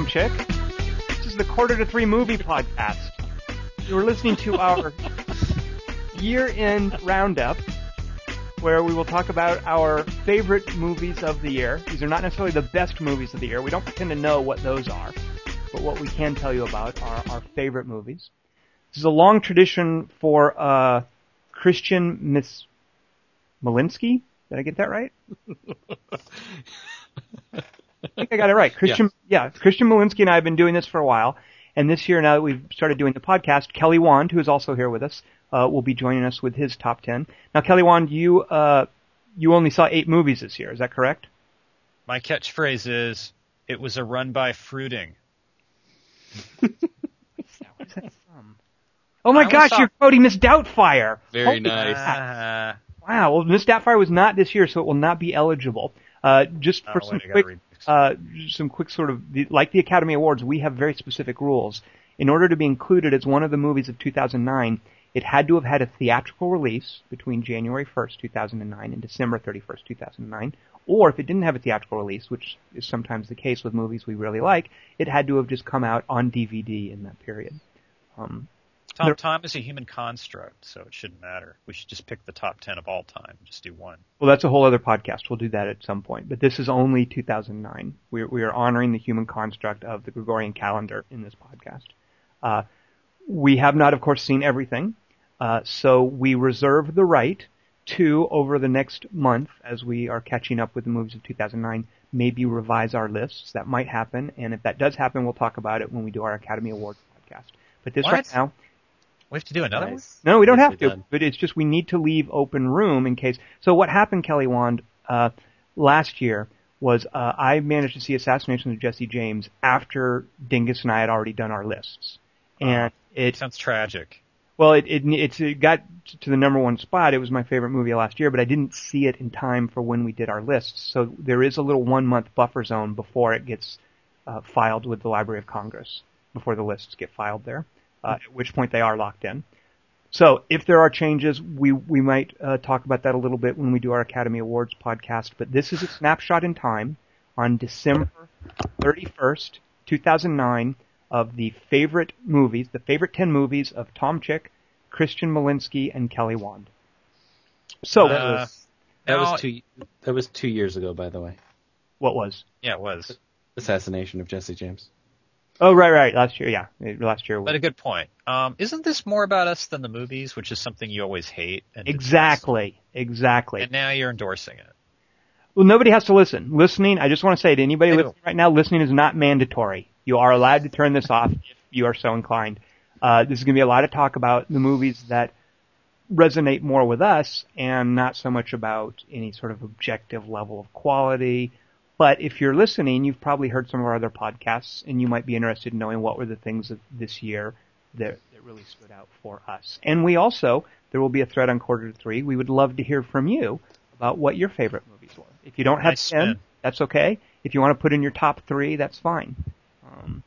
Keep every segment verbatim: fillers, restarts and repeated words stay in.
Chick. This is the Quarter to Three Movie Podcast. You're listening to our year-end roundup, where we will talk about our favorite movies of the year. These are not necessarily the best movies of the year. We don't pretend to know what those are, but what we can tell you about are our favorite movies. This is a long tradition for uh, Christian Miss Malinsky. Did I get that right? I think I got it right. Christian, yeah. yeah, Christian Malinsky and I have been doing this for a while, and this year, now that we've started doing the podcast, Kelly Wand, who is also here with us, uh, will be joining us with his top ten. Now, Kelly Wand, you uh, you only saw eight movies this year. Is that correct? My catchphrase is, "It was a run by fruiting." What is that from? Oh my gosh, saw... you're quoting Miss Doubtfire. Very Holy nice. Uh, wow. Well, Miss Doubtfire was not this year, so it will not be eligible. Uh, just for oh, some wait, quick, uh, some quick sort of, like the Academy Awards, we have very specific rules. In order to be included as one of the movies of two thousand nine, it had to have had a theatrical release between January first, two thousand nine and December thirty-first, two thousand nine. Or if it didn't have a theatrical release, which is sometimes the case with movies we really like, it had to have just come out on D V D in that period. Um, Tom, there, time is a human construct, so it shouldn't matter. We should just pick the top ten of all time. Just do one. Well, that's a whole other podcast. We'll do that at some point. But this is only two thousand nine. We, we are honoring the human construct of the Gregorian calendar in this podcast. Uh, we have not, of course, seen everything. Uh, so we reserve the right to, over the next month, as we are catching up with the movies of two thousand nine, maybe revise our lists. That might happen. And if that does happen, we'll talk about it when we do our Academy Awards podcast. But this what? right now... We have to do another nice. one? No, we don't Yes, have to, done. but it's just we need to leave open room in case. So what happened, Kelly Wand, uh, last year was uh, I managed to see Assassination of Jesse James after Dingus and I had already done our lists. And it Sounds tragic. Well, it, it, it's, it got to the number one spot. It was my favorite movie last year, but I didn't see it in time for when we did our lists. So there is a little one-month buffer zone before it gets uh, filed with the Library of Congress, before the lists get filed there. Uh, at which point they are locked in. So if there are changes, we we might uh, talk about that a little bit when we do our Academy Awards podcast. But this is a snapshot in time on December thirty-first, two thousand nine, of the favorite movies, the favorite ten movies of Tom Chick, Christian Malinsky, and Kelly Wand. So that Uh, was that now- was two that was two years ago, by the way. what was? Yeah, it was. Assassination of Jesse James. Oh, right, right. Last year, yeah. Last year was. But a good point. Um, isn't this more about us than the movies, which is something you always hate? And Exactly. Exactly. And now you're endorsing it. Well, nobody has to listen. Listening, I just want to say to anybody I know. listening right now, listening is not mandatory. You are allowed to turn this off if you are so inclined. Uh, this is going to be a lot of talk about the movies that resonate more with us and not so much about any sort of objective level of quality. But if you're listening, you've probably heard some of our other podcasts, and you might be interested in knowing what were the things of this year that, that really stood out for us. And we also, there will be a thread on Quarter to Three. We would love to hear from you about what your favorite movies were. If you don't have Nice ten, spin. that's okay. If you want to put in your top three, that's fine. Um,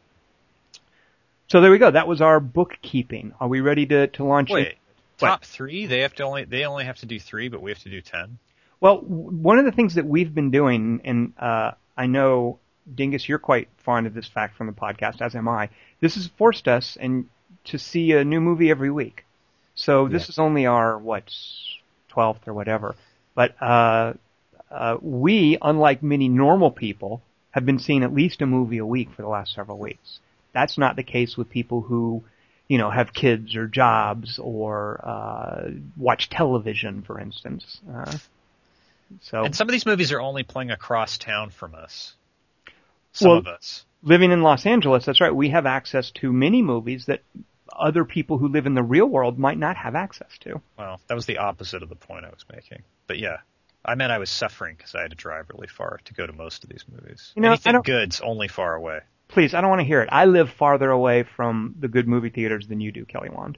so there we go. That was our bookkeeping. Are we ready to, to launch? Wait, in? What? top three? They have to only they only have to do three, but we have to do ten. Well, w- one of the things that we've been doing, and uh, I know, Dingus, you're quite fond of this fact from the podcast, as am I. This has forced us and to see a new movie every week. So this Yeah. is only our, what, twelfth or whatever. But uh, uh, we, unlike many normal people, have been seeing at least a movie a week for the last several weeks. That's not the case with people who, you know, have kids or jobs or uh, watch television, for instance. Uh, so And some of these movies are only playing across town from us. Some Well, of us. living in Los Angeles, that's right, we have access to many movies that other people who live in the real world might not have access to. Well, that was the opposite of the point I was making. But yeah, I meant I was suffering because I had to drive really far to go to most of these movies. You know, I Anything don't- good's only far away. Please, I don't want to hear it. I live farther away from the good movie theaters than you do, Kelly Wand.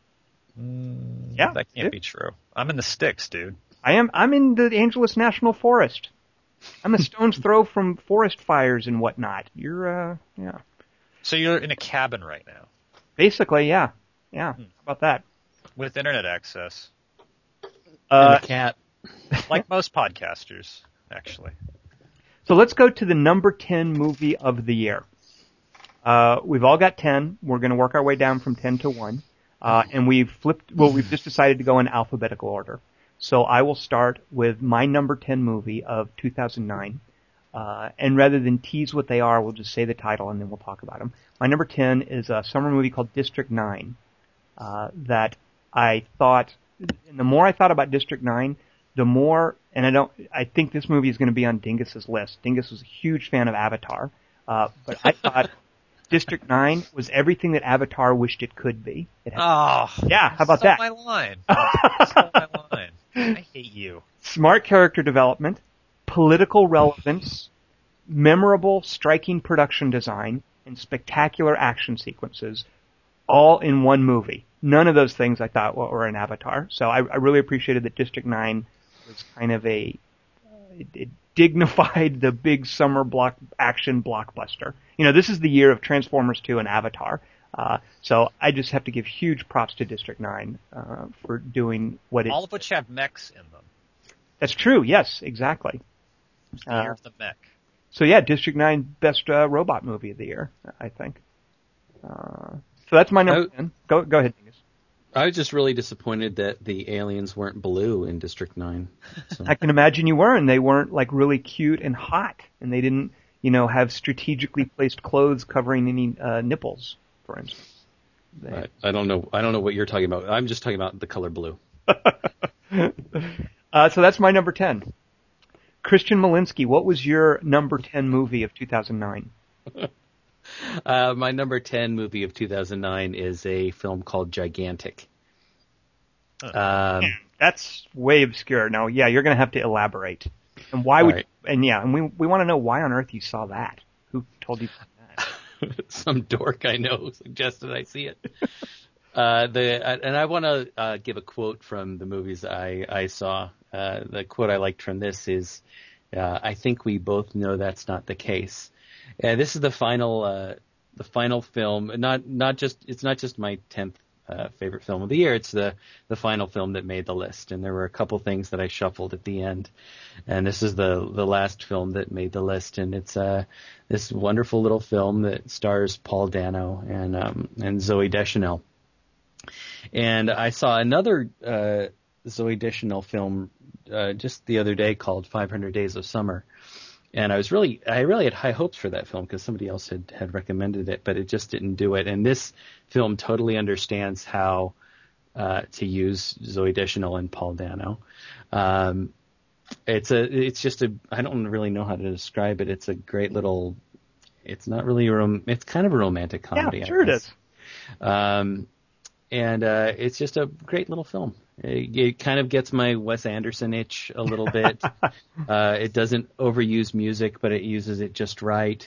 Mm, Yeah, that can't dude. be true. I'm in the sticks, dude. I am. I'm in the Angeles National Forest. I'm a stone's throw from forest fires and whatnot. You're, uh, yeah. So you're in a cabin right now Basically, yeah. Yeah. How about that? with internet access, Uh, and a cat. like most podcasters, actually. so let's go to the number ten movie of the year. Uh, we've all got ten. We're going to work our way down from ten to one. Uh, and we've flipped, well, we've just decided to go in alphabetical order. So I will start with my number ten movie of two thousand nine. Uh, and rather than tease what they are, we'll just say the title and then we'll talk about them. My number ten is a summer movie called District nine, uh, that I thought, and the more I thought about District nine, the more, and I don't, I think this movie is going to be on Dingus's list. Dingus was a huge fan of Avatar, uh, but I thought District nine was everything that Avatar wished it could be. It had, Oh, yeah, how about stole that? my line. You stole my line. I hate you. Smart character development, political relevance, memorable, striking production design, and spectacular action sequences, all in one movie. None of those things I thought were an Avatar. So I, I really appreciated that District nine was kind of a, uh, it, it dignified the big summer block action blockbuster. You know, this is the year of Transformers two and Avatar. Uh, so I just have to give huge props to District nine, uh, for doing what it... All of which have mechs in them. That's true, yes, exactly. It's the year Uh, of the mech. So yeah, District nine, best uh, robot movie of the year, I think. Uh, so that's my number I, ten. Go, go ahead, Dingus. I was just really disappointed that the aliens weren't blue in District nine. So. I can imagine you were, and they weren't like really cute and hot, and they didn't, you know, have strategically placed clothes covering any uh, nipples, for instance. They... I, I don't know. I don't know what you're talking about. I'm just talking about the color blue. uh, so that's my number ten. Christian Malinsky, what was your number ten movie of two thousand nine? uh, my number ten movie of two thousand nine is a film called Gigantic. Huh. Um, That's way obscure. Now, yeah, you're going to have to elaborate. And why would? right. And yeah, and we we want to know why on earth you saw that. Who told you that? Some dork I know suggested I see it. Uh, the and I want to uh, give a quote from the movies I I saw. Uh, the quote I liked from this is, uh, "I think we both know that's not the case." Uh, this is the final uh, the final film. Not not just it's not just my tenth uh, favorite film of the year. It's the the final film that made the list. And there were a couple things that I shuffled at the end. And this is the the last film that made the list. And it's uh this wonderful little film that stars Paul Dano and um, and Zooey Deschanel. And I saw another uh, Zooey Deschanel film uh, just the other day called five hundred Days of Summer. And I was really, I really had high hopes for that film because somebody else had, had recommended it, but it just didn't do it. And this film totally understands how uh, to use Zooey Deschanel and Paul Dano. Um, it's a, it's just a, I don't really know how to describe it. It's a great little, it's not really a rom, it's kind of a romantic comedy. Yeah, sure it is. Um, and uh, it's just a great little film. It, it kind of gets my Wes Anderson itch a little bit. uh, it doesn't overuse music, but it uses it just right.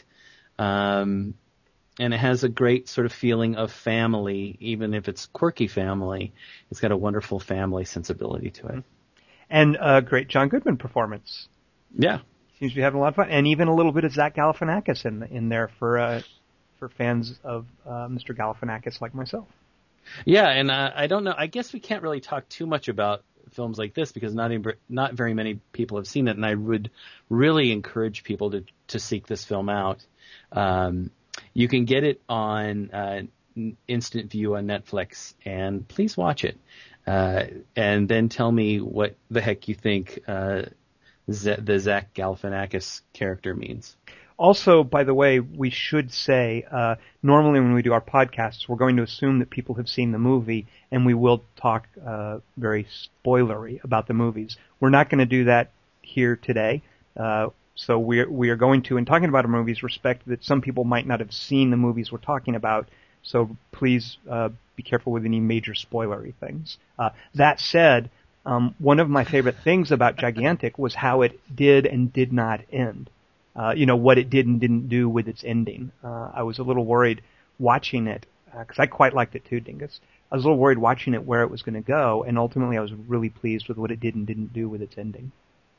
Um, and it has a great sort of feeling of family, even if it's quirky family. It's got a wonderful family sensibility to it. And a great John Goodman performance. Yeah. Seems to be having a lot of fun. And even a little bit of Zach Galifianakis in, in there for uh, for fans of uh, Mister Galifianakis like myself. Yeah, and uh, I don't know. I guess we can't really talk too much about films like this because not even, not very many people have seen it, and I would really encourage people to to seek this film out. Um, you can get it on uh, Instant View on Netflix, and please watch it, uh, and then tell me what the heck you think uh, Z- the Zach Galifianakis character means. Also, by the way, we should say, uh, normally when we do our podcasts, we're going to assume that people have seen the movie, and we will talk uh, very spoilery about the movies. We're not going to do that here today. Uh, so we're, we are going to, in talking about our movies, respect that some people might not have seen the movies we're talking about. So please uh, be careful with any major spoilery things. Uh, that said, um, one of my favorite things about Gigantic was how it did and did not end. Uh, you know, what it did and didn't do with its ending. Uh, I was a little worried watching it, because uh, I quite liked it too, Dingus. I was a little worried watching it where it was going to go, and ultimately I was really pleased with what it did and didn't do with its ending.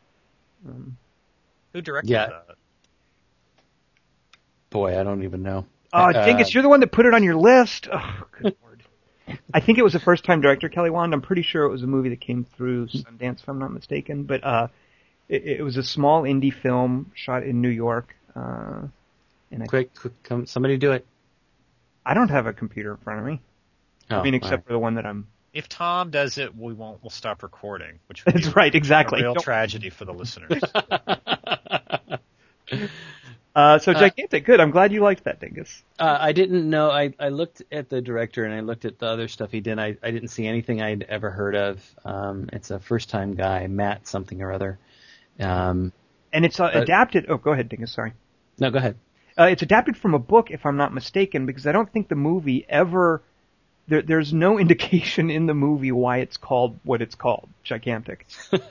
Um, Who directed yeah. that? Boy, I don't even know. oh, uh, Dingus, you're the one that put it on your list. Oh, good Lord. I think it was a first-time director, Kelly Wand. I'm pretty sure it was a movie that came through Sundance, if I'm not mistaken. But uh, it, it was a small indie film shot in New York. Uh, and I, Quick, quick, come, somebody do it. I don't have a computer in front of me. Oh, I mean, except right. for the one that I'm... If Tom does it, we won't. We'll stop recording, which would be That's right, exactly. a real Don't- tragedy for the listeners. Uh, so Uh, Gigantic, good. I'm glad you liked that, Dingus. Uh, I didn't know. I, I looked at the director and I looked at the other stuff he did. I, I didn't see anything I'd ever heard of. Um, it's a first-time guy, Matt something or other. Um, And it's uh, but- adapted... Oh, go ahead, Dingus, sorry. no, go ahead. Uh, it's adapted from a book, if I'm not mistaken, because I don't think the movie ever... There, there's no indication in the movie why it's called what it's called, Gigantic.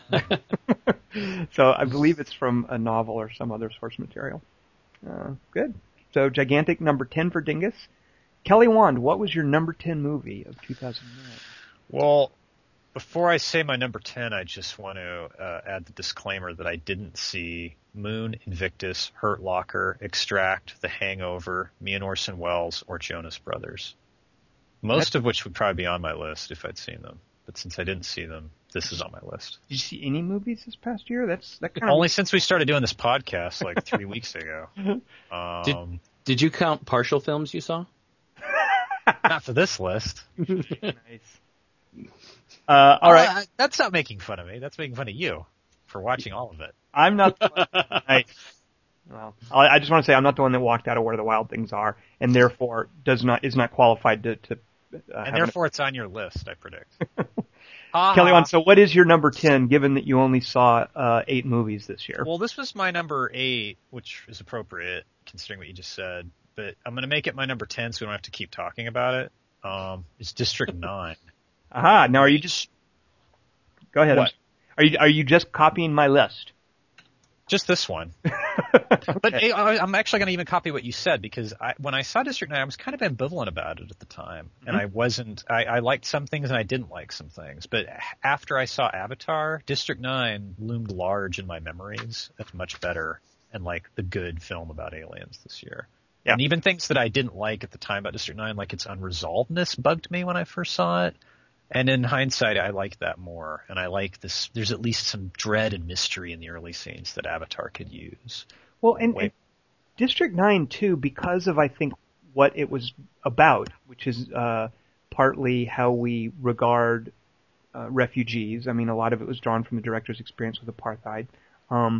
So I believe it's from a novel or some other source material. Uh, good. So Gigantic, number ten for Dingus. Kelly Wand, what was your number ten movie of two thousand nine? Well, before I say my number ten, I just want to uh, add the disclaimer that I didn't see Moon, Invictus, Hurt Locker, Extract, The Hangover, Me and Orson Welles, or Jonas Brothers. Most of which would probably be on my list if I'd seen them. But since I didn't see them, this is on my list. Did you see any movies this past year? That's that kind Only of... since we started doing this podcast like three weeks ago. Um, Did, did you count partial films you saw? Not for this list. Nice. Uh, all right. Uh, that's not making fun of me. That's making fun of you for watching all of it. I'm not. Nice. Well, I I just want to say I'm not the one that walked out of Where the Wild Things Are, and therefore does not is not qualified to. to uh, And have therefore it's on your list, I predict. an... Uh-huh. Kelly, on. So, what is your number ten? Given that you only saw uh, eight movies this year. Well, this was my number eight, which is appropriate considering what you just said. But I'm going to make it my number ten, so we don't have to keep talking about it. Um, it's District Nine. Aha! Now, are you just? Go ahead. What? Are you are you just copying my list? Just this one. Okay. But hey, I- I'm actually going to even copy what you said because I, when I saw District Nine, I was kind of ambivalent about it at the time, and Mhm. I wasn't. I, I liked some things and I didn't like some things. But after I saw Avatar, District Nine loomed large in my memories as much better and like the good film about aliens this year. Yeah. And even things that I didn't like at the time about District Nine, like its unresolvedness, bugged me when I first saw it. And in hindsight, I like that more, and I like this. There's at least some dread and mystery in the early scenes that Avatar could use. Well, and, Wait. and District Nine too, because of I think what it was about, which is uh, partly how we regard uh, refugees. I mean, a lot of it was drawn from the director's experience with apartheid. Um,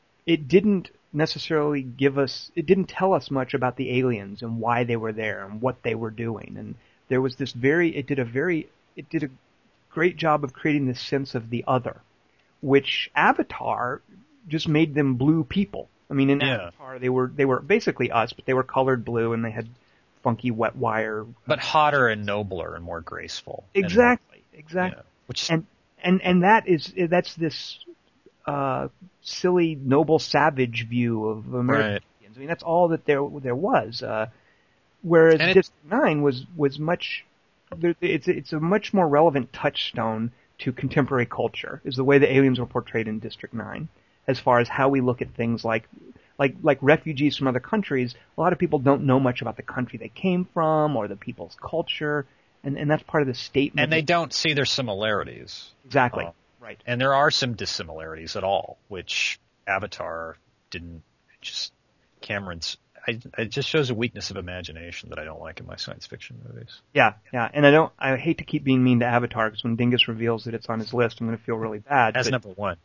it didn't necessarily give us, it didn't tell us much about the aliens and why they were there and what they were doing. And there was this very, it did a very, it did a great job of creating this sense of the other, which Avatar just made them blue people. I mean, in Yeah. Avatar, they were they were basically us, but they were colored blue and they had funky wet wire. But hotter and nobler and more graceful. And more- Exactly, exactly. yeah, which And and and that is that's this uh, silly noble savage view of American. Right. I mean, that's all that there there was. Uh, whereas And it- District Nine was was much. there- It's it's a much more relevant touchstone to contemporary culture. Is the way the aliens were portrayed in District Nine, as far as how we look at things like. Like like refugees from other countries, a lot of people don't know much about the country they came from or the people's culture, and, and that's part of the statement. and they don't see their similarities. exactly Uh, right. And there are some dissimilarities at all, which Avatar didn't. Just Cameron's. I, it just shows a weakness of imagination that I don't like in my science fiction movies. Yeah, yeah, and I don't. I hate to keep being mean to Avatar because when Dingus reveals that it's on his list, I'm going to feel really bad. As but number one.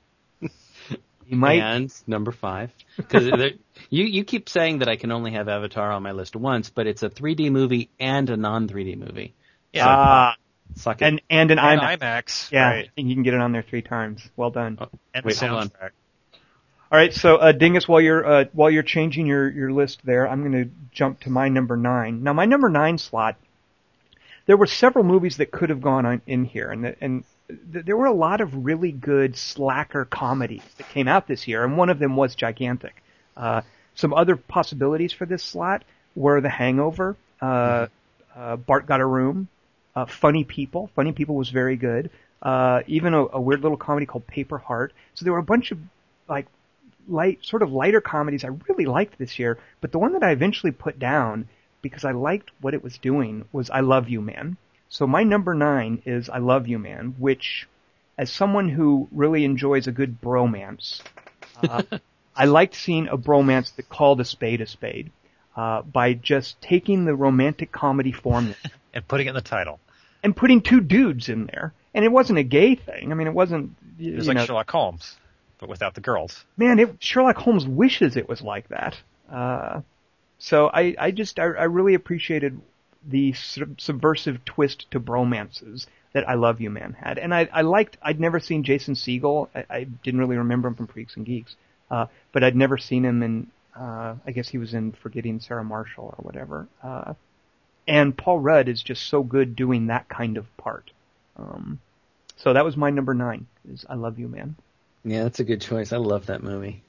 he might. And number five, because you you keep saying that I can only have Avatar on my list once, but it's a three D movie and a non three D movie. Yeah. Ah, Suck it. and and an And IMAX. IMAX. Yeah, Right. I think you can get it on there three times. Well done. Oh, And wait, the hold on. soundtrack. All right, so uh, Dingus, while you're uh, while you're changing your, your list there, I'm going to jump to my number nine. Now, my number nine slot, there were several movies that could have gone on in here, and the, and th- there were a lot of really good slacker comedies that came out this year, and one of them was Gigantic. Uh, some other possibilities for this slot were The Hangover, uh, uh, Bart Got a Room, uh, Funny People. Funny People was very good. Uh, even a, a weird little comedy called Paper Heart. So there were a bunch of like light, sort of lighter comedies I really liked this year, but the one that I eventually put down because I liked what it was doing was I Love You, Man. So my number nine is I Love You, Man, which, as someone who really enjoys a good bromance, uh, I liked seeing a bromance that called a spade a spade. uh, by just taking the romantic comedy formula and putting it in the title. And putting two dudes in there. And it wasn't a gay thing. I mean, it wasn't... It was like know, Sherlock Holmes, but without the girls. Man, it, Sherlock Holmes wishes it was like that. Uh, so I, I just, I, I really appreciated the sub- subversive twist to bromances that I Love You Man had. And I, I liked, I'd never seen Jason Segel. I, I didn't really remember him from Freaks and Geeks. Uh, but I'd never seen him in, uh, I guess he was in Forgetting Sarah Marshall or whatever. Uh, and Paul Rudd is just so good doing that kind of part. Um, so that was my number nine, is I Love You Man. Yeah, that's a good choice. I love that movie.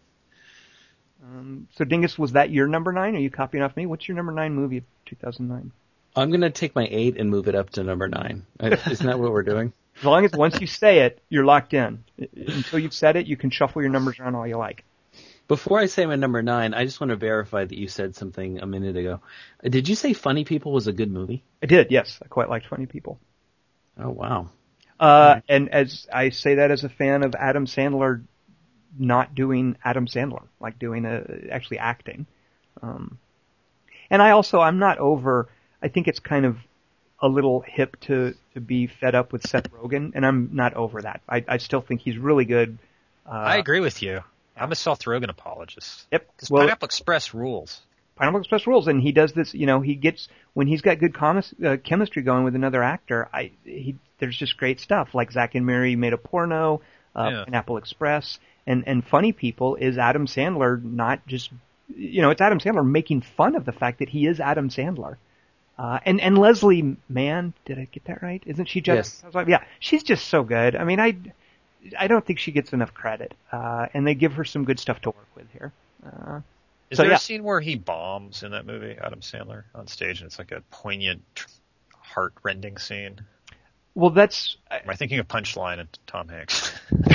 Um, so Dingus, was that your number nine? Are you copying off me? What's your number nine movie of two thousand nine? I'm going to take my eight and move it up to number nine. Isn't that what we're doing? As long as once you say it, you're locked in. Until you've said it, you can shuffle your numbers around all you like. Before I say my number nine, I just want to verify that you said something a minute ago. Did you say Funny People was a good movie? I did, yes. I quite liked Funny People. Oh, wow. Uh, and as I say that as a fan of Adam Sandler not doing Adam Sandler, like doing a, actually acting. Um, and I also, I'm not over, I think it's kind of a little hip to, to be fed up with Seth Rogen, and I'm not over that. I, I still think he's really good. Uh, I agree with you. I'm a Seth Rogen apologist. Yep. Because Well, Pineapple Express rules. Pineapple Express rules, and he does this, you know, he gets, when he's got good com- uh, chemistry going with another actor, I, he, there's just great stuff, like Zack and Miri Made a Porno, uh, Yeah. Pineapple Express, and, and Funny People is Adam Sandler not just, you know, it's Adam Sandler making fun of the fact that he is Adam Sandler. Uh, and, and Leslie Mann, did I get that right? Isn't she just, Yes. yeah, she's just so good. I mean, I, I don't think she gets enough credit, uh, and they give her some good stuff to work with here. Uh, Is so, there yeah. a scene where he bombs in that movie, Adam Sandler, on stage, and it's like a poignant, heart-rending scene? Well, that's, Am I thinking of Punchline and Tom Hanks?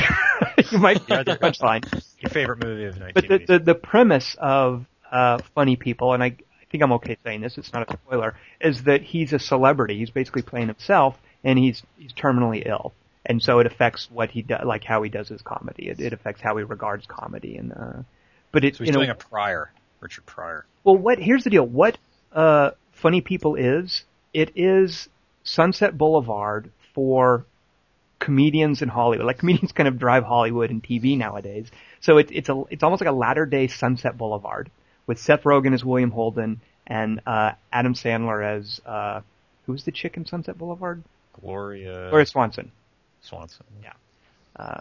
you might be Yeah, the punchline. Your favorite movie of But nineteen eighty? the, the, the premise of uh, Funny People, and I, I think I'm okay saying this, it's not a spoiler, is that he's a celebrity. He's basically playing himself, and he's he's terminally ill. And so it affects what he does, like how he does his comedy. It, it affects how he regards comedy. And uh, but it, So he's you know, doing a Pryor, Richard Pryor. well, what here's the deal. What uh, Funny People is, it is Sunset Boulevard for comedians in Hollywood. Like comedians kind of drive Hollywood and T V nowadays. So it, it's a it's almost like a latter day Sunset Boulevard with Seth Rogen as William Holden and uh, Adam Sandler as uh, who's the chick in Sunset Boulevard? Gloria Gloria Swanson. Swanson. Yeah. Uh,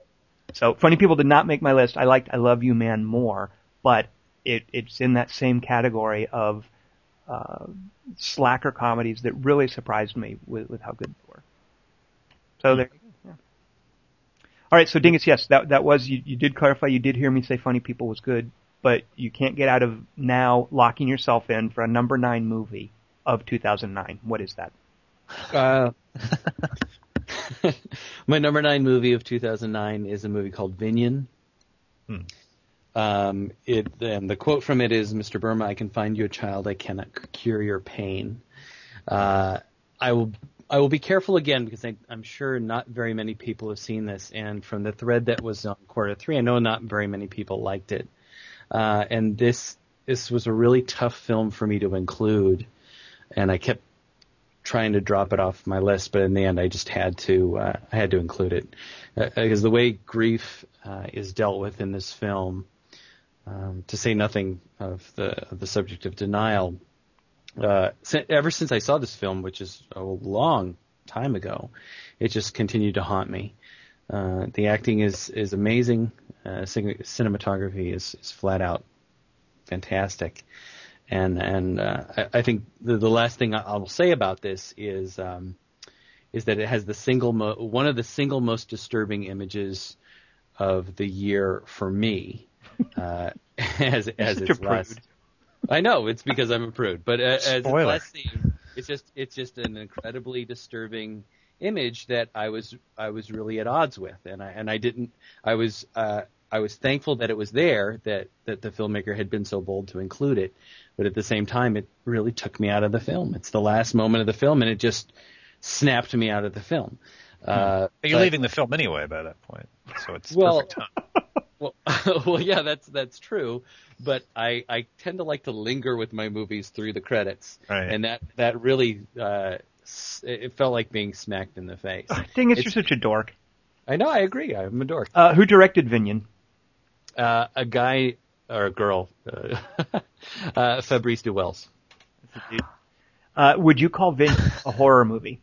so Funny People did not make my list. I liked I Love You Man more, but it, it's in that same category of uh, slacker comedies that really surprised me with, with how good they were. So there you go. Yeah. All right, so Dingus, yes, that that was you, you did clarify. You did hear me say Funny People was good, but you can't get out of now locking yourself in for a number nine movie of two thousand nine. What is that? Uh, my number nine movie of two thousand nine is a movie called Vinion. Hmm. Um, it and the quote from it is, "Mister Burma, I can find you a child. I cannot cure your pain." Uh, I will. I will be careful again because I, I'm sure not very many people have seen this. And from the thread that was on quarter three, I know not very many people liked it. Uh, and this this was a really tough film for me to include, and I kept trying to drop it off my list, but in the end, I just had to. Uh, I had to include it uh, because the way grief uh, is dealt with in this film, um, to say nothing of the of the subject of denial. Uh, ever since I saw this film, which is a long time ago, it just continued to haunt me. Uh, the acting is, is amazing. Uh, cinematography is, is flat out fantastic. And, and, uh, I, I think the, the last thing I will say about this is, um, is that it has the single, mo- one of the single most disturbing images of the year for me, uh, as, as its last. I know it's because I'm a prude, but uh, as a last scene, it's just it's just an incredibly disturbing image that I was I was really at odds with, and I and I didn't I was uh, I was thankful that it was there, that that the filmmaker had been so bold to include it, but at the same time, it really took me out of the film. It's the last moment of the film, and it just snapped me out of the film. Uh, but you're but, leaving the film anyway by that point, so it's well, perfect time. Well, well, yeah, that's that's true. But I, I tend to like to linger with my movies through the credits, Right. and that that really uh, it felt like being smacked in the face. Oh, dang it, It's- you're such a dork. I know, I agree. I'm a dork. Uh, who directed Vinion? Uh, a guy or a girl, uh, uh, Fabrice DeWells. Uh, would you call Vinion a horror movie?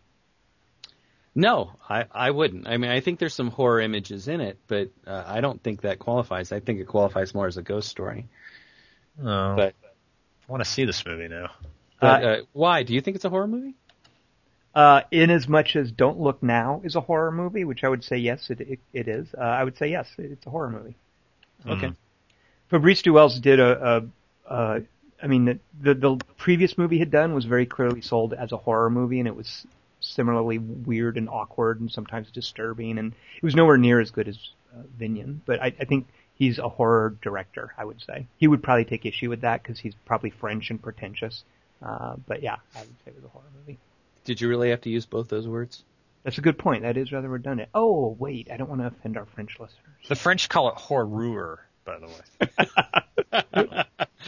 No, I, I wouldn't. I mean, I think there's some horror images in it, but uh, I don't think that qualifies. I think it qualifies more as a ghost story. Oh, But I want to see this movie now. but Uh, uh, why? Do you think it's a horror movie? Uh, in as much as Don't Look Now is a horror movie, which I would say yes, it it, it is. Uh, I would say yes, it, it's a horror movie. Okay. Mm. Fabrice DeWells did a, a, a I mean, the, the the previous movie he'd done was very clearly sold as a horror movie, and it was similarly weird and awkward and sometimes disturbing, and it was nowhere near as good as uh, Vinion. But I, I think he's a horror director, I would say. He would probably take issue with that because he's probably French and pretentious. Uh, but yeah, I would say it was a horror movie. Did you really have to use both those words? That's a good point. That is rather redundant. Oh, wait, I don't want to offend our French listeners. The French call it horreur, by the way.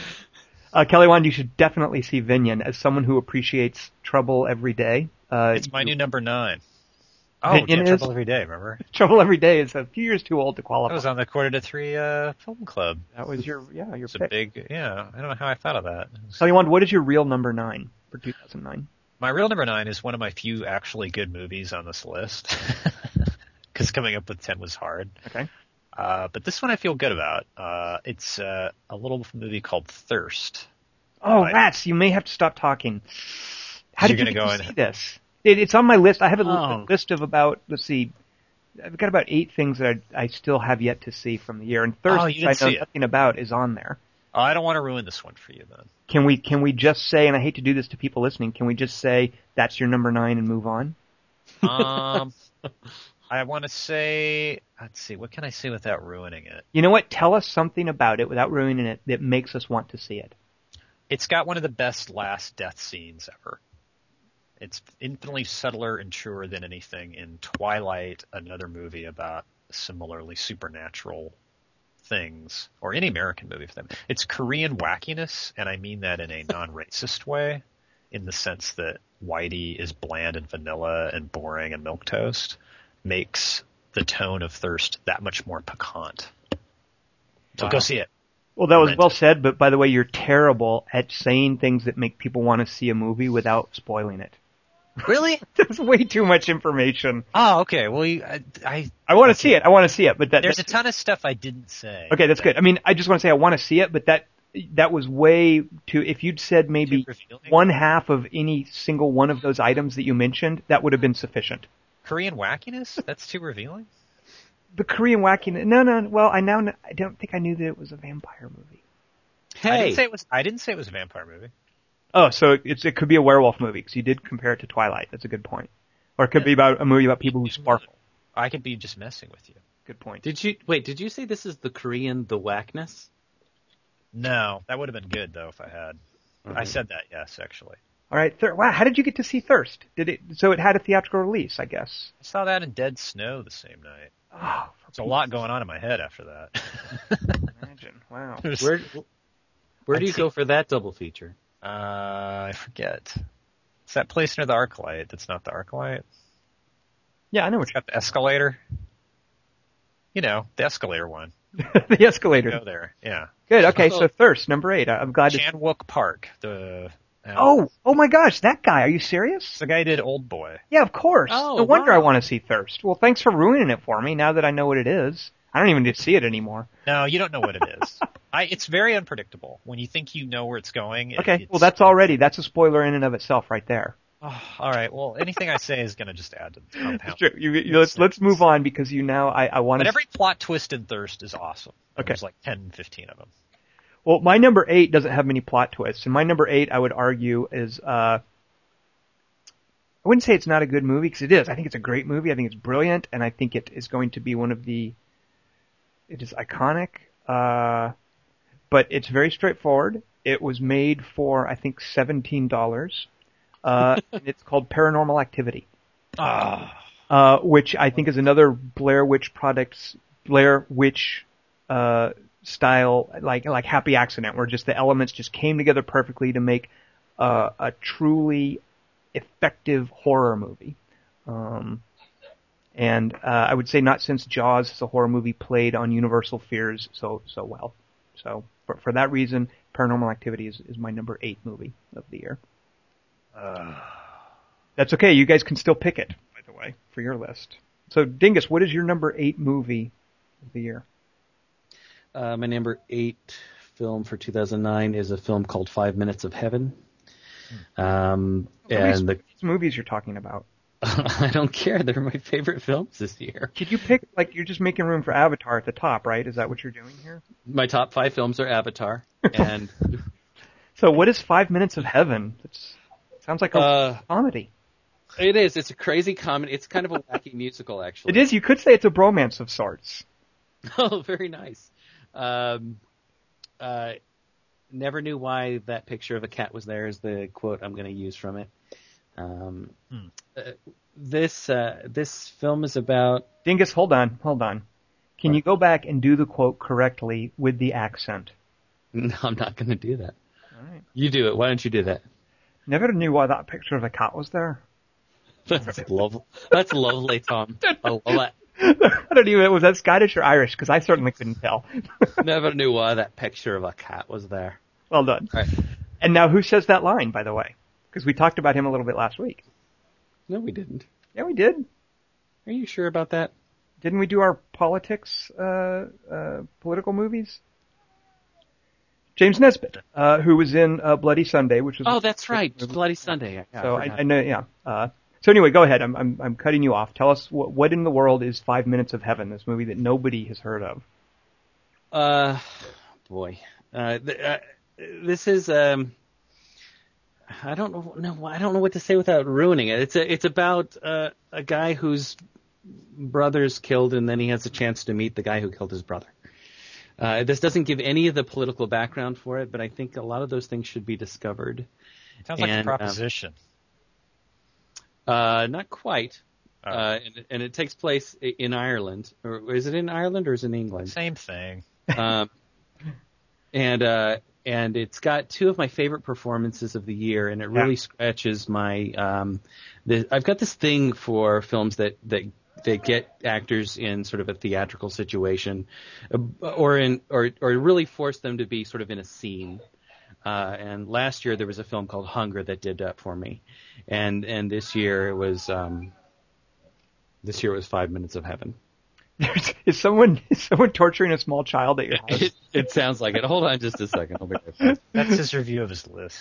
Uh, Kelly Wand, you should definitely see Vinion. As someone who appreciates trouble every day. Uh, It's my new number nine. Oh, Vinion yeah, is- Trouble Every Day, remember? Trouble Every Day is a few years too old to I qualify. was on the Quarter to Three uh, film club. That was your, yeah, your It's a pick. big, yeah, I don't know how I thought of that. It was- Kelly Wand, what is your real number nine for two thousand nine? My real number nine is one of my few actually good movies on this list. Because coming up with ten was hard. Okay. Uh, but this one I feel good about. Uh, it's uh, a little movie called Thirst. Oh, Right. rats, you may have to stop talking. How You're did you gonna get go to in- see this? It, it's on my list. I have a, li- Oh. a list of about, let's see, I've got about eight things that I, I still have yet to see from the year. And Thirst, Oh, you which didn't I know see it. nothing about, is on there. Oh, I don't want to ruin this one for you then. Can we can we just say, and I hate to do this to people listening, can we just say that's your number nine and move on? Um, I want to say, let's see, what can I say without ruining it? You know what? Tell us something about it without ruining it that makes us want to see it. It's got one of the best last death scenes ever. It's infinitely subtler and truer than anything in Twilight, another movie about similarly supernatural things, or any American movie for them. It's Korean wackiness, and I mean that in a non-racist way, in the sense that Whitey is bland and vanilla and boring and milquetoast, makes the tone of Thirst that much more piquant. So Wow. go see it. Well, that was Rent well it. said, but by the way, you're terrible at saying things that make people want to see a movie without spoiling it. Really? That's way too much information. Oh, okay. Well, you, I, I I want to Okay. see it. I want to see it, but that, there's a that's, ton of stuff I didn't say. okay, that's good. I mean, I just want to say I want to see it, but that that was way too. If you'd said maybe Too revealing? one half of any single one of those items that you mentioned, that would have been sufficient. Korean wackiness? That's too revealing? The Korean wacky. No, no. Well, I now kn- I don't think I knew that it was a vampire movie. I Hey, didn't say it was. I didn't say it was a vampire movie. Oh, so it's it could be a werewolf movie because you did compare it to Twilight. That's a good point. Or it could be about a movie about people who sparkle. I could be just messing with you. Good point. did you wait? Did you say this is the Korean The Whackness? No, that would have been good though if I had. I said that, yes, actually. All right. Thir- wow. How did you get to see Thirst? Did it? So it had a theatrical release, I guess. I saw that in Dead Snow the same night. Oh, There's a lot going on in my head after that. imagine. Wow. Where where do I'd you see- go for that double feature? uh, I forget. It's that place near the Arclight. That's not the Arclight. Yeah, I know what It's got the escalator. You know, the escalator one. you're. the escalator. Go there. Yeah. Good. Okay. So Thirst, number eight. I- I'm glad. To- Chan-wook Park. The uh, oh. Oh my gosh. That guy. Are you serious? it's the guy who did Old Boy. Yeah, of course. Oh, no wonder wow. I want to see Thirst. Well, thanks for ruining it for me. Now that I know what it is, I don't even need to see it anymore. No, you don't know what it is. I, it's very unpredictable. When you think you know where it's going. It, Okay. it's, Well, that's already that's a spoiler in and of itself, right there. Oh, all right. Well, anything I say is going to just add to the compound. Sure. You, you, let's let's move on because you now I, I want But to. every plot twist in Thirst is awesome. Okay. There's like ten, fifteen of them. Well, my number eight doesn't have many plot twists, and my number eight, I would argue, is uh, I wouldn't say it's not a good movie because it is. I think it's a great movie. I think it's brilliant, and I think it is going to be one of the. It is iconic, uh, but it's very straightforward. It was made for I think seventeen dollars. Uh, and it's called Paranormal Activity. Ah. Uh, which I think is another Blair Witch products, Blair Witch uh, style, like like Happy Accident, where just the elements just came together perfectly to make uh, a truly effective horror movie. Um, and uh, I would say not since Jaws has a horror movie played on universal fears so so well. So for for that reason, Paranormal Activity is, is my number eight movie of the year. Uh, That's okay. You guys can still pick it, by the way, for your list. So, Dingus, what is your number eight movie of the year? Uh, my number eight film for two thousand nine is a film called Five Minutes of Heaven. Um, and the these movies you're talking about. I don't care. They're my favorite films this year. Could you pick, like, you're just making room for Avatar at the top, right? Is that what you're doing here? My top five films are Avatar. And so what is Five Minutes of Heaven? It sounds like a uh, comedy. It is. It's a crazy comedy. It's kind of a wacky musical, actually. It is. You could say it's a bromance of sorts. Oh, very nice. Um, uh, never knew why that picture of a cat was there is the quote I'm going to use from it. Um, hmm. uh, this uh, this film is about... Dingus, hold on, hold on. Can what? you go back and do the quote correctly with the accent? No, I'm not going to do that. All right. You do it. Why don't you do that? Never knew why that picture of a cat was there. That's lovely. That's lovely, Tom. I love it. I don't even, was that Scottish or Irish? Because I certainly couldn't tell. Never knew why that picture of a cat was there. Well done. All right. And now who says that line, by the way? Because we talked about him a little bit last week. No, we didn't. Yeah, we did. Are you sure about that? Didn't we do our politics, uh, uh, political movies? James Nesbitt, uh, who was in uh, Bloody Sunday, which was... Oh, that's right. Bloody Sunday. Yeah, so I, I, I know, yeah. Uh, so anyway, go ahead. I'm, I'm, I'm cutting you off. Tell us what, what in the world is Five Minutes of Heaven, this movie that nobody has heard of? Uh, boy. Uh, th- uh this is, um, I don't know, no, I don't know what to say without ruining it. It's a, it's about, uh, a guy whose brother's killed and then he has a chance to meet the guy who killed his brother. Uh, this doesn't give any of the political background for it, but I think a lot of those things should be discovered. Sounds and, like a proposition. Um, uh, not quite. Oh. Uh, and, and it takes place in Ireland. Or is it in Ireland or is it in England? Same thing. um, and uh, and it's got two of my favorite performances of the year, and it really yeah. scratches my. Um, the, I've got this thing for films that that. They get actors in sort of a theatrical situation, or in or or really force them to be sort of in a scene. Uh, and last year there was a film called Hunger that did that for me, and and this year it was um, this year it was Five Minutes of Heaven. Is someone is someone torturing a small child at your house? It, it sounds like it. Hold on just a second. I'll be right back. That's his review of his list.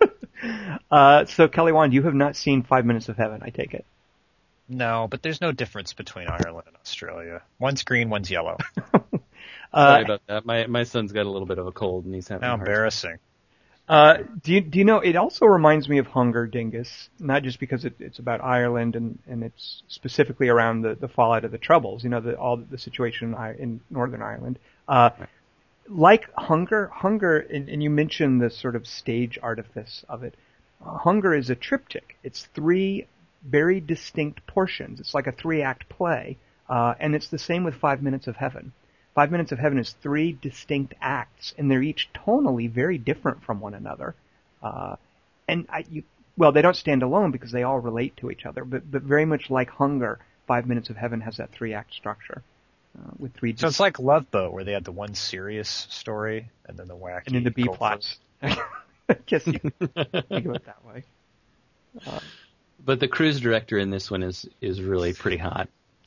uh, so Kelly Wand, you have not seen Five Minutes of Heaven, I take it. No, but there's no difference between Ireland and Australia. One's green, one's yellow. uh, Sorry about that. My my son's got a little bit of a cold, and he's having. How embarrassing. Uh, do you do you know? It also reminds me of Hunger, Dingus. Not just because it, it's about Ireland and, and it's specifically around the, the fallout of the Troubles. You know, the, all the situation in, in Northern Ireland. Uh, right. Like Hunger, Hunger, and, and you mentioned the sort of stage artifice of it. Uh, Hunger is a triptych. It's three very distinct portions. It's like a three-act play, uh, and it's the same with Five Minutes of Heaven. Five Minutes of Heaven is three distinct acts, and they're each tonally very different from one another. Uh, and I, you, well, they don't stand alone because they all relate to each other, but, but very much like Hunger, Five Minutes of Heaven has that three-act structure. Uh, with three. So it's like Love Boat, where they had the one serious story and then the wacky. And then the B plots. I guess you can think of it that way. Uh, But the cruise director in this one is, is really pretty hot.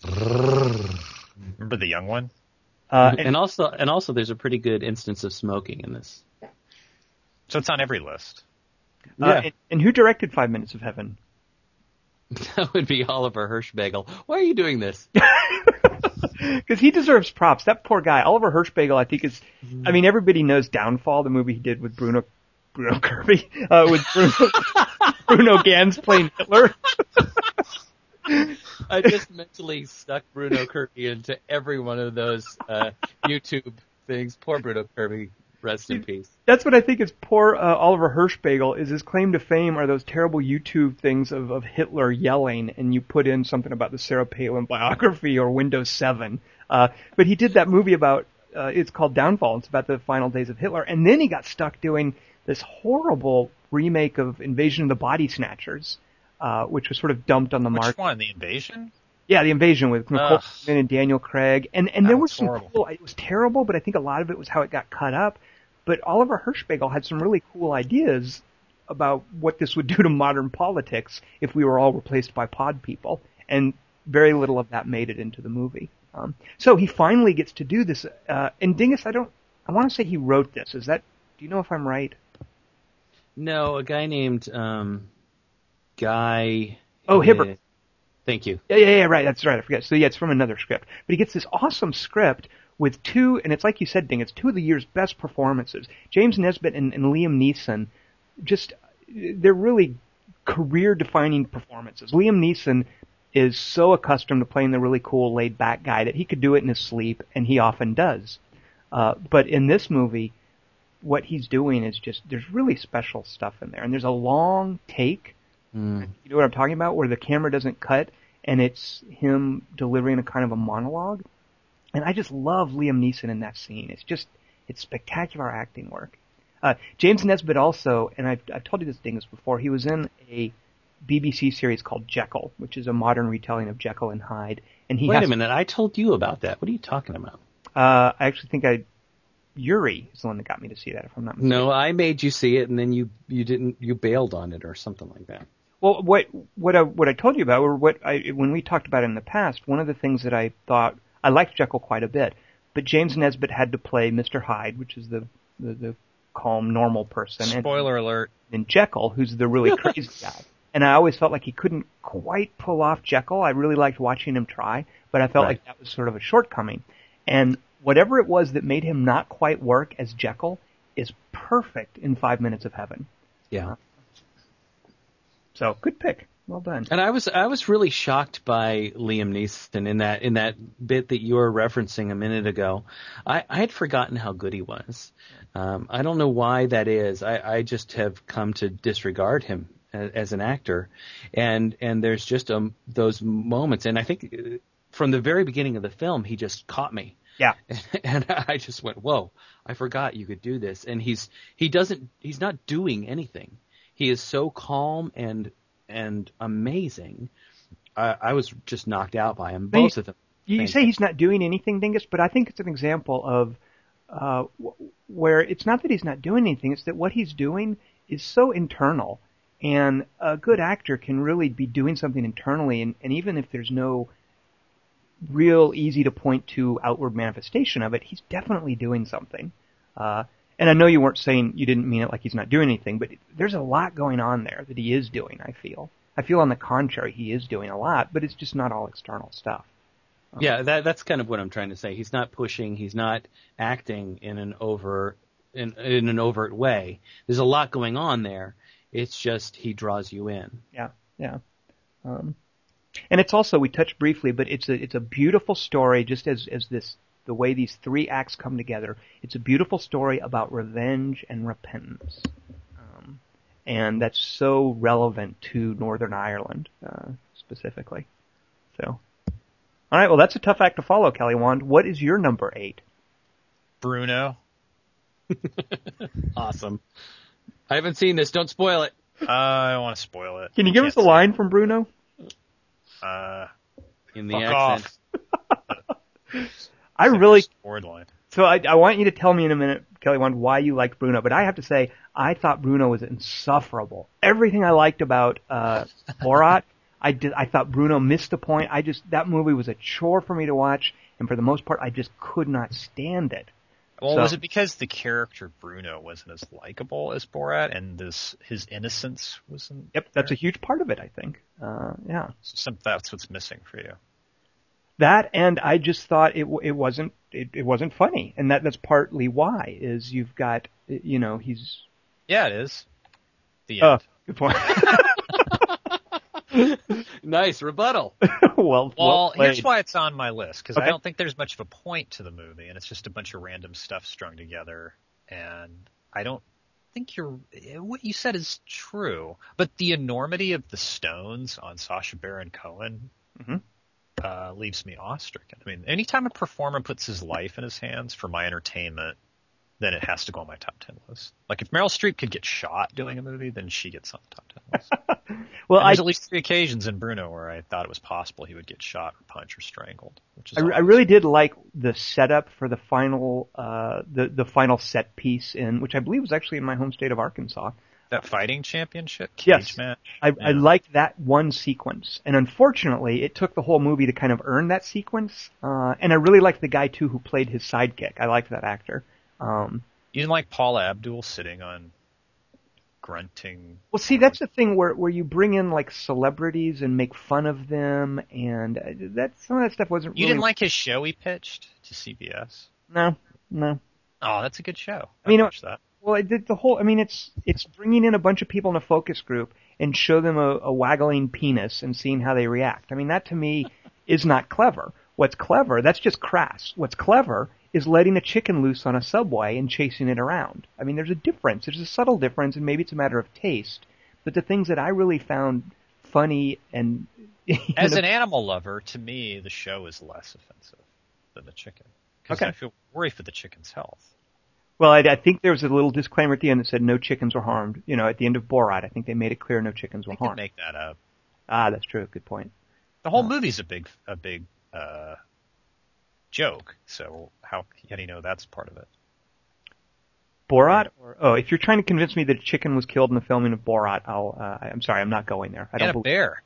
Remember the young one? Uh, and, and also, and also, there's a pretty good instance of smoking in this. So it's on every list. Uh, yeah. And, and who directed Five Minutes of Heaven? That would be Oliver Hirschberg. Why are you doing this? Because he deserves props. That poor guy, Oliver Hirschberg, I think is. I mean, everybody knows Downfall, the movie he did with Bruno. Bruno Kirby, uh, with Bruno, Bruno Ganz playing Hitler. I just mentally stuck Bruno Kirby into every one of those uh, YouTube things. Poor Bruno Kirby, rest in peace. That's what I think is poor uh, Oliver Hirschberg, is his claim to fame are those terrible YouTube things of, of Hitler yelling, and you put in something about the Sarah Palin biography or Windows seven. Uh, but he did that movie about uh, it's called Downfall. It's about the final days of Hitler. And then he got stuck doing this horrible remake of Invasion of the Body Snatchers, uh, which was sort of dumped on the Which market. one? The Invasion? Yeah, The Invasion with Nicole Kidman and Daniel Craig. And, and That there was was some horrible. cool, it was terrible, but I think a lot of it was how it got cut up. But Oliver Hirschberg had some really cool ideas about what this would do to modern politics if we were all replaced by pod people. And very little of that made it into the movie. Um, so he finally gets to do this. Uh, and Dingus, I don't, I want to say he wrote this. Is that, do you know if I'm right? No, a guy named um, Guy. Oh, Hibbert. Uh, thank you. Yeah, yeah, yeah, right. That's right. I forget. So yeah, it's from another script. But he gets this awesome script with two, and it's like you said, Ding, it's two of the year's best performances. James Nesbitt and, and Liam Neeson, just, they're really career-defining performances. Liam Neeson is so accustomed to playing the really cool, laid-back guy that he could do it in his sleep, and he often does. Uh, but in this movie, what he's doing is just, there's really special stuff in there. And there's a long take, Mm. you know what I'm talking about, where the camera doesn't cut, and it's him delivering a kind of a monologue. And I just love Liam Neeson in that scene. It's just, it's spectacular acting work. Uh, James Nesbitt also, and I've, I've told you this thing before, he was in a B B C series called Jekyll, which is a modern retelling of Jekyll and Hyde. And he Wait has, a minute, I told you about that. What are you talking about? Uh, I actually think I, Yuri is the one that got me to see that, if I'm not mistaken. No, I made you see it, and then you you didn't you bailed on it or something like that. Well, what what I what I told you about, or what I when we talked about it in the past, one of the things that I thought I liked Jekyll quite a bit, but James Nesbitt had to play Mister Hyde, which is the the, the calm, normal person. Spoiler and, alert. And Jekyll, who's the really crazy guy. And I always felt like he couldn't quite pull off Jekyll. I really liked watching him try, but I felt Right. like that was sort of a shortcoming. And whatever it was that made him not quite work as Jekyll is perfect in Five Minutes of Heaven. Yeah. So, good pick. Well done. And I was I was really shocked by Liam Neeson in that in that bit that you were referencing a minute ago. I, I had forgotten how good he was. Um, I don't know why that is. I, I just have come to disregard him as, as an actor, and and there's just um, those moments. And I think from the very beginning of the film, he just caught me. Yeah. And I just went, whoa! I forgot you could do this. And he's he doesn't he's not doing anything. He is so calm and and amazing. I, I was just knocked out by him. Both you, of them. You Thank say you. he's not doing anything, Dingus, but I think it's an example of uh, w- where it's not that he's not doing anything; it's that what he's doing is so internal. And a good actor can really be doing something internally, and, and even if there's no real easy to point to outward manifestation of it, he's definitely doing something. Uh, and I know you weren't saying, you didn't mean it like he's not doing anything, but there's a lot going on there that he is doing, I feel. I feel on the contrary, he is doing a lot, but it's just not all external stuff. Um, Yeah, that, that's kind of what I'm trying to say. He's not pushing. He's not acting in an over in, in an overt way. There's a lot going on there. It's just he draws you in. Yeah, yeah. Um, and it's also, we touched briefly, but it's a it's a beautiful story. Just as as this the way these three acts come together, it's a beautiful story about revenge and repentance, um, and that's so relevant to Northern Ireland uh, specifically. So, all right, well, that's a tough act to follow, Kelly Wand. What is your number eight? Bruno. Awesome. I haven't seen this. Don't spoil it. Uh, I don't want to spoil it. Can you give Can't us a say- line from Bruno? Uh, In the fuck accent. off. I really. Board line. So I, I want you to tell me in a minute, Kelly Wand, why you liked Bruno. But I have to say, I thought Bruno was insufferable. Everything I liked about uh, Borat, I did. I thought Bruno missed the point. I just that movie was a chore for me to watch, and for the most part, I just could not stand it. Well, So- was it because the character Bruno wasn't as likable as Borat, and this his innocence wasn't? Yep, that's a huge part of it. I think. Uh, yeah, Some, that's what's missing for you. that, and I just thought it it wasn't it, it wasn't funny, and that that's partly why is you've got you know he's. Yeah, it is. The Oh, end. good point. Nice rebuttal. well, Well, well here's played. why it's on my list, because Okay. I don't think there's much of a point to the movie, and it's just a bunch of random stuff strung together, and I don't think you're what you said is true. But the enormity of the stones on Sacha Baron Cohen, Mhm. uh, leaves me awestricken. I mean, anytime a performer puts his life in his hands for my entertainment, then it has to go on my top ten list. Like if Meryl Streep could get shot doing a movie, then she gets on the top ten list. Well, and there's I, at least three occasions in Bruno where I thought it was possible he would get shot or punched or strangled. Which is I, I really did like the setup for the final, uh, the the final set piece in, which I believe was actually in my home state of Arkansas. That fighting championship cage yes. match. I, yeah. I liked that one sequence, and unfortunately, it took the whole movie to kind of earn that sequence. Uh, and I really liked the guy too who played his sidekick. I liked that actor. Um, you didn't like Paula Abdul sitting on grunting? Well, see, that's the thing where where you bring in like celebrities and make fun of them, and that some of that stuff wasn't. You really... didn't like his show he pitched to C B S? No, no. Oh, that's a good show. I mean, watched that. Well, it did the whole. I mean, it's it's bringing in a bunch of people in a focus group and show them a, a waggling penis and seeing how they react. I mean, that to me is not clever. What's clever? That's just crass. What's clever is letting a chicken loose on a subway and chasing it around. I mean, there's a difference. There's a subtle difference, and maybe it's a matter of taste. But the things that I really found funny and... As know, an animal lover, to me, the show is less offensive than the chicken. Because okay. I feel worried for the chicken's health. Well, I, I think there was a little disclaimer at the end that said no chickens were harmed. You know, at the end of Borat, I think they made it clear no chickens were they harmed. They could make that up. Ah, that's true. Good point. The whole uh, movie's a big, a big uh, joke. So how, how do you know that's part of it? Borat? Or, oh, if you're trying to convince me that a chicken was killed in the filming of Borat, I'll. Uh, I'm sorry, I'm not going there. I don't and a believe bear.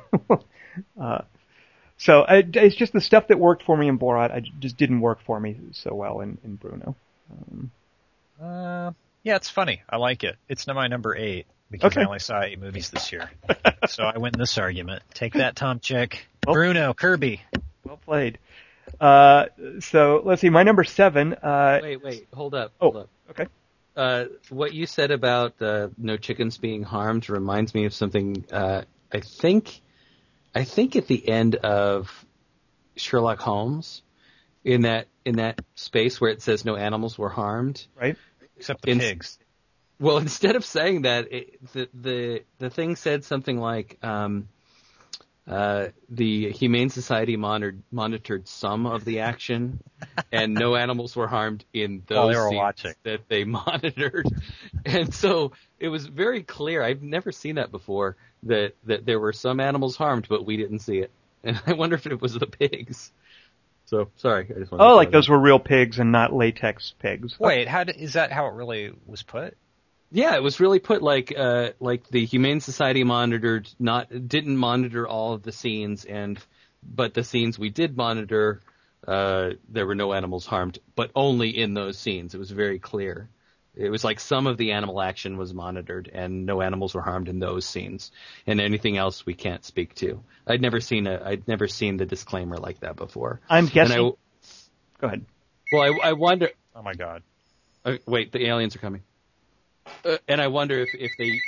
uh, so I, it's just the stuff that worked for me in Borat. I just didn't work for me so well in, in Bruno. Um, uh, yeah, it's funny. I like it. It's my number eight because okay. I only saw eight movies this year. So I win this argument. Take that, Tom Chick. Well, Bruno, Kirby. Well played. Uh, so let's see. My number seven. Uh, wait, wait, hold up. Oh, hold up. okay. Uh, what you said about uh, no chickens being harmed reminds me of something. Uh, I think, I think at the end of Sherlock Holmes, in that in that space where it says no animals were harmed, right? Except the in, pigs. Well, instead of saying that, it, the the the thing said something like. Um, Uh, the Humane Society monitored, monitored some of the action, and no animals were harmed in those While they were scenes watching. that they monitored. And so it was very clear. I've never seen that before, that, that there were some animals harmed, but we didn't see it. And I wonder if it was the pigs. So, sorry. I just wanted oh, to like those that. were real pigs and not latex pigs. Wait, how did, is that how it really was put? Yeah, it was really put like uh, like the Humane Society monitored not didn't monitor all of the scenes, and but the scenes we did monitor, uh, there were no animals harmed, but only in those scenes. It was very clear. It was like some of the animal action was monitored, and no animals were harmed in those scenes, and anything else we can't speak to. I'd never seen a I'd never seen the disclaimer like that before. I'm guessing. I, Go ahead. Well, I, I wonder. Oh my God! Uh, wait, the aliens are coming. Uh, and I wonder if, if they...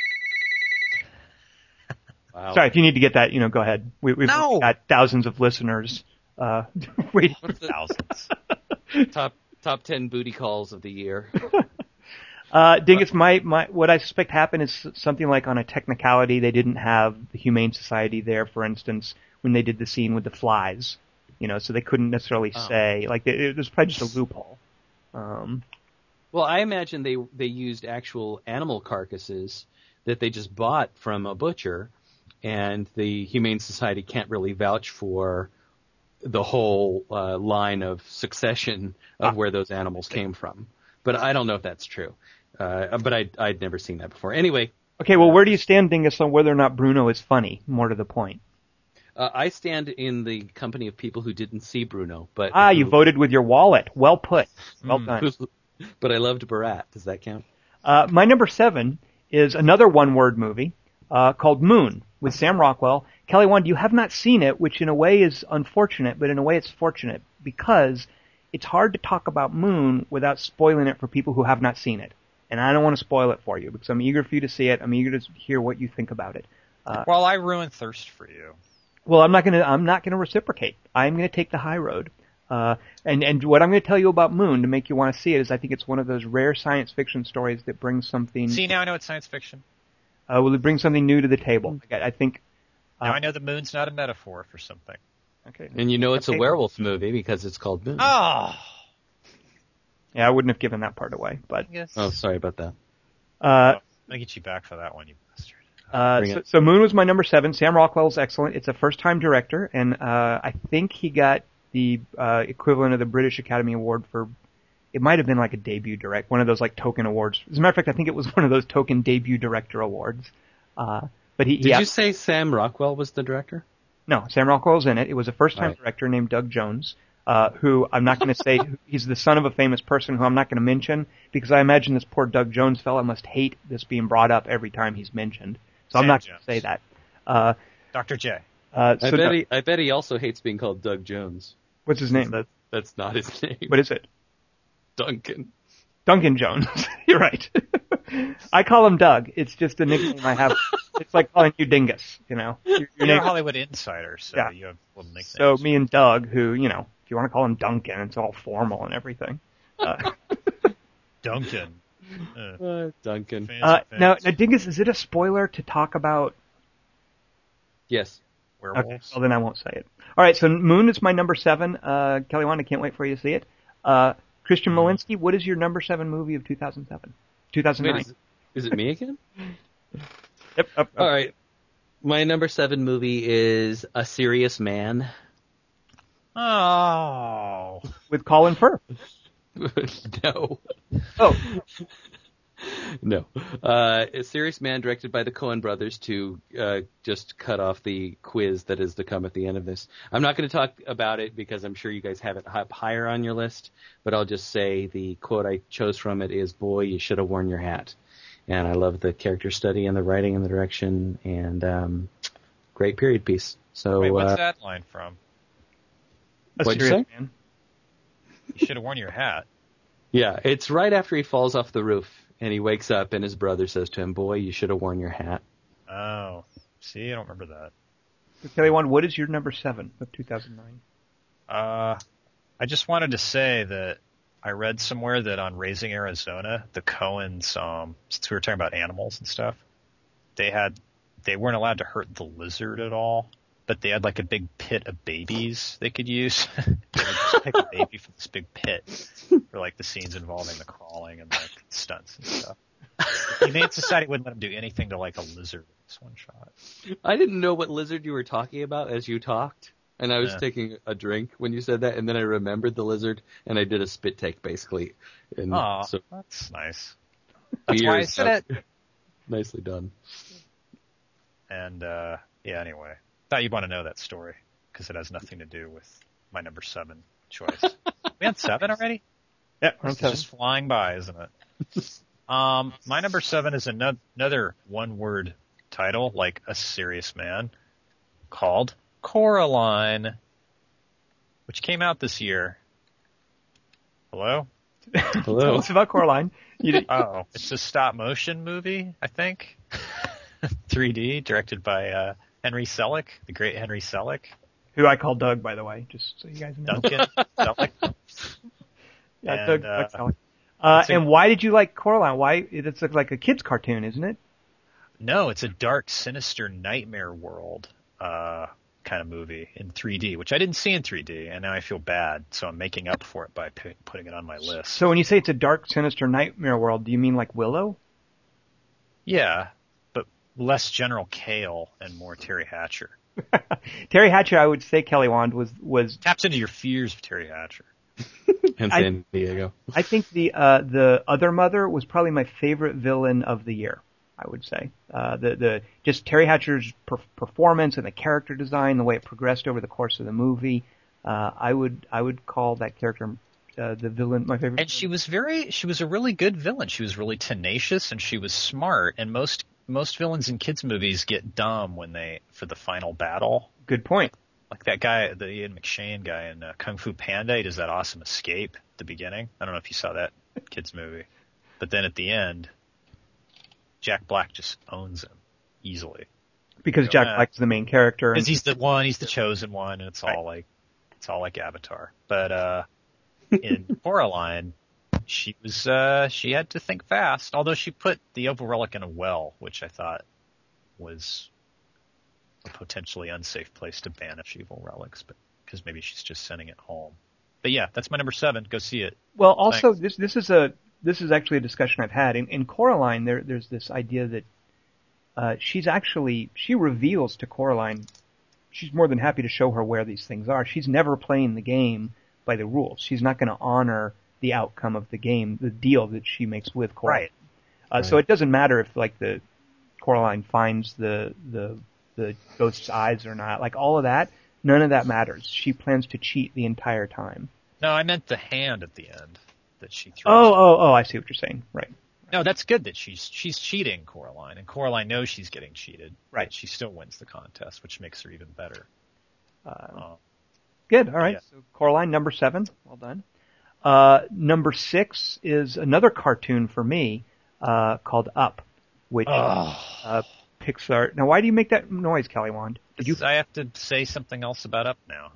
Wow. Sorry, if you need to get that, you know, go ahead. We, we've no. got thousands of listeners uh, waiting. What's the thousands? top top ten booty calls of the year. uh, Dingus, my, my what I suspect happened is something like on a technicality they didn't have the Humane Society there, for instance, when they did the scene with the flies. You know, so they couldn't necessarily oh. say, like, it, it was probably just a loophole. Um Well, I imagine they they used actual animal carcasses that they just bought from a butcher, and the Humane Society can't really vouch for the whole uh, line of succession of where those animals came from. But I don't know if that's true. Uh, but I, I'd never seen that before. Anyway. Okay, well, where do you stand, Dingus, on whether or not Bruno is funny? More to the point. Uh, I stand in the company of people who didn't see Bruno. But Ah, who, you voted with your wallet. Well put. Well done. But I loved Borat. Does that count? Uh, my number seven is another one-word movie uh, called Moon with Sam Rockwell. Kelly Wand, you have not seen it, which in a way is unfortunate, but in a way it's fortunate because it's hard to talk about Moon without spoiling it for people who have not seen it. And I don't want to spoil it for you because I'm eager for you to see it. I'm eager to hear what you think about it. Uh, well, I ruined Thirst for you. Well, I'm not going to. I'm not going to reciprocate. I'm going to take the high road. Uh, and, and what I'm going to tell you about Moon to make you want to see it is I think it's one of those rare science fiction stories that brings something... See, now I know it's science fiction. Uh, will it bring something new to the table? I, I think... Uh, now I know the moon's not a metaphor for something. Okay. And you know it's a Okay. werewolf movie because it's called Moon. Oh, Yeah, I wouldn't have given that part away, but I guess. Oh, sorry about that. uh, I'll get you back for that one, you bastard. uh, Bring so, it. so Moon was my number seven. Sam Rockwell's excellent. It's a first-time director, and uh, I think he got the uh, equivalent of the British Academy Award for. It might have been like a debut direct, one of those like token awards. As a matter of fact, I think it was one of those token debut director awards. Uh, but he, Did yeah, you say Sam Rockwell was the director? no, Sam Rockwell's in it. It was a first-time Right. director named Doug Jones, uh, who I'm not going to say he's the son of a famous person who I'm not going to mention because I imagine this poor Doug Jones fella must hate this being brought up every time he's mentioned. So I'm Sam not going Jones. to say that. Uh, Doctor J. uh, I so bet no- he. I bet he also hates being called Doug Jones. what's his name? That, that's not his name. What is it? Duncan. Duncan Jones. You're right. I call him Doug. It's just a nickname I have. It's like calling you Dingus, you know. Your, your You're name- a Hollywood insider, so Yeah. you have little nicknames. So me and Doug, who, you know, if you want to call him Duncan, it's all formal and everything. Uh, Duncan. Uh, Uh, Duncan. fancy, uh, now, fancy. now, Dingus, is it a spoiler to talk about? Yes. Werewolves. Okay, well then I won't say it. All right, so Moon is my number seven. Uh, Kelly Wand, I can't wait for you to see it. Uh, Christian Malinsky, what is your number seven movie of two thousand seven? two thousand nine. Wait, is, is it me again? Yep, up, up. All right. My number seven movie is A Serious Man. Oh. With Colin Firth. No. Oh, No. Uh, A Serious Man, directed by the Coen brothers, to uh, just cut off the quiz that is to come at the end of this. I'm not going to talk about it because I'm sure you guys have it up higher on your list, but I'll just say the quote I chose from it is, "Boy, you should have worn your hat." And I love the character study and the writing and the direction, and um, great period piece. So, Wait, what's uh, that line from? a What'd you serious say? man. You should have worn your hat. yeah, it's right after he falls off the roof, and he wakes up, and his brother says to him, "Boy, you should have worn your hat." Oh. See, I don't remember that. So Kelly Wand, what is your number seven of two thousand nine? Uh, I just wanted to say that I read somewhere that on Raising Arizona, the Coens, um, since we were talking about animals and stuff, they had, they weren't allowed to hurt the lizard at all, but they had like a big pit of babies they could use. They would just pick a baby from this big pit for like the scenes involving the crawling and like stunts and stuff. The Humane Society wouldn't let them do anything to like a lizard in this one shot. I didn't know what lizard you were talking about as you talked, and I was Yeah. taking a drink when you said that, and then I remembered the lizard, and I did a spit take basically. And Oh, so that's nice. That's why I beers, said it. nicely done. And, uh, yeah, anyway. Thought you'd want to know that story, because it has nothing to do with my number seven choice. We had seven already? Yeah, It's just flying by, isn't it? um, my number seven is ano- another one-word title, like A Serious Man, called Coraline, which came out this year. Hello? Tell Hello. us about Coraline. You did, Oh, it's a stop-motion movie, I think. three D, directed by uh, Henry Selick, the great Henry Selick. who I call Doug, by the way, just so you guys know. Duncan Selick. Yeah, And, Doug, uh, Doug Selig. Uh, it's a- and why did you like Coraline? Why? It's like a kid's cartoon, isn't it? No, it's a dark, sinister nightmare world uh, kind of movie in three D, which I didn't see in three D, and now I feel bad, so I'm making up for it by p- putting it on my list. So when you say it's a dark, sinister nightmare world, do you mean like Willow? Yeah, but less General Kale and more Terry Hatcher. Terry Hatcher, I would say Kelly Wand was was. Taps into your fears of Terry Hatcher. And I- San Diego. I think the uh, the other mother was probably my favorite villain of the year. I would say uh, the the just Terry Hatcher's per- performance and the character design, the way it progressed over the course of the movie. Uh, I would I would call that character uh, the villain my favorite. And she was very, she was a really good villain. She was really tenacious and she was smart. And most most villains in kids movies get dumb when they for the final battle. Good point. Like that guy, the Ian McShane guy in uh, Kung Fu Panda, he does that awesome escape at the beginning. I don't know if you saw that kids movie, but then at the end, Jack Black just owns him easily Because Jack Yeah. Black's the main character. because And, he's the one, he's the chosen one, and it's all Right. like it's all like Avatar. But uh in Coraline, she was uh she had to think fast. Although she put the Opal Relic in a well, which I thought was a potentially unsafe place to banish evil relics, but because maybe she's just sending it home. But yeah, that's my number seven. Go see it. Well, also Thanks. this this is a this is actually a discussion I've had in, in Coraline. There there's this idea that uh, she's actually she reveals to Coraline she's more than happy to show her where these things are. She's never playing the game by the rules. She's not going to honor the outcome of the game, the deal that she makes with Coraline. Right. Uh, Right. So it doesn't matter if like the Coraline finds the the the ghost's eyes or not. Like all of that, none of that matters. She plans to cheat the entire time. No, I meant the hand at the end that she throws. Oh, oh, oh! I see what you're saying. Right. No, that's good that she's she's cheating Coraline, and Coraline knows she's getting cheated. Right. But she still wins the contest, which makes her even better. Uh, Uh, good. All right. yeah. So Coraline, number seven. Well done. Uh, number six is another cartoon for me uh, called Up, which Oh. uh, Pixar. Now, why do you make that noise, Kelly Wand? Did you? I have to say something else about Up now.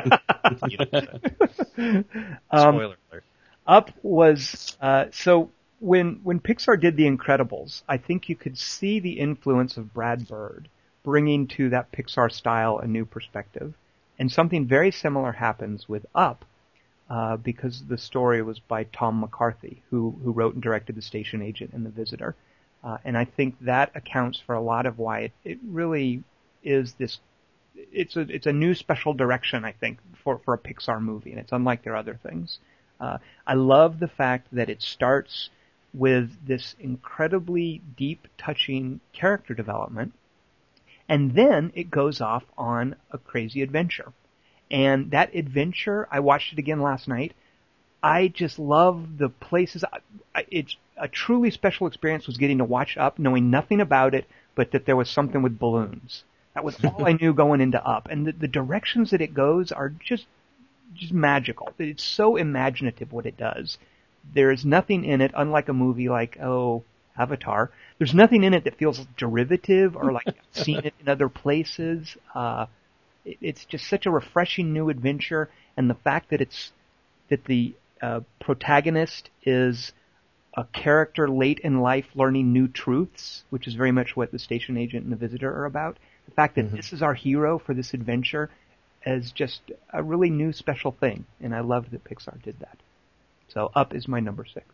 You don't say. Um, Spoiler alert. Up was uh, so when when Pixar did The Incredibles, I think you could see the influence of Brad Bird bringing to that Pixar style a new perspective, and something very similar happens with Up uh, because the story was by Tom McCarthy, who who wrote and directed The Station Agent and The Visitor, uh, and I think that accounts for a lot of why it, it really is this. It's a it's a new special direction, I think, for for a Pixar movie, and it's unlike their other things. Uh, I love the fact that it starts with this incredibly deep, touching character development, and then it goes off on a crazy adventure. And that adventure, I watched it again last night. I just love the places. I, I, it's a truly special experience was getting to watch Up, knowing nothing about it, but that there was something with balloons. That was all I knew going into Up. And the, the directions that it goes are just just magical. It's so imaginative what it does. There is nothing in it, unlike a movie like, oh, Avatar, there's nothing in it that feels derivative or like I've seen it in other places. Uh, it, it's just such a refreshing new adventure, and the fact that it's that the uh, protagonist is a character late in life learning new truths, which is very much what The Station Agent and The Visitor are about. The fact that mm-hmm. this is our hero for this adventure is just a really new special thing, and I love that Pixar did that. So Up is my number six.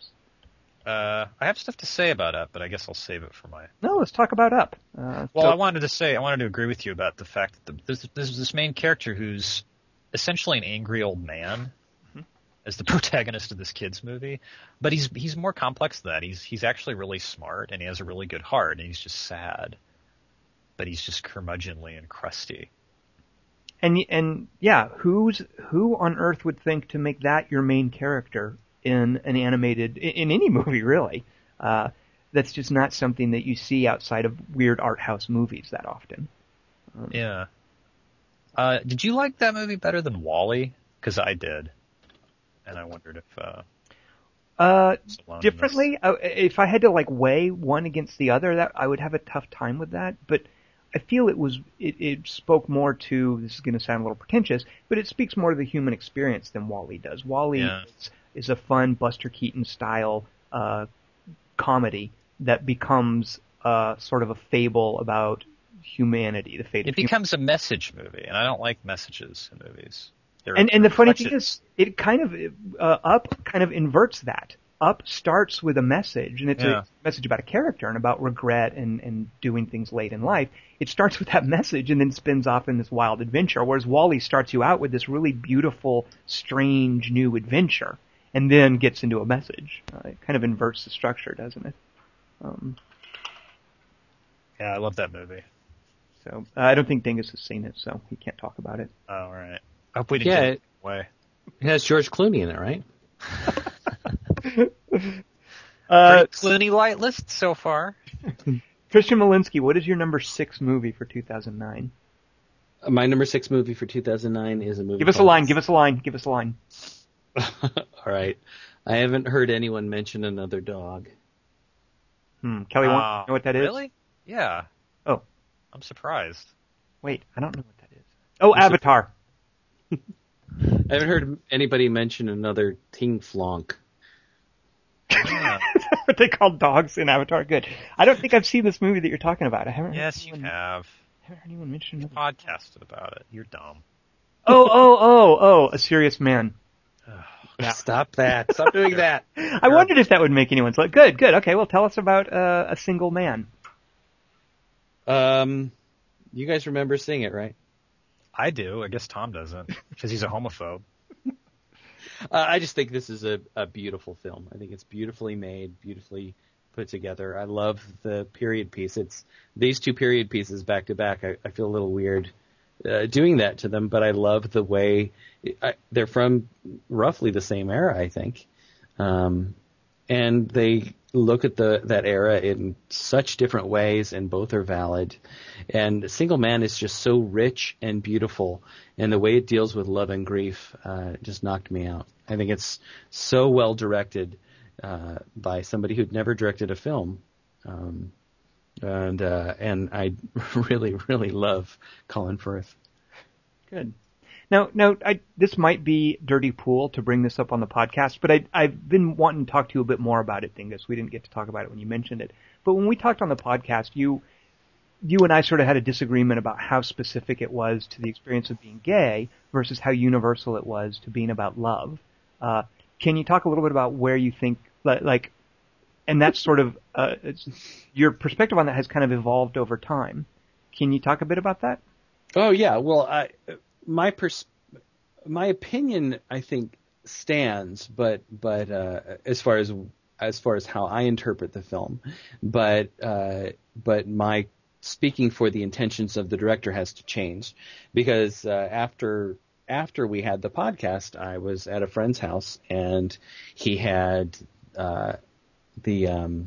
Uh, I have stuff to say about Up, but I guess I'll save it for my... No, let's talk about Up. Uh, well, so... I wanted to say, I wanted to agree with you about the fact that the, there's, there's this main character who's essentially an angry old man mm-hmm. as the protagonist of this kid's movie, but he's he's more complex than that. He's he's actually really smart, and he has a really good heart, and he's just sad, but he's just curmudgeonly and crusty. And and yeah, who's who on earth would think to make that your main character in an animated in, in any movie really? Uh, that's just not something that you see outside of weird art house movies that often. Um, yeah. Uh, did you like that movie better than WALL-E? Because I did, and I wondered if. Uh, uh, differently, uh, if I had to like weigh one against the other, that I would have a tough time with that, but. I feel it was it, it spoke more to, this is going to sound a little pretentious, but it speaks more to the human experience than WALL-E does. WALL-E yeah. is, is a fun Buster Keaton style uh, comedy that becomes uh, sort of a fable about humanity. The fate. It of becomes human- a message movie, and I don't like messages in movies. They're, and and the funny thing reflected. is, it kind of uh, Up kind of inverts that. Up starts with a message, and it's yeah. a message about a character and about regret and, and doing things late in life. It starts with that message and then spins off in this wild adventure, whereas WALL-E starts you out with this really beautiful, strange new adventure, and then gets into a message. Uh, it kind of inverts the structure, doesn't it? Um, yeah, I love that movie. So uh, I don't think Dingus has seen it, so he can't talk about it. Oh, all right. I hope we didn't yeah, get it, it away. It has George Clooney in it, right? uh, Clooney light list so far. Christian Malinsky, what is your number six movie for two thousand nine? My number six movie for two thousand nine is a movie. Give us a called... line. Give us a line. Give us a line. All right. I haven't heard anyone mention Another Dog. Hmm. Kelly, uh, want to know what that is? Really? Yeah. Oh. I'm surprised. Wait, I don't know what that is. Oh, You're Avatar. I haven't heard anybody mention Another Ting Flonk. Yeah. What they call dogs in Avatar? Good. I don't think I've seen this movie that you're talking about. I haven't. Yes, heard you anyone, have. I haven't heard anyone mention You it. podcasted about it. You're dumb. oh, oh, oh, oh, A Serious Man. Yeah. Stop that. Stop doing that. I wondered if that would make anyone's like, good, good. Okay, well, tell us about uh, A Single Man. Um, you guys remember seeing it, right? I do. I guess Tom doesn't, because he's a homophobe. Uh, I just think this is a, a beautiful film. I think it's beautifully made, beautifully put together. I love the period piece. It's these two period pieces back to back. I, I feel a little weird uh, doing that to them, but I love the way I, they're from roughly the same era, I think. Um, and they look at the that era in such different ways, and both are valid. And Single Man is just so rich and beautiful, and the way it deals with love and grief uh, just knocked me out. I think it's so well directed uh, by somebody who'd never directed a film, um, and uh, and I really really love Colin Firth. Good. Now, now, I, this might be dirty pool to bring this up on the podcast, but I, I've been wanting to talk to you a bit more about it, Dingus. We didn't get to talk about it when you mentioned it. But when we talked on the podcast, you you and I sort of had a disagreement about how specific it was to the experience of being gay versus how universal it was to being about love. Uh, can you talk a little bit about where you think, like, and that's sort of, uh, it's, your perspective on that has kind of evolved over time. Can you talk a bit about that? Oh, yeah. Well, I... My pers- my opinion, I think, stands, but but uh, as far as as far as how I interpret the film, but uh, but my speaking for the intentions of the director has to change, because uh, after after we had the podcast, I was at a friend's house and he had uh, the um,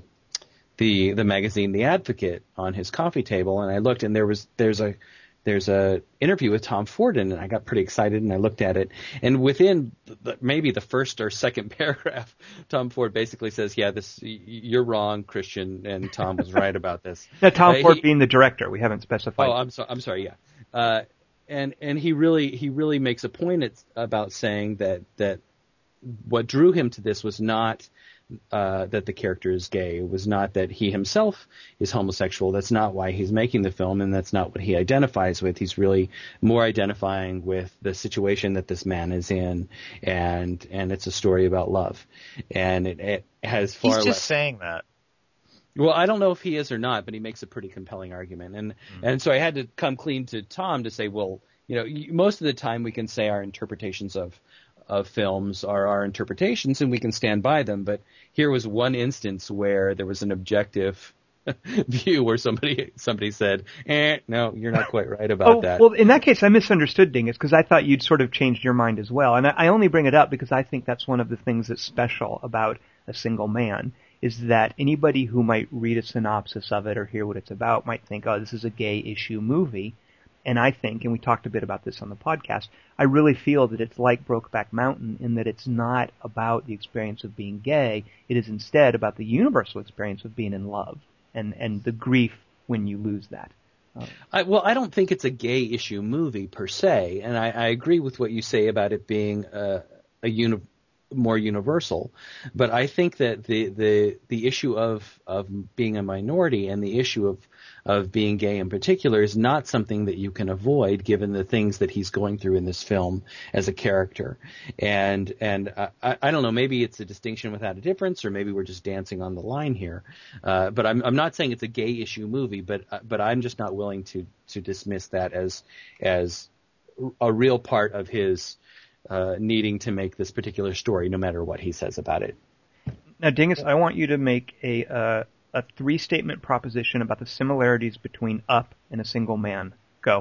the the magazine The Advocate on his coffee table, and I looked, and there was there's a There's a interview with Tom Ford, and I got pretty excited, and I looked at it. And within the, maybe the first or second paragraph, Tom Ford basically says, "Yeah, this you're wrong, Christian, and Tom was right about this." Now, Tom uh, Ford he, being the director, we haven't specified. Oh, I'm sorry. I'm sorry. Yeah, uh, and and he really he really makes a point it's about saying that that what drew him to this was not Uh, that the character is gay. It was not that he himself is homosexual. That's not why he's making the film, and that's not what he identifies with. He's really more identifying with the situation that this man is in, and and it's a story about love. And it, it has far He's just less... saying that. Well, I don't know if he is or not, but he makes a pretty compelling argument. And mm. and so I had to come clean to Tom to say, well, you know, most of the time we can say our interpretations of of films are our interpretations, and we can stand by them. But here was one instance where there was an objective view where somebody somebody said, eh, no, you're not quite right about oh, that. Well, in that case, I misunderstood, Dingus, because I thought you'd sort of changed your mind as well. And I, I only bring it up because I think that's one of the things that's special about A Single Man, is that anybody who might read a synopsis of it or hear what it's about might think, oh, this is a gay issue movie. And I think, and we talked a bit about this on the podcast, I really feel that it's like Brokeback Mountain in that it's not about the experience of being gay. It is instead about the universal experience of being in love and, and the grief when you lose that. Uh, I, well, I don't think it's a gay issue movie per se, and I, I agree with what you say about it being a, a uni- more universal. But I think that the the, the issue of, of being a minority and the issue of of being gay in particular is not something that you can avoid given the things that he's going through in this film as a character. And and I, I don't know, maybe it's a distinction without a difference, or maybe we're just dancing on the line here. Uh, but I'm I'm not saying it's a gay issue movie, but but I'm just not willing to to dismiss that as as a real part of his uh, needing to make this particular story, no matter what he says about it. Now, Dingus, I want you to make a uh, a three-statement proposition about the similarities between Up and A Single Man. Go.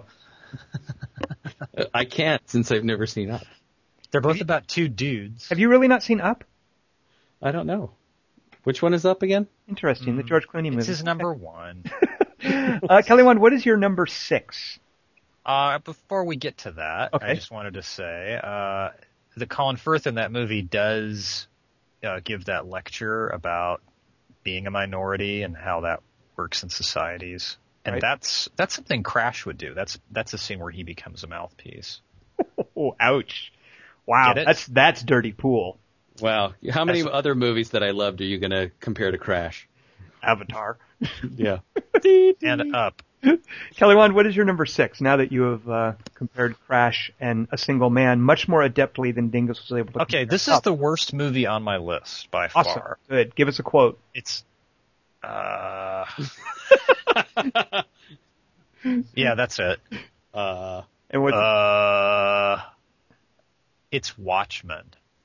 I can't, since I've never seen Up. They're both about two dudes. Have you really not seen Up? I don't know. Which one is Up again? Interesting, mm. the George Clooney movie. It's his number one. uh, Kelly Wand, what is your number six? Uh, before we get to that, okay. I just wanted to say uh, that Colin Firth in that movie does uh, give that lecture about being a minority and how that works in societies. And right. that's that's something Crash would do. That's that's a scene where he becomes a mouthpiece. Oh, ouch. Wow, that's that's dirty pool. Wow. How many that's, other movies that I loved are you going to compare to Crash? Avatar. Yeah. And Up. Kelly Wand, what is your number six? Now that you have uh, compared Crash and A Single Man much more adeptly than Dingus was able to. Okay, this up. is the worst movie on my list by awesome. far. Good. Give us a quote. It's. Uh... yeah, that's it. Uh, and what? Uh, it's Watchmen.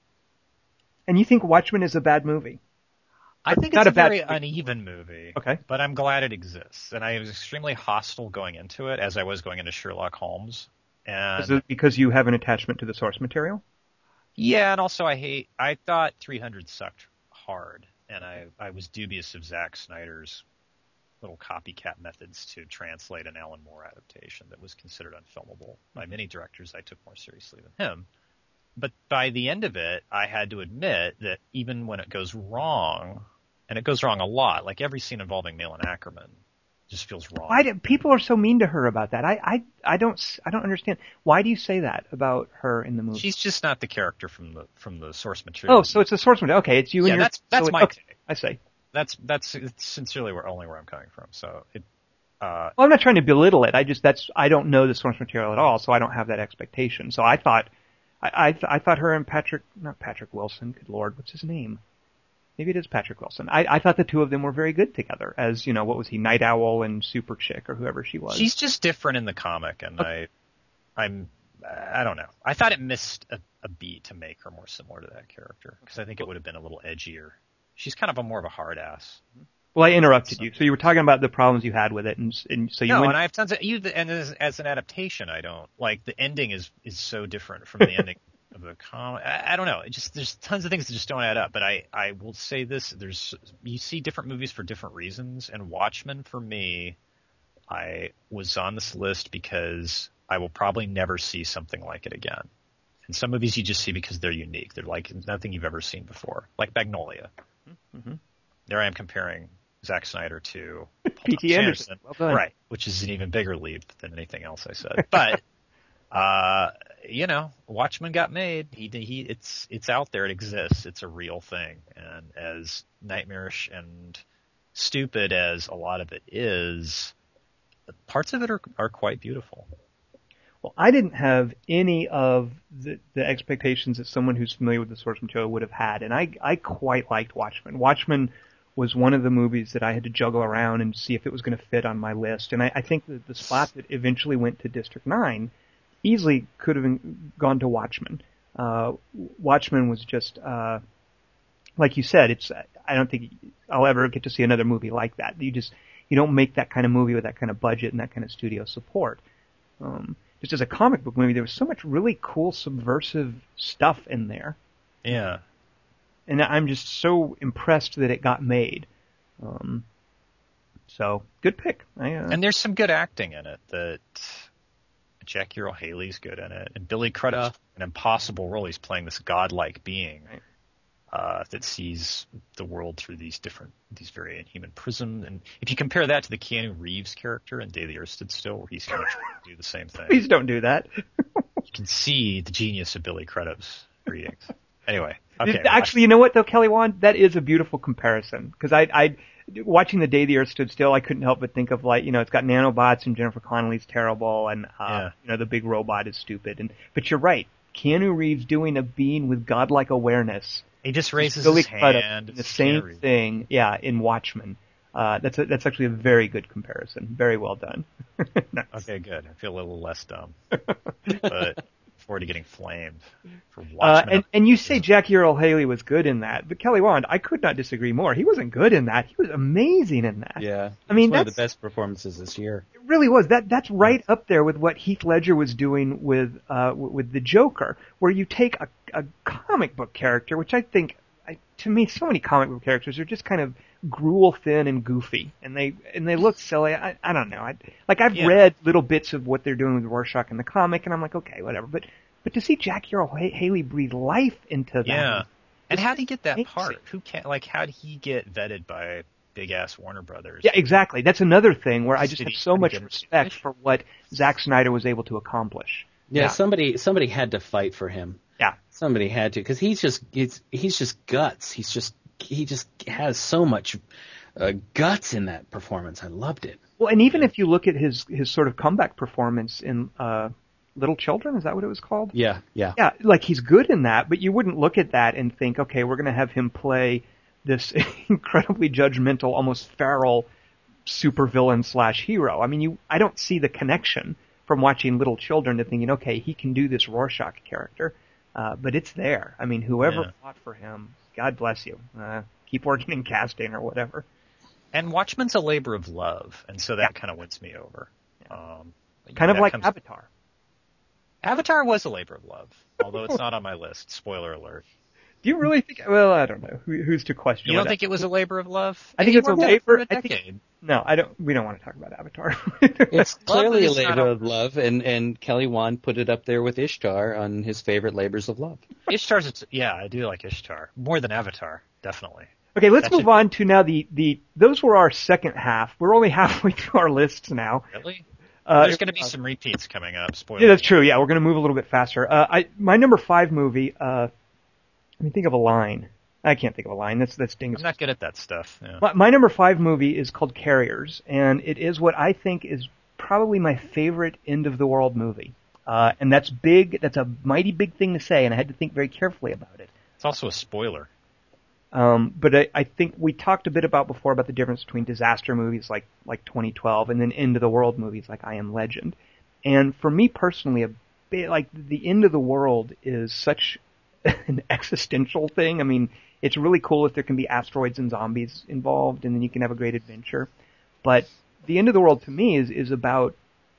And you think Watchmen is a bad movie? I think not it's a, a very bad... uneven movie. Okay. But I'm glad it exists. And I was extremely hostile going into it, as I was going into Sherlock Holmes. And is it because you have an attachment to the source material? Yeah, and also I hate, I thought three hundred sucked hard. And I, I was dubious of Zack Snyder's little copycat methods to translate an Alan Moore adaptation that was considered unfilmable by many directors I took more seriously than him. But by the end of it, I had to admit that even when it goes wrong, and it goes wrong a lot, like every scene involving Malin Ackerman just feels wrong. Why do people are so mean to her about that? I, I, I don't, I don't understand. Why do you say that about her in the movie? She's just not the character from the from the source material. Oh, so it's a source material. Okay, it's you yeah, and your. that's that's so my okay, take. I say. That's that's it's sincerely where only where I'm coming from. So it. Uh, well, I'm not trying to belittle it. I just that's I don't know the source material at all, so I don't have that expectation. So I thought, I I, th- I thought her and Patrick, not Patrick Wilson. Good Lord, what's his name? Maybe it is Patrick Wilson. I, I thought the two of them were very good together as, you know, what was he, Night Owl and Super Chick or whoever she was. She's just different in the comic, and okay. I, I'm, I don't know. I thought it missed a, a beat to make her more similar to that character, because I think it would have been a little edgier. She's kind of a more of a hard ass. Well, I interrupted so, you. So you were talking about the problems you had with it, and, and so you no, went... and I have tons of, you, and as, as an adaptation, I don't, like, the ending is, is so different from the ending of the comic. I, I don't know. It just, there's tons of things that just don't add up. But I, I will say this: there's, you see different movies for different reasons, and Watchmen for me, I was on this list because I will probably never see something like it again. And some movies you just see because they're unique. They're like nothing you've ever seen before, like Magnolia. Mm-hmm. There I am comparing Zack Snyder to P T Anderson, well done. Right? Which is an even bigger leap than anything else I said, but. Uh, you know, Watchmen got made. He, he, it's, it's out there. It exists. It's a real thing. And as nightmarish and stupid as a lot of it is, parts of it are, are quite beautiful. Well, I didn't have any of the, the expectations that someone who's familiar with the source material would have had. And I, I quite liked Watchmen. Watchmen was one of the movies that I had to juggle around and see if it was going to fit on my list. And I, I think that the spot that eventually went to District nine easily could have gone to Watchmen. Uh, Watchmen was just, uh, like you said, it's, I don't think I'll ever get to see another movie like that. You just, you don't make that kind of movie with that kind of budget and that kind of studio support. Um, just as a comic book movie, there was so much really cool subversive stuff in there. Yeah. And I'm just so impressed that it got made. Um, so, good pick. I, uh, and there's some good acting in it that, Jackie Earle Haley's good in it, and Billy Crudup's uh, an impossible role. He's playing this godlike being uh, that sees the world through these different, these very inhuman prisms. And if you compare that to the Keanu Reeves character in Day the Earth Stood Still, where he's kind of trying to do the same thing. Please don't do that. You can see the genius of Billy Crudup's readings. Anyway, okay. Actually, you know what though, Kelly Wand? That is a beautiful comparison, because I, I, watching The Day the Earth Stood Still, I couldn't help but think of, like, you know, it's got nanobots and Jennifer Connelly's terrible, and uh, yeah. you know, the big robot is stupid. And but you're right, Keanu Reeves doing a being with godlike awareness. He just raises Billy his hand. The same scary. thing, yeah, in Watchmen. Uh, that's a, that's actually a very good comparison. Very well done. Nice. Okay, good. I feel a little less dumb, but. Forward to getting flamed for Watchmen. Uh, and, and you say Jackie Earle Haley was good in that, but Kelly Wand, I could not disagree more. He wasn't good in that. He was amazing in that. Yeah, I mean, one that's of the best performances this year. It really was. That that's right up there with what Heath Ledger was doing with uh with the Joker, where you take a, a comic book character, which I think, I, to me, so many comic book characters are just kind of gruel thin and goofy, and they and they look silly. I I don't know. I, like I've yeah. read little bits of what they're doing with Rorschach in the comic, and I'm like, okay, whatever. But but to see Jackie Earle Haley breathe life into that, yeah. And how did he get that amazing. part? Who can like how did he get vetted by big ass Warner Brothers? Yeah, exactly. That's another thing where I just Did have he- so did he much get respect for what Zack Snyder was able to accomplish. Yeah, Yeah. somebody somebody had to fight for him. Yeah. Somebody had to, because he's just he's he's just guts. He's just he just has so much uh, guts in that performance. I loved it. Well, and even if you look at his his sort of comeback performance in uh, Little Children, is that what it was called? Yeah, yeah. Yeah, like he's good in that, but you wouldn't look at that and think, okay, we're going to have him play this incredibly judgmental, almost feral supervillain slash hero. I mean, you, I don't see the connection from watching Little Children to thinking, okay, he can do this Rorschach character, uh, but it's there. I mean, whoever Yeah. fought for him, God bless you. Uh, keep working in casting or whatever. And Watchmen's a labor of love, and so that Yeah. kind of wins me over. Um, Kind of that like comes- Avatar. Avatar was a labor of love, although it's not on my list. Spoiler alert. Do you really think? Well, I don't know. Who, who's to question? You don't what- think it was a labor of love? I think He it's a worked on it for labor- a I think- decade. No, I don't. We don't want to talk about Avatar. It's clearly a is not labor a- of love, and, and Kelly Wand put it up there with Ishtar on his favorite labors of love. Ishtar's, it's, yeah, I do like Ishtar more than Avatar, definitely. Okay, let's That move should- on to now the, the, those were our second half. We're only halfway through our lists now. Really? Uh, There's going to be some repeats coming up. Spoiler. Yeah, that's true. Yeah, we're going to move a little bit faster. Uh, I, my number five movie, uh, let me think of a line. I can't think of a line. That's, that's Dingus. I'm not good at that stuff. Yeah. My, my number five movie is called Carriers, and it is what I think is probably my favorite end of the world movie. Uh, and that's big, that's a mighty big thing to say, and I had to think very carefully about it. It's also a spoiler. Um, but I, I think we talked a bit about before about the difference between disaster movies like, like twenty twelve and then end of the world movies like I Am Legend. And for me personally, a bit, like the end of the world is such an existential thing. I mean, it's really cool if there can be asteroids and zombies involved and then you can have a great adventure. But the end of the world to me is, is about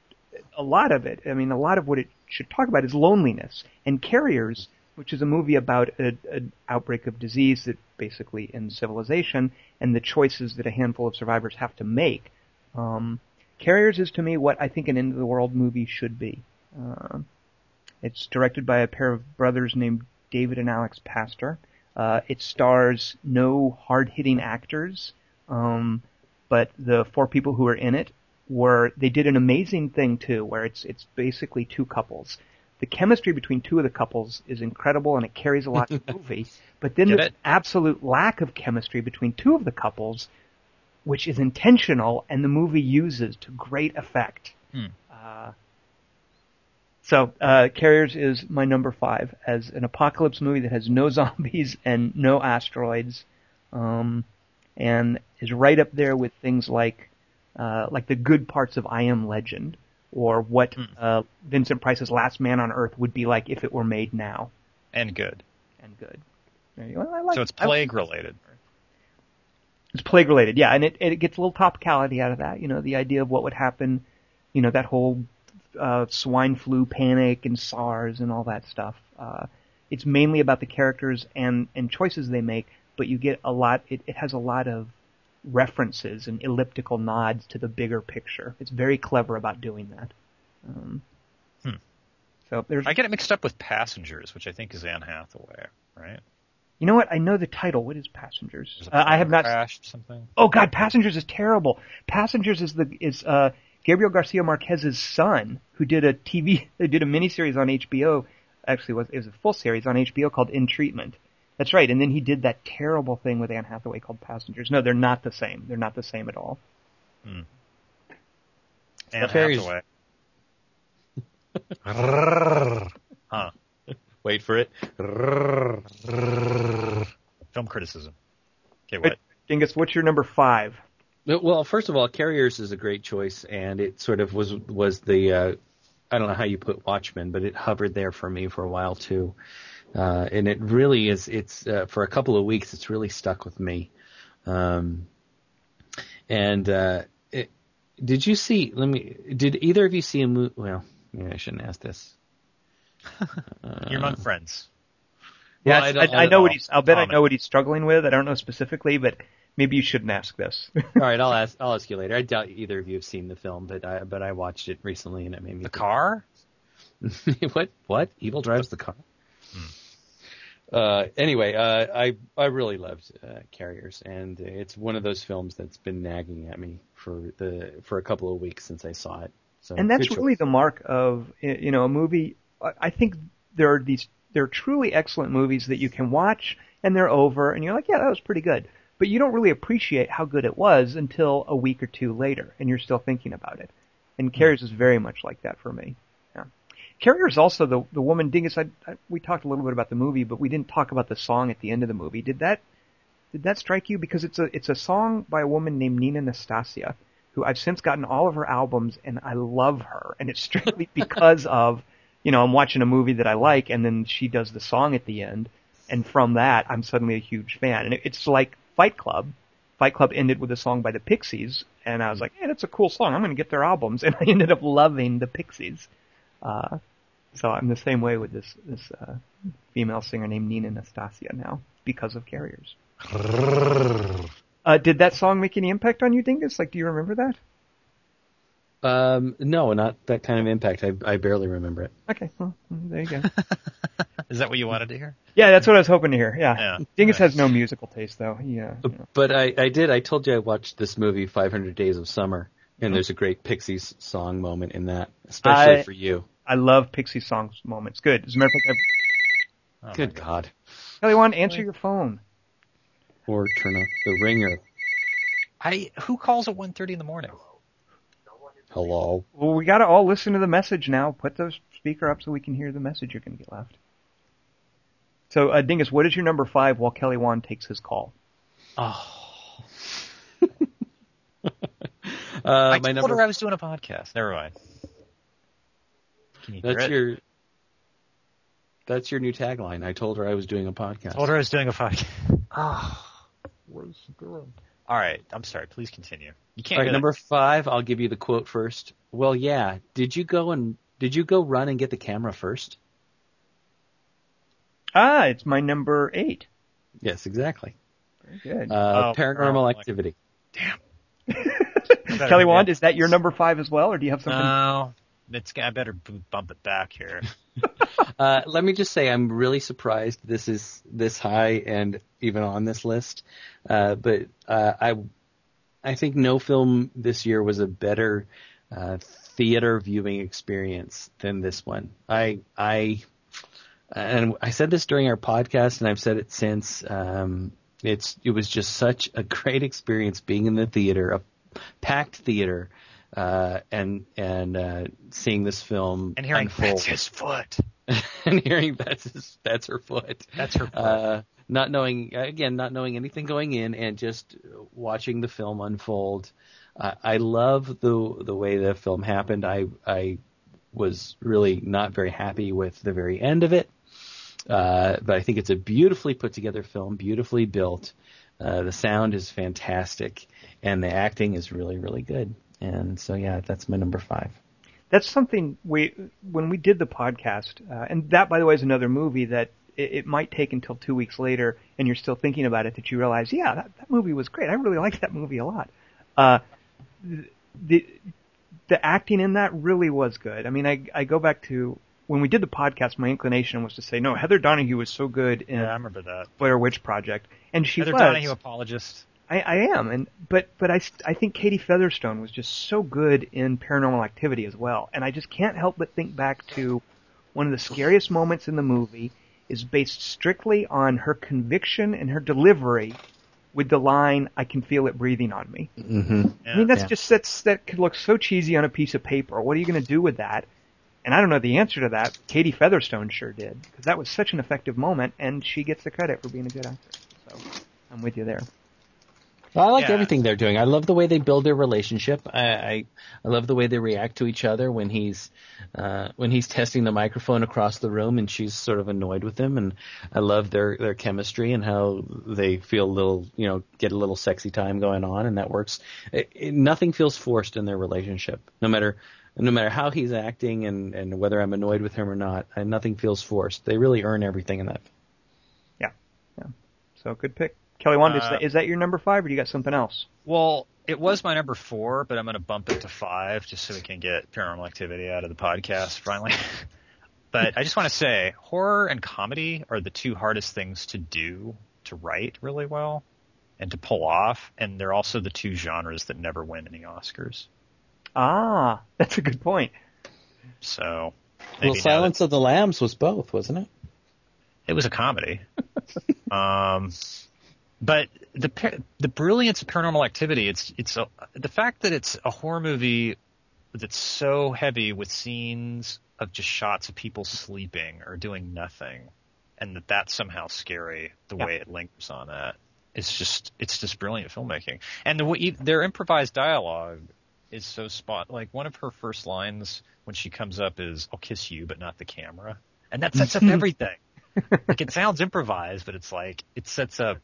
a lot of it. I mean, a lot of what it should talk about is loneliness. And Carriers, which is a movie about an outbreak of disease that basically ends civilization and the choices that a handful of survivors have to make. Um, Carriers is to me what I think an end of the world movie should be. Uh, it's directed by a pair of brothers named David and Alex Pastor. Uh, it stars no hard-hitting actors, um, but the four people who are in it were, they did an amazing thing too, where it's, it's basically two couples. The chemistry between two of the couples is incredible and it carries a lot of the movie, but then Get there's it? absolute lack of chemistry between two of the couples, which is intentional and the movie uses to great effect. Hmm. Uh, so, uh, Carriers is my number five as an apocalypse movie that has no zombies and no asteroids, um, and is right up there with things like, uh, like the good parts of I Am Legend, or what, Hmm. uh, Vincent Price's Last Man on Earth would be like if it were made now. And good. And good. There you go. I like, So it's I like- plague related. It's plague related, yeah, and it, it gets a little topicality out of that, you know, the idea of what would happen, you know, that whole uh, swine flu panic and SARS and all that stuff. Uh, it's mainly about the characters and, and choices they make, but you get a lot, it, it has a lot of references and elliptical nods to the bigger picture. It's very clever about doing that. Um, Hmm. So there's, I get it mixed up with Passengers, which I think is Anne Hathaway, right? you know what, I know the title. What is Passengers? There's a Uh, I have plane not crashed something. Oh God, Passengers is terrible. Passengers is the is uh Gabriel Garcia Marquez's son, who did a T V, they did a miniseries on H B O. Actually, was it was a full series on H B O called In Treatment. That's right. And then he did that terrible thing with Anne Hathaway called Passengers. No, they're not the same. They're not the same at all. Hmm. Anne Carries- Hathaway. Huh. Wait for it. Film criticism. Okay, Wait, what? Genghis, what's your number five? Well, first of all, Carriers is a great choice, and it sort of was was the uh, I don't know how you put Watchmen, but it hovered there for me for a while too, uh, and it really is. It's uh, for a couple of weeks. It's really stuck with me. Um, and uh, it, did you see? Let me. Did either of you see a movie? Well, maybe I shouldn't ask this. You're among friends. Yeah, Well, I I, don't- I, I know don't what he's. I'll bet I comment. know what he's struggling with. I don't know specifically, but maybe you shouldn't ask this. All right, I'll ask. I'll ask you later. I doubt either of you have seen the film, but I but I watched it recently, and it made me. The car? what? What? Evil drives the car. Uh, anyway, uh, I I really loved uh, Carriers, and it's one of those films that's been nagging at me for the for a couple of weeks since I saw it. So, And that's good really choice. the mark of, you know, a movie. I- I think there are these, there are truly excellent movies that you can watch and they're over and you're like, yeah, that was pretty good. but you don't really appreciate how good it was until a week or two later, and you're still thinking about it. And Carriers is very much like that for me. Yeah. Carriers also the the woman Dingus. I, I, we talked a little bit about the movie, but we didn't talk about the song at the end of the movie. Did that did that strike you? Because it's a it's a song by a woman named Nina Nastasia, who I've since gotten all of her albums, and I love her. And it's strictly because of, you know, I'm watching a movie that I like, and then she does the song at the end, and from that, I'm suddenly a huge fan. And it, it's like Fight Club. Fight Club ended with a song by the Pixies, and I was like, hey, that's a cool song. I'm going to get their albums. And I ended up loving the Pixies. Uh, so I'm the same way with this, this uh, female singer named Nina Nastasia now, because of Carriers. Uh, did that song make any impact on you, Dingus? Like, do you remember that? Um, no, not that kind of impact. I, I barely remember it. Okay, well, there you go. Is that what you wanted to hear? Yeah, that's what I was hoping to hear. Yeah, Yeah. Dingus Nice. has no musical taste, though. Yeah, you know. But I, I did. I told you I watched this movie, five hundred Days of Summer, and there's a great Pixies song moment in that, especially I- for you. I love Pixie songs moments. Good. As a matter of fact, I've, Oh, Good my God. Kelly, Wand, answer your phone. Or turn off the ringer. I who calls at one thirty in the morning? Hello. Well, we got to all listen to the message now. Put the speaker up so we can hear the message you're going to get left. So, uh, Dingus, what is your number five while Kelly Wand takes his call? Oh. uh, I my told number. her I was doing a podcast. Never mind. Can you hear That's it? your. That's your new tagline. I told her I was doing a podcast. Told her I was doing a podcast. Oh, where's good? All right, I'm sorry. Please continue. You can't. All right, hear number five. I'll give you the quote first. Well, yeah. Did you go and did you go run and get the camera first? Ah, it's my number eight. Yes, exactly. Very good. Uh, Oh, Paranormal Paranormal Activity. that. Kelly Wand, is that your number five as well, or do you have something? No, it's. I better b- bump it back here. Uh, let me just say, I'm really surprised this is this high and even on this list. Uh, but uh, I, I think no film this year was a better uh, theater viewing experience than this one. I, I, and I said this during our podcast, and I've said it since. Um, it's it was just such a great experience being in the theater, a packed theater, uh, and and uh, seeing this film And hearing unfold. that's his foot. And hearing that's his, that's her foot. That's her foot. Uh, not knowing again, not knowing anything going in, and just watching the film unfold. Uh, I love the the way the film happened. I I was really not very happy with the very end of it, uh, but I think it's a beautifully put together film, beautifully built. Uh, the sound is fantastic, and the acting is really really good. And so yeah, that's my number five. That's something we, when we did the podcast, uh, and that, by the way, is another movie that it, it might take until two weeks later, and you're still thinking about it, that you realize, yeah, that, that movie was great. I really liked that movie a lot. Uh, the the acting in that really was good. I mean, I I go back to when we did the podcast, my inclination was to say, no, Heather Donahue was so good in Yeah, I remember that. Blair Witch Project, and she Heather was. Donahue apologist. I, I am, and but but I, I think Katie Featherstone was just so good in Paranormal Activity as well, and I just can't help but think back to one of the scariest moments in the movie is based strictly on her conviction and her delivery with the line, "I can feel it breathing on me." Mm-hmm. Yeah. I mean, that's Yeah. just that's that could look so cheesy on a piece of paper. What are you going to do with that? And I don't know the answer to that. Katie Featherstone sure did, because that was such an effective moment, and she gets the credit for being a good actress. So I'm with you there. Well, I like Yeah. everything they're doing. I love the way they build their relationship. I, I, I love the way they react to each other when he's uh, when he's testing the microphone across the room and she's sort of annoyed with him. And I love their, their chemistry and how they feel a little, you know, get a little sexy time going on, and that works. It, it, nothing feels forced in their relationship, no matter no matter how he's acting and, and whether I'm annoyed with him or not. And nothing feels forced. They really earn everything in that. Yeah, yeah. So good pick. Kelly Wand, is, Uh, that, is that your number five, or do you got something else? Well, it was my number four, but I'm going to bump it to five just so we can get Paranormal Activity out of the podcast finally. But I just want to say, horror and comedy are the two hardest things to do, to write really well, and to pull off, and they're also the two genres that never win any Oscars. Ah, that's a good point. So, Well, maybe now Silence of the Lambs was both, wasn't it? that- it was a comedy. um, But the the brilliance of Paranormal Activity, it's it's a, the fact that it's a horror movie that's so heavy with scenes of just shots of people sleeping or doing nothing, and that that's somehow scary. The yeah. way it lingers on that, it's just it's just brilliant filmmaking. And the, their improvised dialogue is so spot. Like one of her first lines when she comes up is "I'll kiss you, but not the camera," and that sets up everything. Like it sounds improvised, but it's like it sets up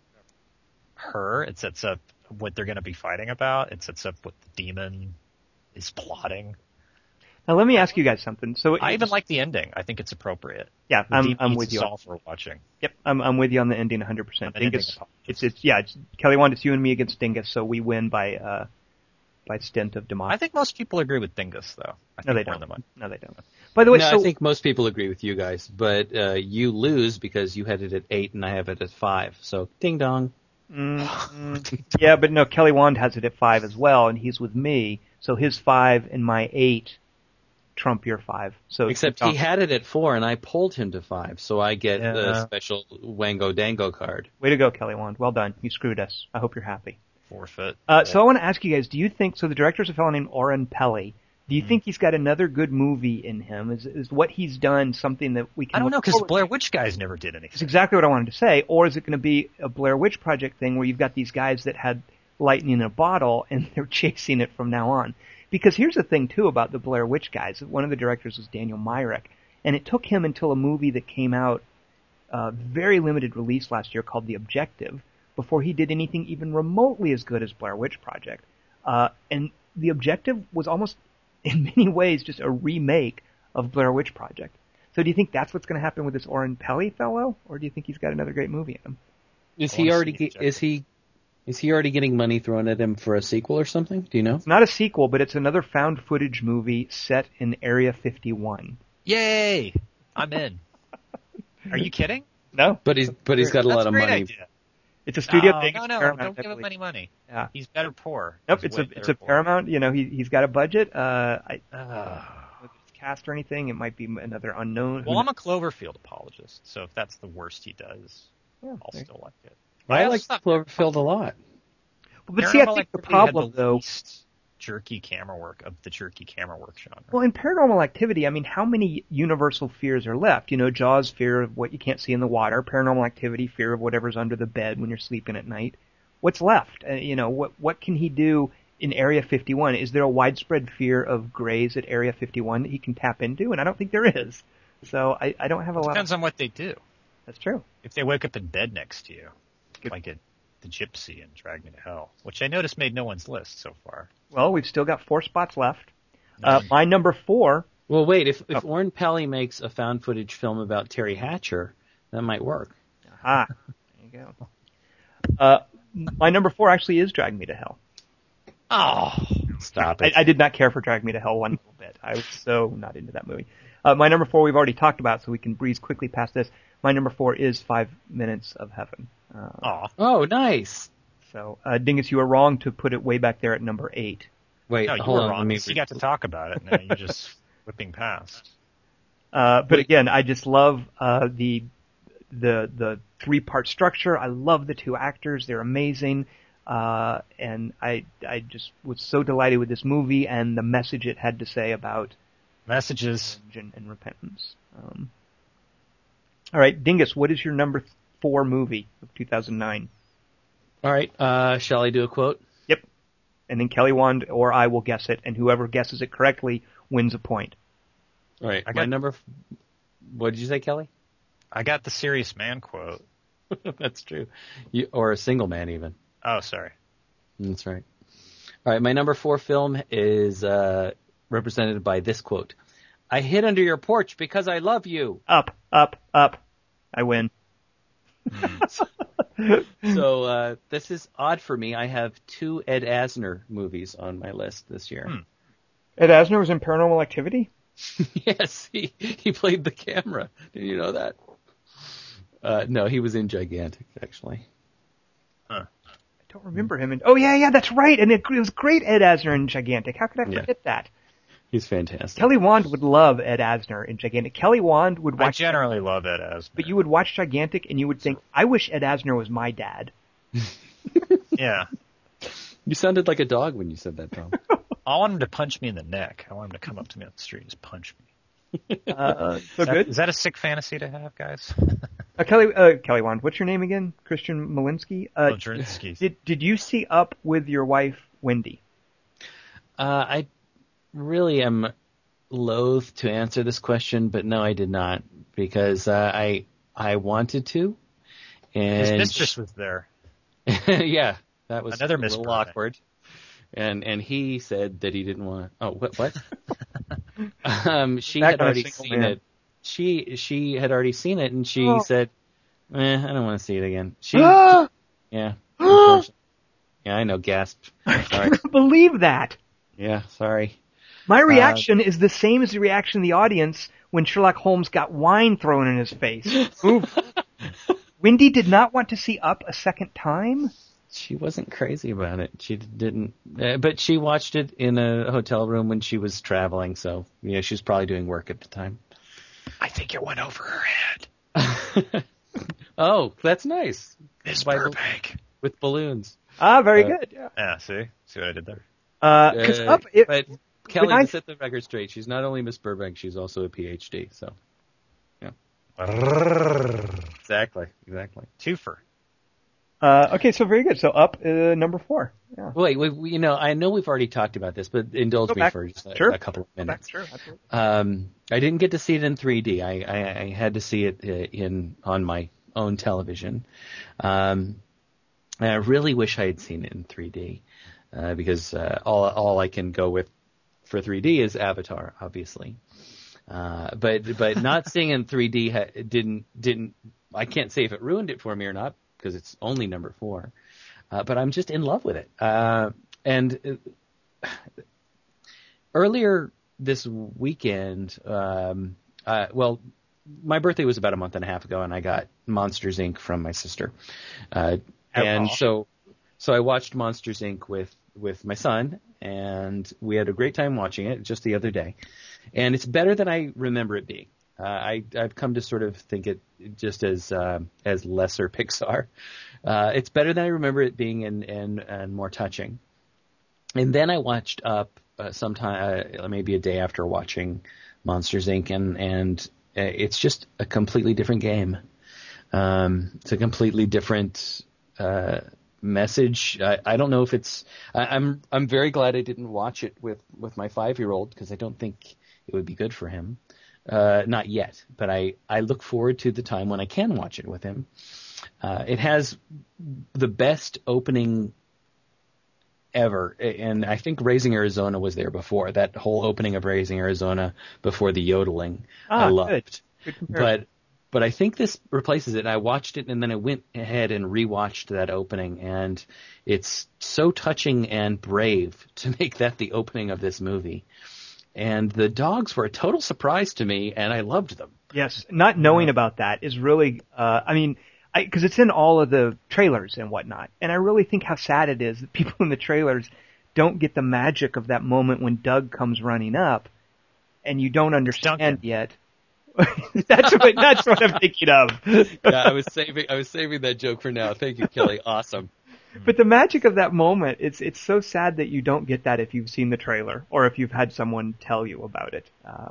her. It sets up what they're going to be fighting about. It sets up what the demon is plotting. Now let me ask you guys something. So I even like the ending. I think it's appropriate. Yeah, the I'm, I'm with you. All for watching. Yep, I'm, I'm with you on the ending one hundred percent. Dingus, it's it's yeah, it's Kelly Wand, it's you and me against Dingus, so we win by uh by stint of democracy. I think most people agree with Dingus, though. I no, think they don't. The no, they don't. By the way, no, so I think most people agree with you guys, but uh, you lose because you had it at eight and I have it at five. So ding dong. Mm, yeah, but no, Kelly Wand has it at five as well, and he's with me, so his five and my eight trump your five. So except he had it at four, and I pulled him to five, so I get yeah. the special Wango Dango card. Way to go, Kelly Wand. Well done. You screwed us. I hope you're happy. Forfeit. Uh, so I want to ask you guys, do you think, so the director's a fellow named Oren Peli. Do you mm. think he's got another good movie in him? Is is what he's done something that we can I don't know, because Blair Witch guys never did anything. That's exactly what I wanted to say. Or is it going to be a Blair Witch Project thing where you've got these guys that had lightning in a bottle and they're chasing it from now on? Because here's the thing, too, about the Blair Witch guys. One of the directors was Daniel Myrick, and it took him until a movie that came out, uh, very limited release last year called The Objective, before he did anything even remotely as good as Blair Witch Project. Uh, and The Objective was almost, in many ways, just a remake of Blair Witch Project. So do you think that's what's going to happen with this Oren Peli fellow, or do you think he's got another great movie in him? Is he already, is he... Is he already getting money thrown at him for a sequel or something? Do you know? It's not a sequel, but it's another found footage movie set in Area fifty-one. Yay! I'm in. Are you kidding? No. But he's but he's got a That's lot of a great money. Idea. It's a studio no, thing. No, it's no, Paramount, don't give him any money. Yeah. He's better poor. Nope, he's it's a it's a poor. Paramount. You know, he he's got a budget. Uh, I, uh, whether it's cast or anything, it might be another unknown. Well, I'm a Cloverfield apologist, so if that's the worst he does, yeah, I'll there. still like it. I, I like Cloverfield a lot. But see, I think the problem, the though, least jerky camera work of the jerky camera work genre. Well, in Paranormal Activity, I mean, how many universal fears are left? You know, Jaws, fear of what you can't see in the water. Paranormal Activity, fear of whatever's under the bed when you're sleeping at night. What's left? Uh, you know, what what can he do in Area fifty-one? Is there a widespread fear of grays at Area fifty-one that he can tap into? And I don't think there is. So I, I don't have a it lot. Depends of... on what they do. That's true. If they wake up in bed next to you, Good. like it. The Gypsy and Drag Me to Hell, which I noticed made no one's list so far. Well, we've still got four spots left. Uh, my number four. Well, wait, if, if oh. Oren Peli makes a found footage film about Terry Hatcher, that might work. Ah, there you go. Uh, my number four actually is Drag Me to Hell. Oh, stop it. I, I did not care for Drag Me to Hell one little bit. I was so not into that movie. Uh, my number four we've already talked about, so we can breeze quickly past this. My number four is Five Minutes of Heaven. Uh, oh, nice. So, uh, Dingus, you were wrong to put it way back there at number eight. Wait, no, you hold were on. wrong. Let me... You got to talk about it, and then you're just whipping past. Uh, but again, I just love uh, the the the three part structure. I love the two actors; they're amazing, uh, and I I just was so delighted with this movie and the message it had to say about messages and, and repentance. Um, all right, Dingus, what is your number four movie of two thousand nine? All right, uh, shall I do a quote? Yep. And then Kelly Wand or I will guess it, and whoever guesses it correctly wins a point. All right, I my got, number. What did you say, Kelly? I got the Serious Man quote. That's true. You, or a single man, even. Oh, sorry. That's right. All right, my number four film is uh, represented by this quote. I hid under your porch because I love you. Up, up, up. I win. So uh, this is odd for me. I have two Ed Asner movies on my list this year. Hmm. Ed Asner was in Paranormal Activity? Yes, he, he played the camera. Did you know that? Uh, no, he was in Gigantic, actually. Huh. I don't remember him. In, oh, yeah, yeah, that's right. And it, it was great Ed Asner in Gigantic. How could I forget yeah. that? He's fantastic. Kelly Wand would love Ed Asner in Gigantic. Kelly Wand would watch... I generally love Ed Asner. But you would watch Gigantic and you would think, I wish Ed Asner was my dad. Yeah. You sounded like a dog when you said that, Tom. I want him to punch me in the neck. I want him to come up to me on the street and just punch me. Uh, so Is that, good. is that a sick fantasy to have, guys? Uh, Kelly, uh, Kelly Wand, what's your name again? Christian Malinsky? Uh, Oh, Drinsky. did, did you see Up with your wife, Wendy? Uh, I really am loath to answer this question, but no, I did not, because uh, I I wanted to, His and mistress was there. yeah, that was Another a Miss little Burbank. awkward. And and he said that he didn't want. Oh, what what? um, she That had kind of already single seen man. it. She she had already seen it, and she Oh. said, "Eh, I don't want to see it again." She I yeah. unfortunately. Yeah, I know. Gasped. Sorry. can't believe that. Yeah, sorry. My reaction is the same as the reaction of the audience when Sherlock Holmes got wine thrown in his face. Oof. Wendy did not want to see Up a second time? She wasn't crazy about it. She didn't, uh, but she watched it in a hotel room when she was traveling. So yeah, she was probably doing work at the time. I think it went over her head. Oh, that's nice. Miss By- Burbank. With balloons. Ah, very Uh, good. Yeah. Yeah, see? See what I did there? Uh, 'cause Uh, Up, it, but Kelly, I- to set the record straight, she's not only Miss Burbank, she's also a P H D. So exactly, exactly. Twofer. uh, okay, so very good. So Up, uh, number four. Yeah. Wait, we, we, you know, I know we've already talked about this, but indulge Go me back. for just a, Sure. a couple of Go back, minutes. Sure, absolutely. Um, I didn't get to see it in three D. I, I, I had to see it uh, in on my own television. Um, and I really wish I had seen it in three D uh, because uh, all all I can go with for three D is Avatar, obviously. Uh, but but not seeing it in three D ha- didn't didn't. I can't say if it ruined it for me or not because it's only number four. Uh, but I'm just in love with it. Uh, and uh, earlier this weekend, um, uh, well, my birthday was about a month and a half ago, and I got Monsters Incorporated from my sister. Uh, and Aw. so, so I watched Monsters Incorporated with, with my son, and we had a great time watching it just the other day. And it's better than I remember it being. Uh, I, I've come to sort of think it just as uh, as lesser Pixar. Uh, it's better than I remember it being and, and, and more touching. And then I watched Up uh, sometime, uh, maybe a day after watching Monsters Incorporated, and, and uh, it's just a completely different game. Um, it's a completely different uh, message. I, I don't know if it's. I, I'm I'm very glad I didn't watch it with, with my five year old because I don't think it would be good for him. Uh, not yet, but I, I look forward to the time when I can watch it with him. Uh, it has the best opening ever, and I think Raising Arizona was there before. That whole opening of Raising Arizona before the yodeling, Ah, I loved. good. Good comparison. But but I think this replaces it. And I watched it, and then I went ahead and rewatched that opening, and it's so touching and brave to make that the opening of this movie. And the dogs were a total surprise to me, and I loved them. Yes, not knowing about that is really, uh, I mean, because it's in all of the trailers and whatnot, and I really think how sad it is that people in the trailers don't get the magic of that moment when Doug comes running up, and you don't understand Duncan. yet. that's what that's what I'm thinking of. Yeah, I was saving I was saving that joke for now. Thank you, Kelly. Awesome. But the magic of that moment, it's it's so sad that you don't get that if you've seen the trailer or if you've had someone tell you about it. Uh,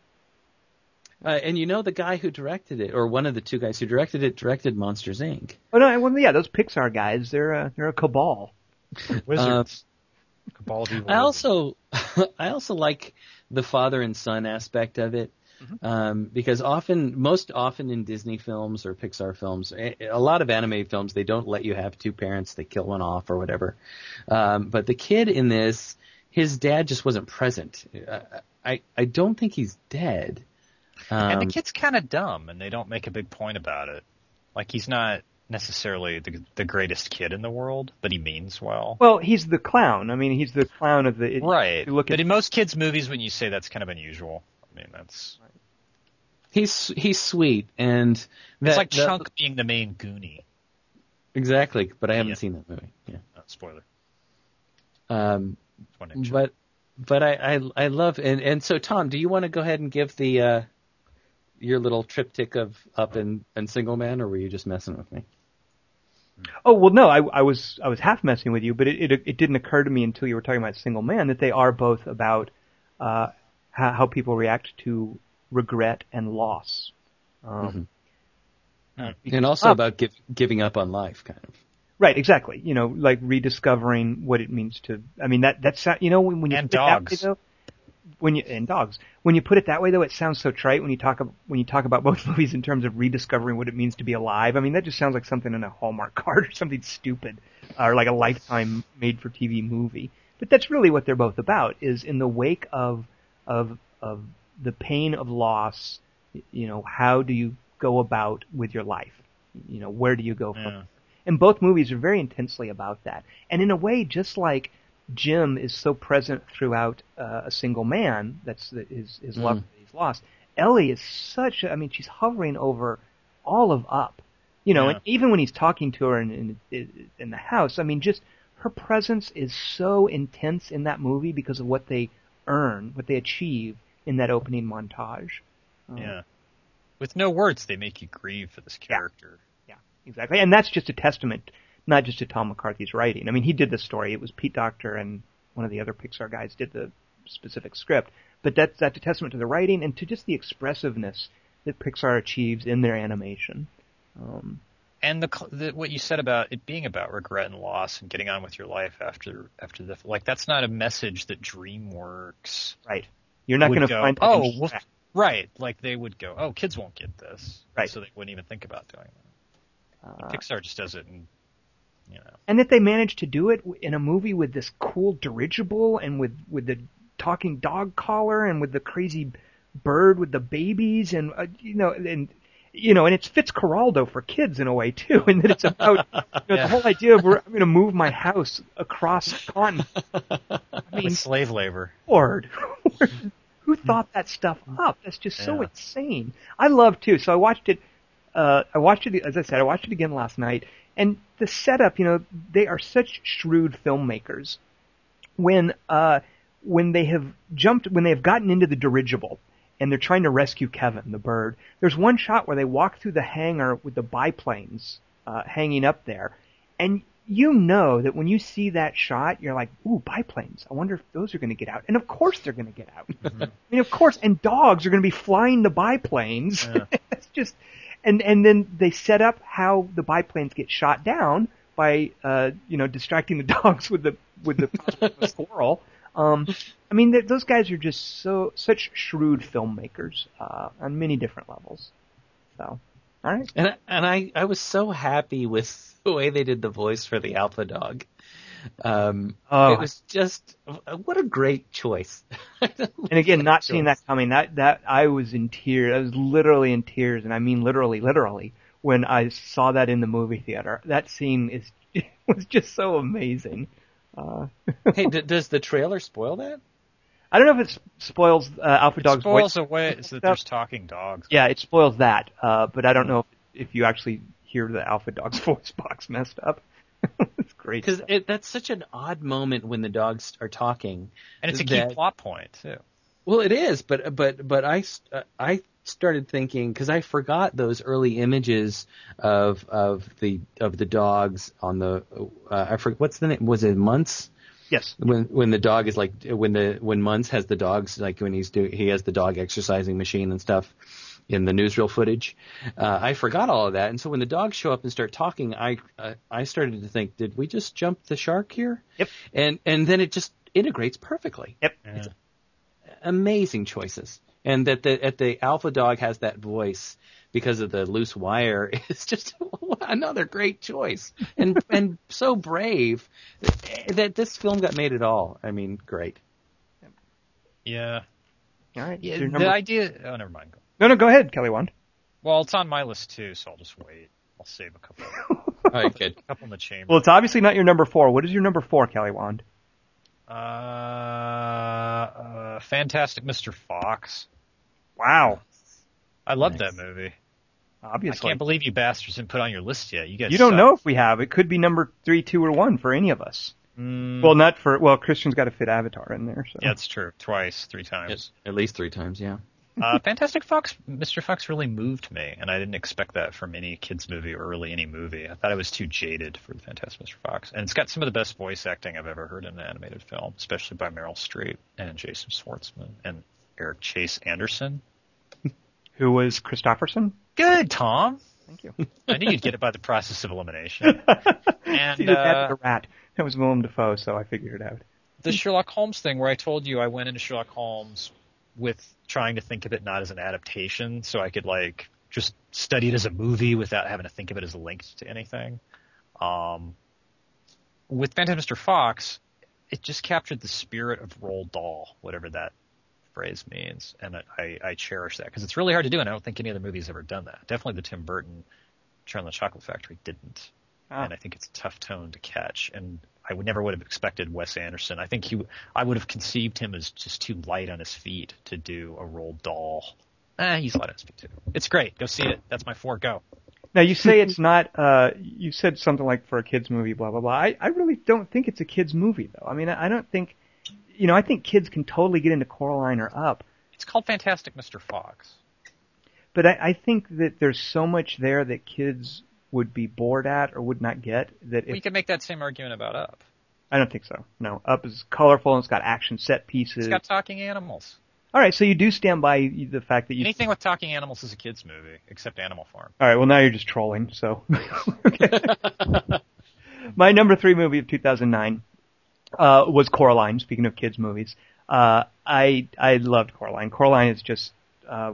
Uh, and you know the guy who directed it, or one of the two guys who directed it, directed Monsters Incorporated. oh no, well, yeah, those Pixar guys, they're a, they're a cabal. Wizards. Cabaldi I also I also like the father and son aspect of it. Um, because often, most often in Disney films or Pixar films, a, a lot of anime films, they don't let you have two parents. They kill one off or whatever. Um, but the kid in this, his dad just wasn't present. I, I, I don't think he's dead. Um, And the kid's kind of dumb, and they don't make a big point about it. Like, he's not necessarily the the greatest kid in the world, but he means well. Well, he's the clown. I mean, he's the clown of the. Right. You look But at in most kids' movies, when you say that's kind of unusual, I mean, that's... he's he's sweet, and that, It's like that- Chunk being the main Goonie. exactly. But I haven't Yeah. seen that movie. Yeah. Oh, spoiler. Um, It's one inch. but but I, I I love and and so Tom, do you want to go ahead and give the uh, your little triptych of Up and, and Single Man, or were you just messing with me? Oh well, no, I, I was I was half messing with you, but it, it it didn't occur to me until you were talking about Single Man that they are both about uh, how, how people react to regret and loss, um, mm-hmm. and also oh. about give, giving up on life, kind of. Right, exactly. You know, like rediscovering what it means to. I mean, that that's you know when, when you and put dogs. It that way, though, when you and dogs when you put it that way though, it sounds so trite when you talk when you talk about both movies in terms of rediscovering what it means to be alive. I mean, that just sounds like something in a Hallmark card or something stupid, or like a Lifetime made-for-T V movie. But that's really what they're both about. Is in the wake of of of the pain of loss, you know, how do you go about with your life? You know, where do you go from? Yeah. And both movies are very intensely about that. And in a way, just like Jim is so present throughout uh, A Single Man, that's the, his, his mm. love that he's lost, Ellie is such a, I mean, she's hovering over all of Up. You know, yeah. and even when he's talking to her in, in, in the house, I mean, just her presence is so intense in that movie because of what they earn, what they achieve in that opening montage. Um, yeah. With no words, they make you grieve for this character. Yeah. Exactly, and that's just a testament, not just to Tom McCarthy's writing. I mean, he did the story. It was Pete Docter and one of the other Pixar guys did the specific script. But that's, that's a testament to the writing and to just the expressiveness that Pixar achieves in their animation. Um, and the, the what you said about it being about regret and loss and getting on with your life after after the like that's not a message that DreamWorks right. You're not going to find oh well, right like they would go oh kids won't get this right so they wouldn't even think about doing that. Uh, Pixar just does it, and you know. And that they managed to do it in a movie with this cool dirigible, and with with the talking dog collar, and with the crazy bird with the babies, and uh, you know, and you know, and it's Fitzcarraldo for kids in a way too, and that it's about you know, yeah. the whole idea of we're, I'm going to move my house across the continent. I mean, with slave labor. Lord, who thought that stuff up? That's just so yeah. insane. I love too. So I watched it. Uh, I watched it, as I said, I watched it again last night, and the setup, you know, they are such shrewd filmmakers. When, uh, when they have jumped, when they have gotten into the dirigible, and they're trying to rescue Kevin, the bird, there's one shot where they walk through the hangar with the biplanes, uh, hanging up there, and you know that when you see that shot, you're like, ooh, biplanes, I wonder if those are gonna get out. And of course they're gonna get out. Mm-hmm. I mean, of course, and dogs are gonna be flying the biplanes. Yeah. It's just, And and then they set up how the biplanes get shot down by uh you know distracting the dogs with the with the squirrel. Um, I mean th- those guys are just so such shrewd filmmakers uh, on many different levels. So, all right. And and I I was so happy with the way they did the voice for the alpha dog. Um, oh. It was just what a great choice. And again, not seeing that coming, that that I was in tears. I was literally in tears, and I mean literally, literally, when I saw that in the movie theater. That scene is was just so amazing. Uh, hey, d- does the trailer spoil that? I don't know if it spoils uh, Alpha it Dog's spoils voice. away is that there's talking dogs. Yeah, it spoils that, uh, but I don't know if, if you actually hear the Alpha Dog's voice box messed up. It's great. Because that's such an odd moment when the dogs are talking. And it's a that, key plot point, too. Well, it is, but but but I, uh, I started thinking, because I forgot those early images of of the of the dogs on the, uh, I forget, what's the name? Was it Muntz? Yes. When when the dog is like, when the when Muntz has the dogs, like when he's do, he has the dog exercising machine and stuff in the newsreel footage. Uh, I forgot all of that. And so when the dogs show up and start talking, I uh, I started to think, did we just jump the shark here? Yep. And and then it just integrates perfectly. Yep. It's amazing choices. And that the at the alpha dog has that voice because of the loose wire is just another great choice. And and so brave that this film got made at all. I mean, great. Yeah. All right. Yeah, the the idea oh never mind. No, no, go ahead, Kelly Wand. Well, it's on my list too, so I'll just wait. I'll save a couple. All right, good. A couple in the chamber. Well, it's obviously not your number four. What is your number four, Kelly Wand? Uh, uh Fantastic Mister Fox. Wow. I love nice. that movie. Obviously. I can't believe you bastards didn't put it on your list yet. You guys You don't suck. know if we have. It could be number three, two, or one for any of us. Mm. Well, not for, well, Christian's got to fit Avatar in there. So. Yeah, it's true. Twice, three times. At, at least three times, yeah. uh, Fantastic Fox, Mister Fox really moved me, and I didn't expect that from any kids movie or really any movie. I thought I was too jaded for the Fantastic Mister Fox, and it's got some of the best voice acting I've ever heard in an animated film, especially by Meryl Streep and Jason Schwartzman and Eric Chase Anderson. Who was Christopherson? Good, Tom. Thank you. I knew you'd get it by the process of elimination. And See, that uh, was a rat. That was Willem Dafoe, so I figured it out. the Sherlock Holmes thing, where I told you I went into Sherlock Holmes with trying to think of it not as an adaptation, so I could like just study it as a movie without having to think of it as linked to anything. Um, with Fantastic Mister Fox, it just captured the spirit of Roald Dahl, whatever that phrase means, and I, I cherish that because it's really hard to do, and I don't think any other movie's ever done that. Definitely the Tim Burton Charlie and the Chocolate Factory didn't, Ah. and I think it's a tough tone to catch. And I would never would have expected Wes Anderson. I think he, I would have conceived him as just too light on his feet to do a Roald Dahl. Eh, he's light on his feet too. It's great. Go see it. That's my four. Go. Now, you say it's not, uh, you said something like for a kid's movie, blah, blah, blah. I, I really don't think it's a kid's movie, though. I mean, I, I don't think, you know, I think kids can totally get into Coraline or Up. It's called Fantastic Mister Fox. But I, I think that there's so much there that kids would be bored at or would not get that if, We could make that same argument about Up. I don't think so. No, Up is colorful and it's got action set pieces. It's got talking animals. All right, so you do stand by the fact that you... Anything with talking animals is a kid's movie, except Animal Farm. All right, well, now you're just trolling, so... My number three movie of two thousand nine uh, was Coraline, speaking of kids' movies. Uh, I I loved Coraline. Coraline is just... Uh,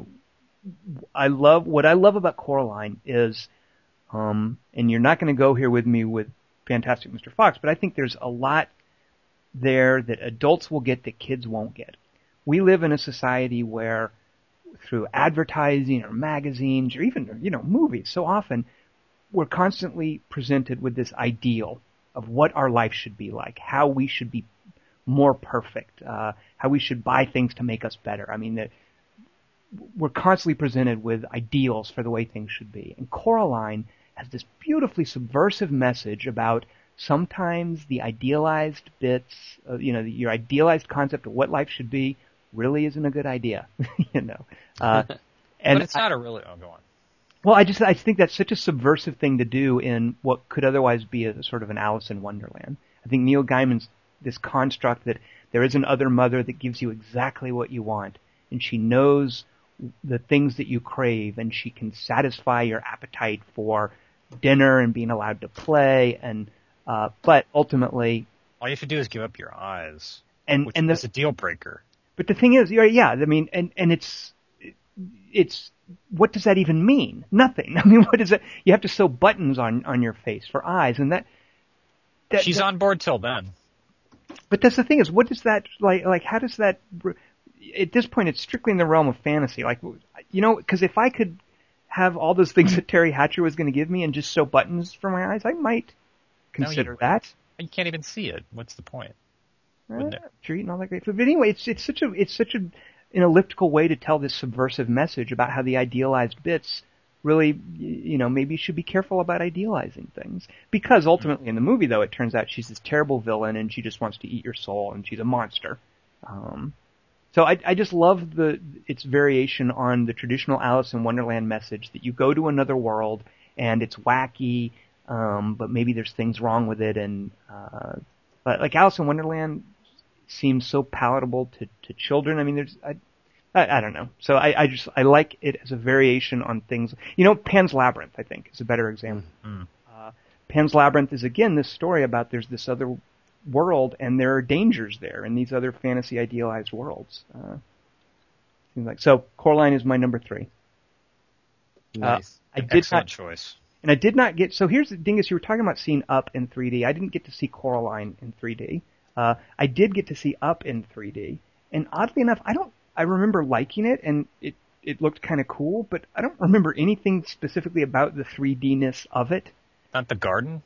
I love... What I love about Coraline is... Um, and you're not going to go here with me with Fantastic Mister Fox, but I think there's a lot there that adults will get that kids won't get. We live in a society where through advertising or magazines or even, you know, movies, so often we're constantly presented with this ideal of what our life should be like, how we should be more perfect, uh, how we should buy things to make us better. I mean, that we're constantly presented with ideals for the way things should be. And Coraline has this beautifully subversive message about sometimes the idealized bits, uh, you know, your idealized concept of what life should be really isn't a good idea, you know. Uh, and but it's not I, a really... Oh, go on. Well, I just I think that's such a subversive thing to do in what could otherwise be a sort of an Alice in Wonderland. I think Neil Gaiman's this construct that there is an other mother that gives you exactly what you want, and she knows the things that you crave, and she can satisfy your appetite for dinner and being allowed to play, and uh, but ultimately... All you have to do is give up your eyes, and, which and the, is a deal breaker. But the thing is, yeah, I mean, and, and it's, it's, what does that even mean? Nothing. I mean, what is it? You have to sew buttons on, on your face for eyes, and that, that She's that, on board till then. But that's the thing is, what does that, like, like, how does that, at this point, it's strictly in the realm of fantasy. Like, you know, because if I could have all those things that Terry Hatcher was going to give me and just sew buttons for my eyes, I might consider no, that. You can't even see it. What's the point? Uh, treat and all that great food. But anyway, it's it's such a it's such a, an elliptical way to tell this subversive message about how the idealized bits really, you know, maybe you should be careful about idealizing things. Because ultimately in the movie, though, it turns out she's this terrible villain and she just wants to eat your soul and she's a monster. Um, so I, I just love the its variation on the traditional Alice in Wonderland message that you go to another world and it's wacky, um, but maybe there's things wrong with it. And uh, but like Alice in Wonderland seems so palatable to, to children. I mean, there's, I, I, I don't know. So I, I just, I like it as a variation on things. You know, Pan's Labyrinth, I think, is a better example. Mm-hmm. Uh, Pan's Labyrinth is, again, this story about there's this other world and there are dangers there in these other fantasy idealized worlds. Uh, seems like, so Coraline is my number three. Nice. Uh, I did Excellent not, choice. And I did not get, so here's the thing is you were talking about seeing Up in three D. I didn't get to see Coraline in three D. Uh, I did get to see Up in three D, and oddly enough, I don't. I remember liking it, and it it looked kind of cool, but I don't remember anything specifically about the three D-ness of it. Not the garden?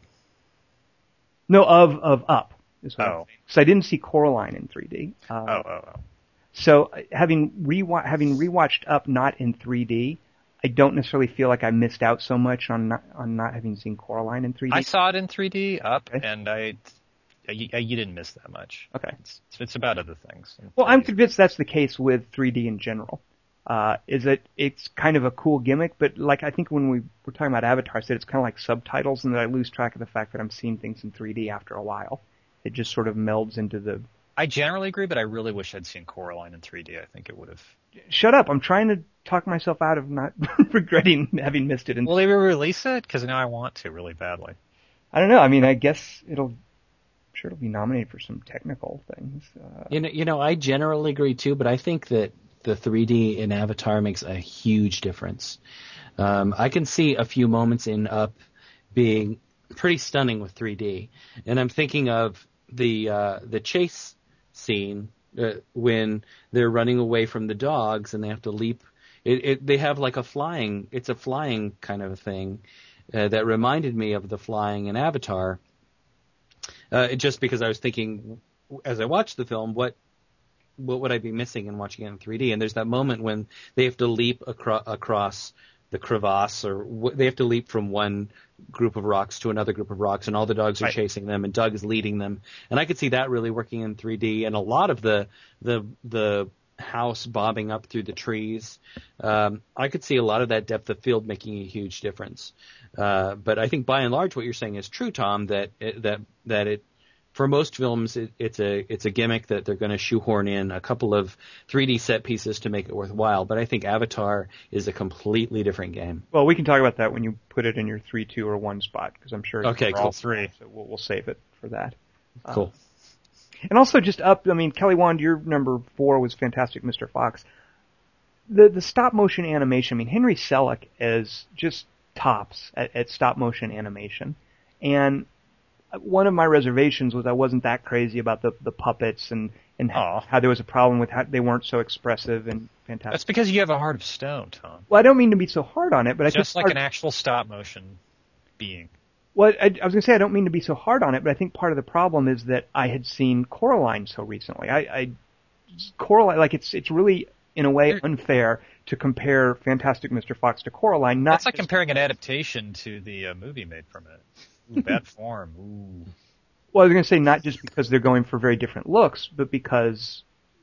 No, of of Up. Is what Oh, so I didn't see Coraline in three D. Uh, oh, oh, oh. So having rewa- having rewatched Up not in three D, I don't necessarily feel like I missed out so much on not on not having seen Coraline in three D. I saw it in three D Up, Okay. and I. You, you didn't miss that much. Okay. It's, it's about other things. Well, I'm convinced that's the case with three D in general. uh, is that it's kind of a cool gimmick, but like I think when we were talking about Avatar, I said it's kind of like subtitles, and that I lose track of the fact that I'm seeing things in three D after a while. It just sort of melds into the... I generally agree, but I really wish I'd seen Coraline in three D. I think it would have... Shut up. I'm trying to talk myself out of not regretting having missed it. And Will they release it? Because now I want to really badly. I don't know. I mean, I guess it'll... I'm sure it'll be nominated for some technical things. Uh, You know, you know, I generally agree too, but I think that the three D in Avatar makes a huge difference. Um, I can see a few moments in Up being pretty stunning with three D, and I'm thinking of the uh, the chase scene uh, when they're running away from the dogs and they have to leap. It, it, they have like a flying. It's a flying kind of a thing uh, that reminded me of the flying in Avatar. Uh, just because I was thinking as I watched the film, what what would I be missing in watching it in three D? And there's that moment when they have to leap acro- across the crevasse, or w- they have to leap from one group of rocks to another group of rocks, and all the dogs are Right. chasing them, and Doug is leading them. And I could see that really working in three D, and a lot of the the the house bobbing up through the trees. Um, I could see a lot of that depth of field making a huge difference. Uh, but I think by and large, what you're saying is true, Tom. That it, that that it. For most films, it, it's a it's a gimmick that they're going to shoehorn in a couple of three D set pieces to make it worthwhile. But I think Avatar is a completely different game. well, we can talk about that when you put it in your three, two, or one spot, because I'm sure Okay, it's cool. all three. So we'll, we'll save it for that. Cool. Uh, and also just up, I mean, Kelly Wand, your number four was Fantastic Mister Fox. The the stop motion animation, I mean, Henry Selick is just tops at, at stop motion animation. And one of my reservations was I wasn't that crazy about the, the puppets and, and how, how there was a problem with how they weren't so expressive and fantastic. That's because you have a heart of stone, Tom. Well, I don't mean to be so hard on it, but I Just think like part, an actual stop motion being. well, I, I was going to say I don't mean to be so hard on it, but I think part of the problem is that I had seen Coraline so recently. I, I Coraline, like it's it's really in a way unfair to compare Fantastic Mister Fox to Coraline. Not That's like just- comparing an adaptation to the uh, movie made from it. Ooh, bad form. Ooh. Well, I was going to say not just because they're going for very different looks, but because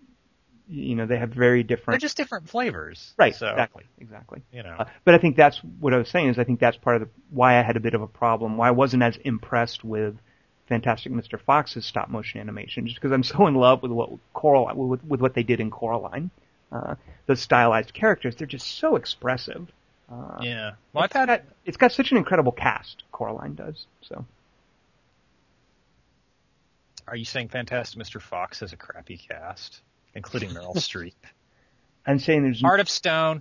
you know they have very They're different. just different flavors. Right, So, exactly, exactly. You know. Uh, but I think that's what I was saying is I think that's part of the, why I had a bit of a problem, why I wasn't as impressed with Fantastic Mister Fox's stop motion animation, just because I'm so in love with what Coraline, with, with what they did in Coraline. Uh, those stylized characters, they're just so expressive. Uh, yeah. Well, I've it's had got, it's got such an incredible cast, Coraline does. So Are you saying Fantastic Mister Fox has a crappy cast, including Meryl Streep? I'm saying there's Heart of Stone.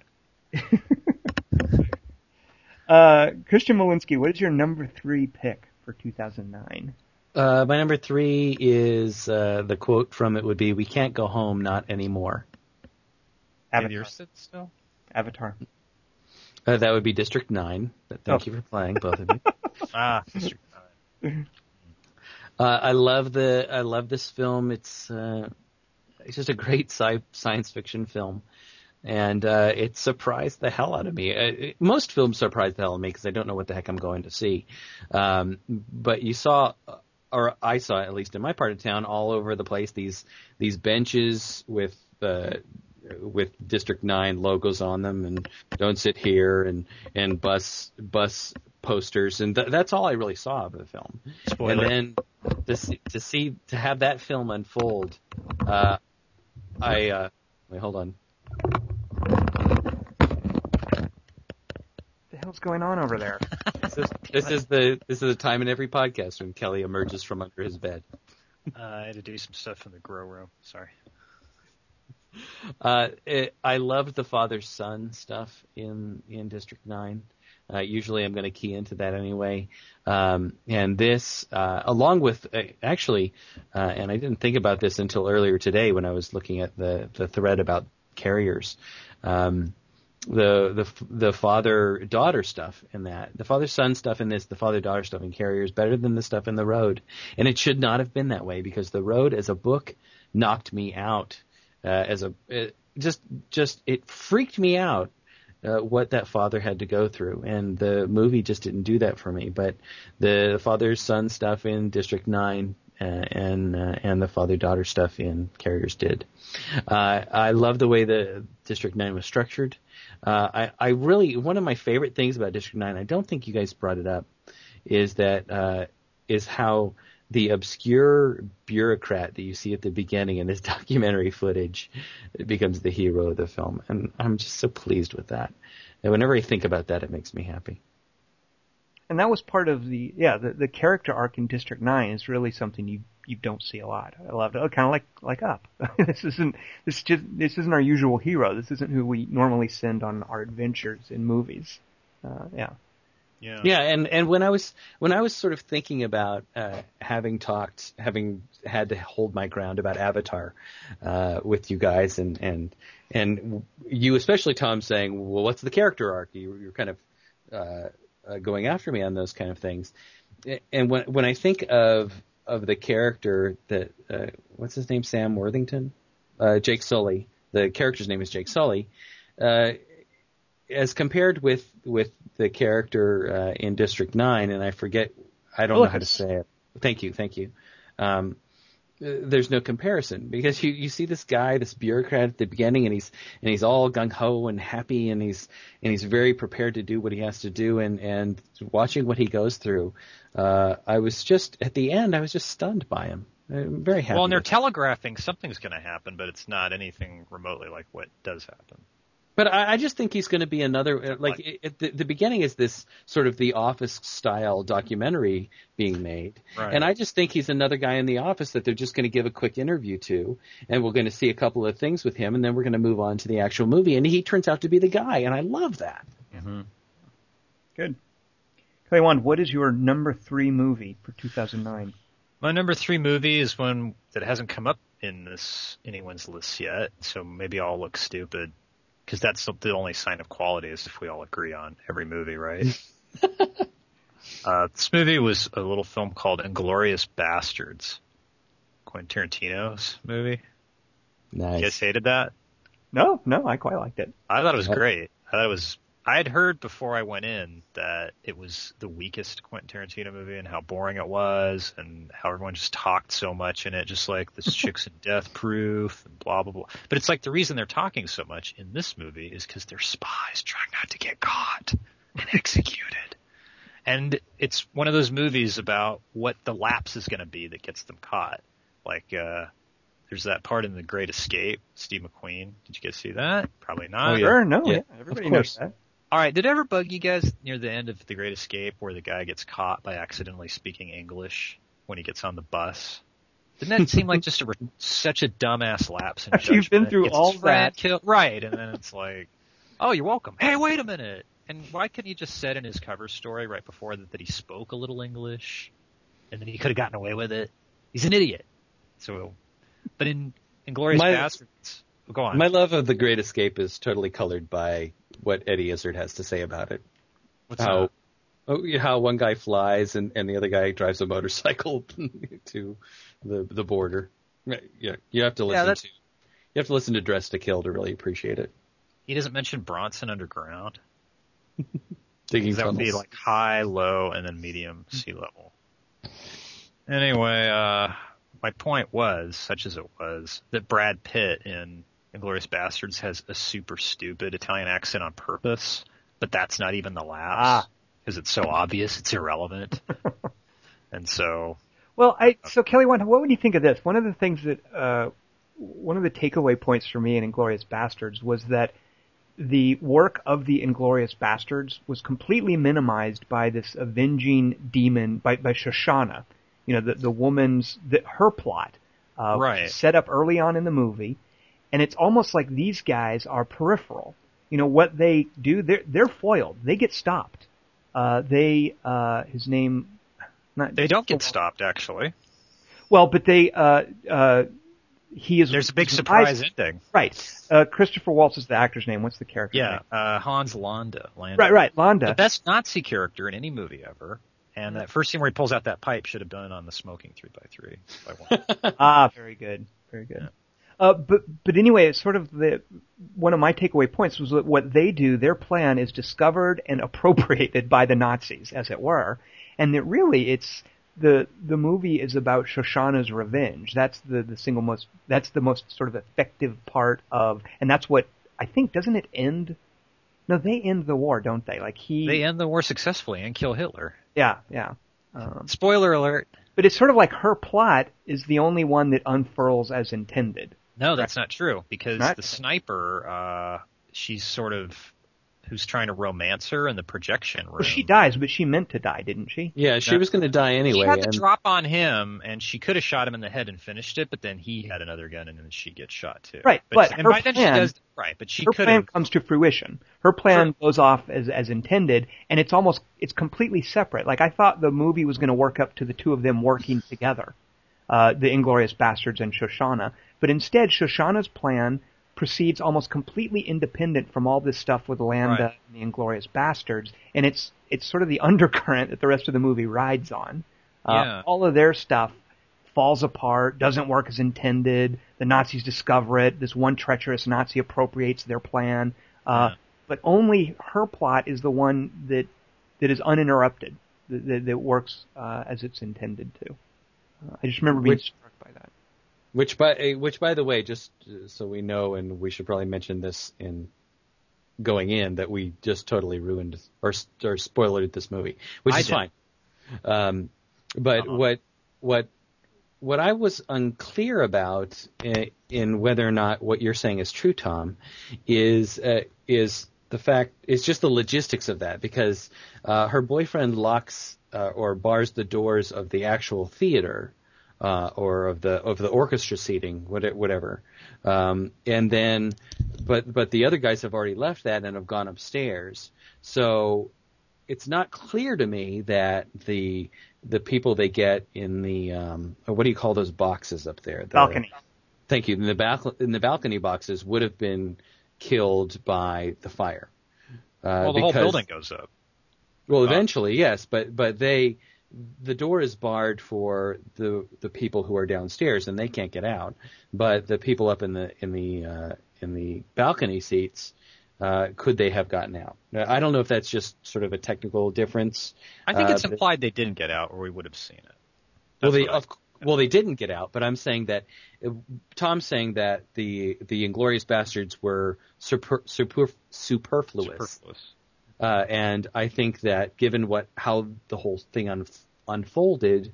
uh, Christian Malinsky. What is your number three pick for two thousand nine? Uh, my number three is uh, the quote from it would be, "We can't go home, not anymore." Have Avatar. yours sit still? Avatar. Uh, that would be District nine. But thank Oh. you for playing, both of you. Ah, District nine. Uh, I love the I love this film. It's uh, it's just a great sci- science fiction film, and uh, it surprised the hell out of me. Uh, it, most films surprise the hell out of me because I don't know what the heck I'm going to see. Um, but you saw, or I saw at least in my part of town, all over the place these these benches with uh, with District nine logos on them, and "Don't sit here," and and bus bus posters, and th- that's all I really saw of the film. Spoiler. And then to see, to see to have that film unfold, uh, I uh, wait, hold on. What the hell's going on over there? This is, this is the this is the time in every podcast when Kelly emerges from under his bed. Uh, I had to do some stuff in the grow room. Sorry. Uh, it, I loved the father-son stuff in in District nine. Uh, usually I'm going to key into that anyway. Um, and this, uh, along with, uh, actually, uh, and I didn't think about this until earlier today when I was looking at the, the thread about carriers. Um, the, the, the father-daughter stuff in that, the father-son stuff in this, the father-daughter stuff in Carriers, better than the stuff in The Road. And it should not have been that way because The Road as a book knocked me out, uh, as a, it just, just, it freaked me out. Uh, what that father had to go through, and the movie just didn't do that for me. But the father-son stuff in District nine uh, and uh, and the father-daughter stuff in Carriers did. Uh, I love the way the District nine was structured. Uh, I, I really, one of my favorite things about District nine, I don't think you guys brought it up, is that, uh, is how the obscure bureaucrat that you see at the beginning in this documentary footage becomes the hero of the film. And I'm just so pleased with that. And whenever I think about that, it makes me happy. And that was part of the, yeah, the, the character arc in District nine is really something you you don't see a lot. I loved it. Oh, kind of like like Up. this isn't this just this isn't our usual hero. This isn't who we normally send on our adventures in movies. Uh, yeah. Yeah. Yeah, and, and when I was when I was sort of thinking about uh, having talked, having had to hold my ground about Avatar uh, with you guys, and, and and you especially, Tom, saying, well, what's the character arc? You, you're kind of uh, uh, going after me on those kind of things. And when when I think of of the character that uh, what's his name, Sam Worthington, uh, Jake Sully. The character's name is Jake Sully. Uh, as compared with with the character uh, in District nine, and I forget, I don't know how to say it. Thank you, thank you. Um, there's no comparison, because you, you see this guy, this bureaucrat at the beginning, and he's and he's all gung ho and happy, and he's and he's very prepared to do what he has to do, and and watching what he goes through, uh, I was just at the end, I was just stunned by him. I'm very happy. Well, and they're with telegraphing something's going to happen, but it's not anything remotely like what does happen. But I, I just think he's going to be another, like, it, it, the, the beginning is this sort of The Office-style documentary being made. Right. And I just think he's another guy in The Office that they're just going to give a quick interview to, and we're going to see a couple of things with him, and then we're going to move on to the actual movie. And he turns out to be the guy, and I love that. Mm-hmm. Good. Clay Wand, what is your number three movie for two thousand nine? My number three movie is one that hasn't come up in this anyone's list yet, so maybe I'll look stupid. Because that's the only sign of quality, is if we all agree on every movie, right? uh, this movie was a little film called Inglourious Bastards. Quentin Tarantino's movie. Nice. You guys hated that? No, no, I quite liked it. I thought it was great. I thought it was. I had heard before I went in that it was the weakest Quentin Tarantino movie, and how boring it was, and how everyone just talked so much in it, just like this chick's in Death Proof and blah blah blah. But it's like the reason they're talking so much in this movie is because they're spies trying not to get caught and executed. And it's one of those movies about what the lapse is going to be that gets them caught. Like, uh, there's that part in The Great Escape, Steve McQueen. Did you guys see that? Probably not. Oh, yeah. Sure, no, yeah, yeah. Everybody knows that. All right, did it ever bug you guys near the end of The Great Escape where the guy gets caught by accidentally speaking English when he gets on the bus? Didn't that seem like just a, such a dumbass lapse in judgment? You've been through Gets all his friend that. Killed. Right, and then it's like, oh, you're welcome. Hey, wait a minute. And why couldn't he just said in his cover story right before that that he spoke a little English, and then he could have gotten away with it? He's an idiot. So, but in Inglourious Bastards, go on. My love of The Great Escape is totally colored by what Eddie Izzard has to say about it. What's how, that? Oh, yeah, how one guy flies and, and the other guy drives a motorcycle to the the border. Yeah, you have to listen Yeah, to you have to listen to Dress to Kill to really appreciate it. He doesn't mention Bronson Underground. Digging That would be tunnels. like high, low, and then medium sea level. Anyway, uh, my point was, such as it was, that Brad Pitt in Inglourious Bastards has a super stupid Italian accent on purpose, but that's not even the laughs, because it's so obvious, it's irrelevant. And so... Well, I so Kelly, what would you think of this? One of the things that, uh, one of the takeaway points for me in Inglourious Bastards was that the work of the Inglourious Bastards was completely minimized by this avenging demon, by, by Shoshana. You know, the, the woman's, the, her plot, uh, Right. set up early on in the movie. And it's almost like these guys are peripheral. You know, what they do, they're, they're foiled. They get stopped. Uh, they, uh, his name, not, They don't get stopped, actually. well, but they, uh, uh, he is, There's a big surprise ending. Right. Uh, Christopher Waltz is the actor's name. What's the character's Yeah, name? uh, Hans Landa. Landa. Right, right, Landa. The best Nazi character in any movie ever. And that first scene where he pulls out that pipe should have been on the smoking three by three. Ah, very good. Very good. Yeah. Uh, but, but anyway, it's sort of the, one of my takeaway points was that what they do, their plan is discovered and appropriated by the Nazis, as it were. And that really it's, the the movie is about Shoshana's revenge. That's the, the single most, that's the most sort of effective part of, and that's what, I think, doesn't it end? No, they end the war, don't they? Like he... They end the war successfully and kill Hitler. Yeah, yeah. Um, Spoiler alert. But it's sort of like her plot is the only one that unfurls as intended. No, that's not true, because Not? the sniper, uh, she's sort of, who's trying to romance her in the projection room. Well, she dies, but she meant to die, didn't she? Yeah, she No. was going to die anyway. She had to and- drop on him, and she could have shot him in the head and finished it, but then he had another gun, and then she gets shot too. Right, but and her by then plan- she does right, but she Her could plan have. comes to fruition. Her plan goes off as as intended, and it's almost it's completely separate. Like I thought the movie was going to work up to the two of them working together, uh, the Inglourious Bastards and Shoshana. But instead, Shoshana's plan proceeds almost completely independent from all this stuff with Landa Right. and the Inglourious Bastards, and it's it's sort of the undercurrent that the rest of the movie rides on. Uh, Yeah. All of their stuff falls apart, doesn't work as intended. The Nazis discover it. This one treacherous Nazi appropriates their plan. Uh, Yeah. But only her plot is the one that that is uninterrupted, that, that, that works uh, as it's intended to. Uh, I just remember being Which- struck by that. Which by eh, which by the way, just uh, so we know, and we should probably mention this in going in, that we just totally ruined or or spoiled this movie, which I is did. fine. Um, but Uh-huh. what what what I was unclear about in, in whether or not what you're saying is true, Tom, is uh, is the fact is just the logistics of that, because uh, her boyfriend locks uh, or bars the doors of the actual theater. Uh, or of the of the orchestra seating, what- whatever, um, and then, but but the other guys have already left that and have gone upstairs. So it's not clear to me that the the people they get in the um, what do you call those boxes up there? The, Balcony. Thank you. In the bal- in the balcony boxes would have been killed by the fire. Uh, Well, the whole because- building goes up. Well, eventually, yes, but but they. The door is barred for the the people who are downstairs, and they can't get out. But the people up in the in the uh, in the balcony seats, uh, could they have gotten out? Now, I don't know if that's just sort of a technical difference. I think uh, it's but- implied they didn't get out, or we would have seen it. well, That's they what I- of, well they didn't get out, but I'm saying that uh, Tom's saying that the the Inglourious Bastards were super, super, superfluous. superfluous. Uh, and I think that given what how the whole thing un, unfolded,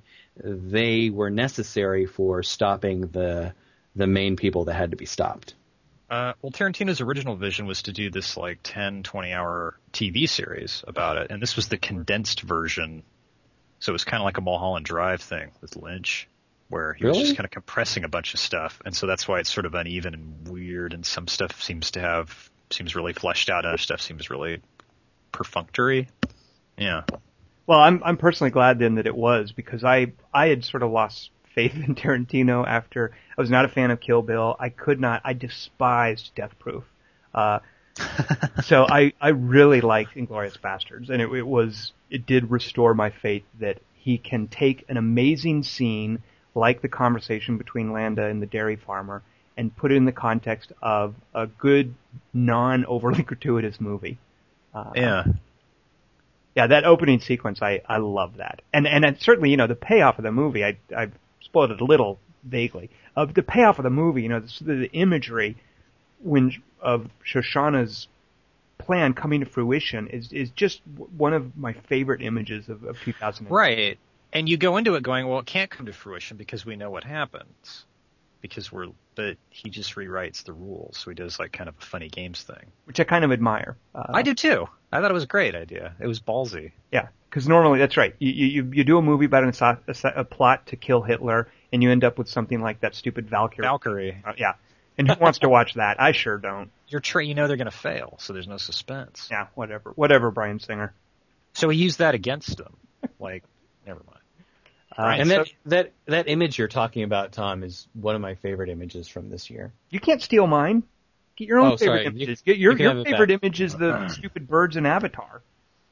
they were necessary for stopping the the main people that had to be stopped. Uh, well, Tarantino's original vision was to do this like ten, twenty hour T V series about it, and this was the condensed version. So it was kind of like a Mulholland Drive thing with Lynch, where he was Really? just kind of compressing a bunch of stuff, and so that's why it's sort of uneven and weird, and some stuff seems to have seems really fleshed out, other stuff seems really perfunctory. Yeah. Well, I'm I'm personally glad then that it was, because I I had sort of lost faith in Tarantino after I was not a fan of Kill Bill. I could not. I despised Death Proof. Uh, so I I really liked Inglourious Bastards, and it, it was it did restore my faith that he can take an amazing scene like the conversation between Landa and the dairy farmer and put it in the context of a good, non overly gratuitous movie. Uh, Yeah. Yeah, that opening sequence, I, I love that. And, and it certainly, you know, the payoff of the movie, I, I've spoiled it a little vaguely. Uh, the payoff of the movie, you know, the, the imagery when, of Shoshana's plan coming to fruition is, is just one of my favorite images of, of two thousand. Right. And you go into it going, well, it can't come to fruition because we know what happens. Because we're, but he just rewrites the rules. So he does like kind of a funny games thing. Which I kind of admire. Uh, I do too. I thought it was a great idea. It was ballsy. Yeah, because normally, that's right. You, you, you do a movie about an, a, a plot to kill Hitler, and you end up with something like that stupid Valkyrie. Valkyrie. Uh, yeah. And who wants to watch that? I sure don't. You're tra- you know they're going to fail, so there's no suspense. Yeah, whatever. Whatever, Bryan Singer. So he used that against him. Like, never mind. Uh, Right. And so that that that image you're talking about, Tom, is one of my favorite images from this year. you can't steal mine. Get your own Oh, favorite sorry. images. You- Get your you can have your it favorite back. image is the stupid birds in Avatar.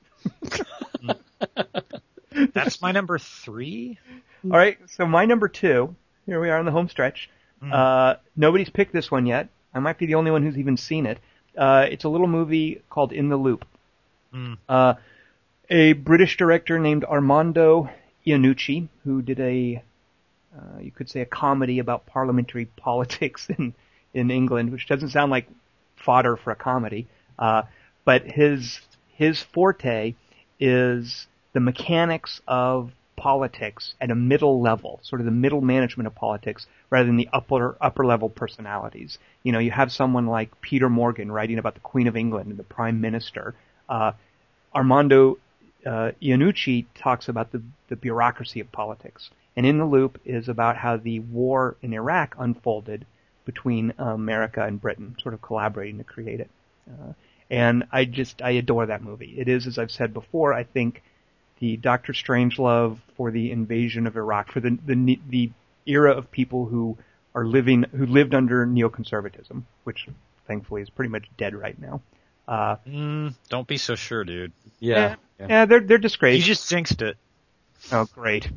That's my number three. All right, so my number two. Here we are in the home stretch. Mm. Uh, nobody's picked this one yet. I might be the only one who's even seen it. Uh, it's a little movie called In the Loop. Mm. Uh, a British director named Armando Iannucci, who did a, uh, you could say a comedy about parliamentary politics in, in England, which doesn't sound like fodder for a comedy. Uh, but his, his forte is the mechanics of politics at a middle level, sort of the middle management of politics, rather than the upper upper level personalities. You know, you have someone like Peter Morgan writing about the Queen of England and the Prime Minister. Uh, Armando uh, Iannucci talks about the, the bureaucracy of politics. And In the Loop is about how the war in Iraq unfolded between uh, America and Britain, sort of collaborating to create it. Uh, and I just, I adore that movie. It is, as I've said before, I think the Doctor Strangelove for the invasion of Iraq, for the, the the era of people who are living, who lived under neoconservatism, which thankfully is pretty much dead right now. Uh, mm, don't be so sure, dude. Yeah. Yeah, yeah they're, they're disgraced. You just jinxed it. Oh, great.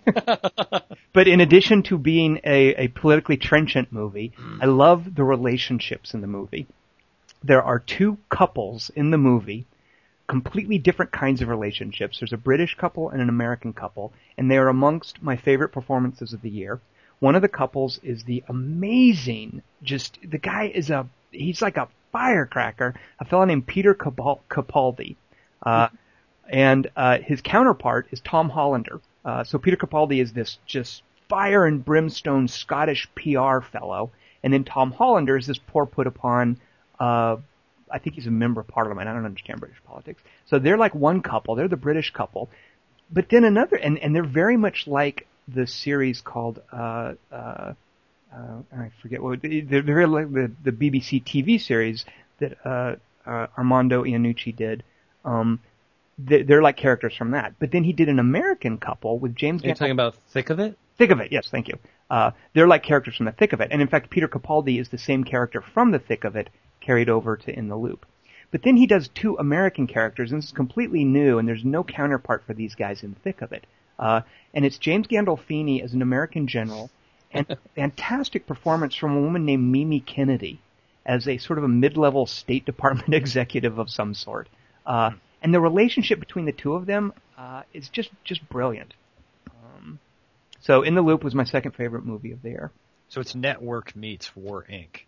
But in addition to being a, a politically trenchant movie, mm. I love the relationships in the movie. There are two couples in the movie, completely different kinds of relationships. There's a British couple and an American couple, and they are amongst my favorite performances of the year. One of the couples is the amazing, just, the guy is a, he's like a firecracker, a fellow named Peter Capaldi. Uh, and, uh, his counterpart is Tom Hollander. Uh, so Peter Capaldi is this just fire and brimstone Scottish P R fellow, and then Tom Hollander is this poor put upon, uh, I think he's a member of parliament. I don't understand British politics. So they're like one couple. They're the British couple. But then another, and, and they're very much like the series called, uh, uh, uh, I forget what, they're very like the, the B B C T V series that, uh, uh, Armando Iannucci did. Um, they, they're like characters from that. But then he did an American couple with James. You're talking about Thick of It? Thick of It, yes, thank you. Uh, they're like characters from the Thick of It. And in fact, Peter Capaldi is the same character from the Thick of It carried over to In the Loop. But then he does two American characters, and this is completely new, and there's no counterpart for these guys in the Thick of It. Uh, and it's James Gandolfini as an American general, and a fantastic performance from a woman named Mimi Kennedy as a sort of a mid-level State Department executive of some sort. Uh, and the relationship between the two of them uh, is just, just brilliant. Um, so In the Loop was my second favorite movie of the year. So it's Network meets War Incorporated.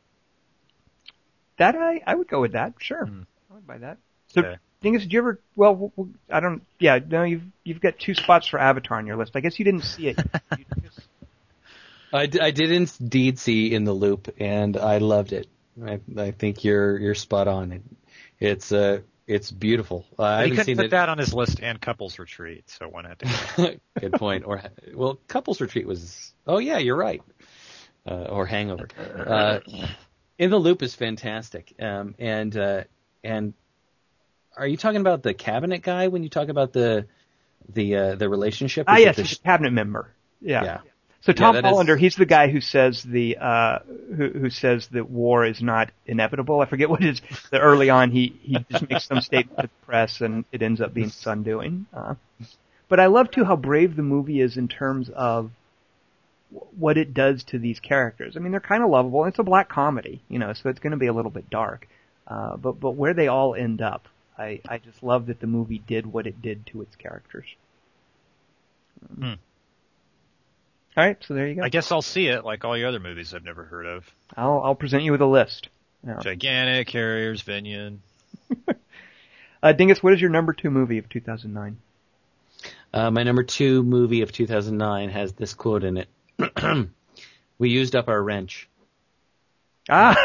That I, I would go with that, sure. Mm. I would buy that. So, okay. Thing is, did you ever? Well, well, I don't. Yeah, no, you've you've got two spots for Avatar on your list. I guess you didn't see it. You just... I, I did indeed see In the Loop, and I loved it. I, I think you're you're spot on. It, it's uh it's beautiful. Uh, I he haven't couldn't seen put it. that on his list and Couples Retreat, so one had to go. Good point. Or well, Couples Retreat was. Oh yeah, you're right. Uh, or Hangover. Uh, In the Loop is fantastic. Um, and, uh, and are you talking about the cabinet guy when you talk about the, the, uh, the relationship? Ah, Is yes, the he's sh- a cabinet member. Yeah. yeah. So Tom yeah, Hollander, is... he's the guy who says the, uh, who, who says that war is not inevitable. I forget what it is. The early on, he, he just makes some statement to the press and it ends up being his undoing. Uh, but I love too how brave the movie is in terms of what it does to these characters. I mean, they're kind of lovable. It's a black comedy, you know, so it's going to be a little bit dark. Uh, but, but where they all end up, I, I just love that the movie did what it did to its characters. Hmm. All right, so there you go. I guess I'll see it, like all your other movies I've never heard of. I'll, I'll present you with a list. Yeah. Gigantic, Harriers, Vinion. uh, Dingus, what is your number two movie of two thousand nine? Uh, my number two movie of two thousand nine has this quote in it. We used up our wrench. Ah!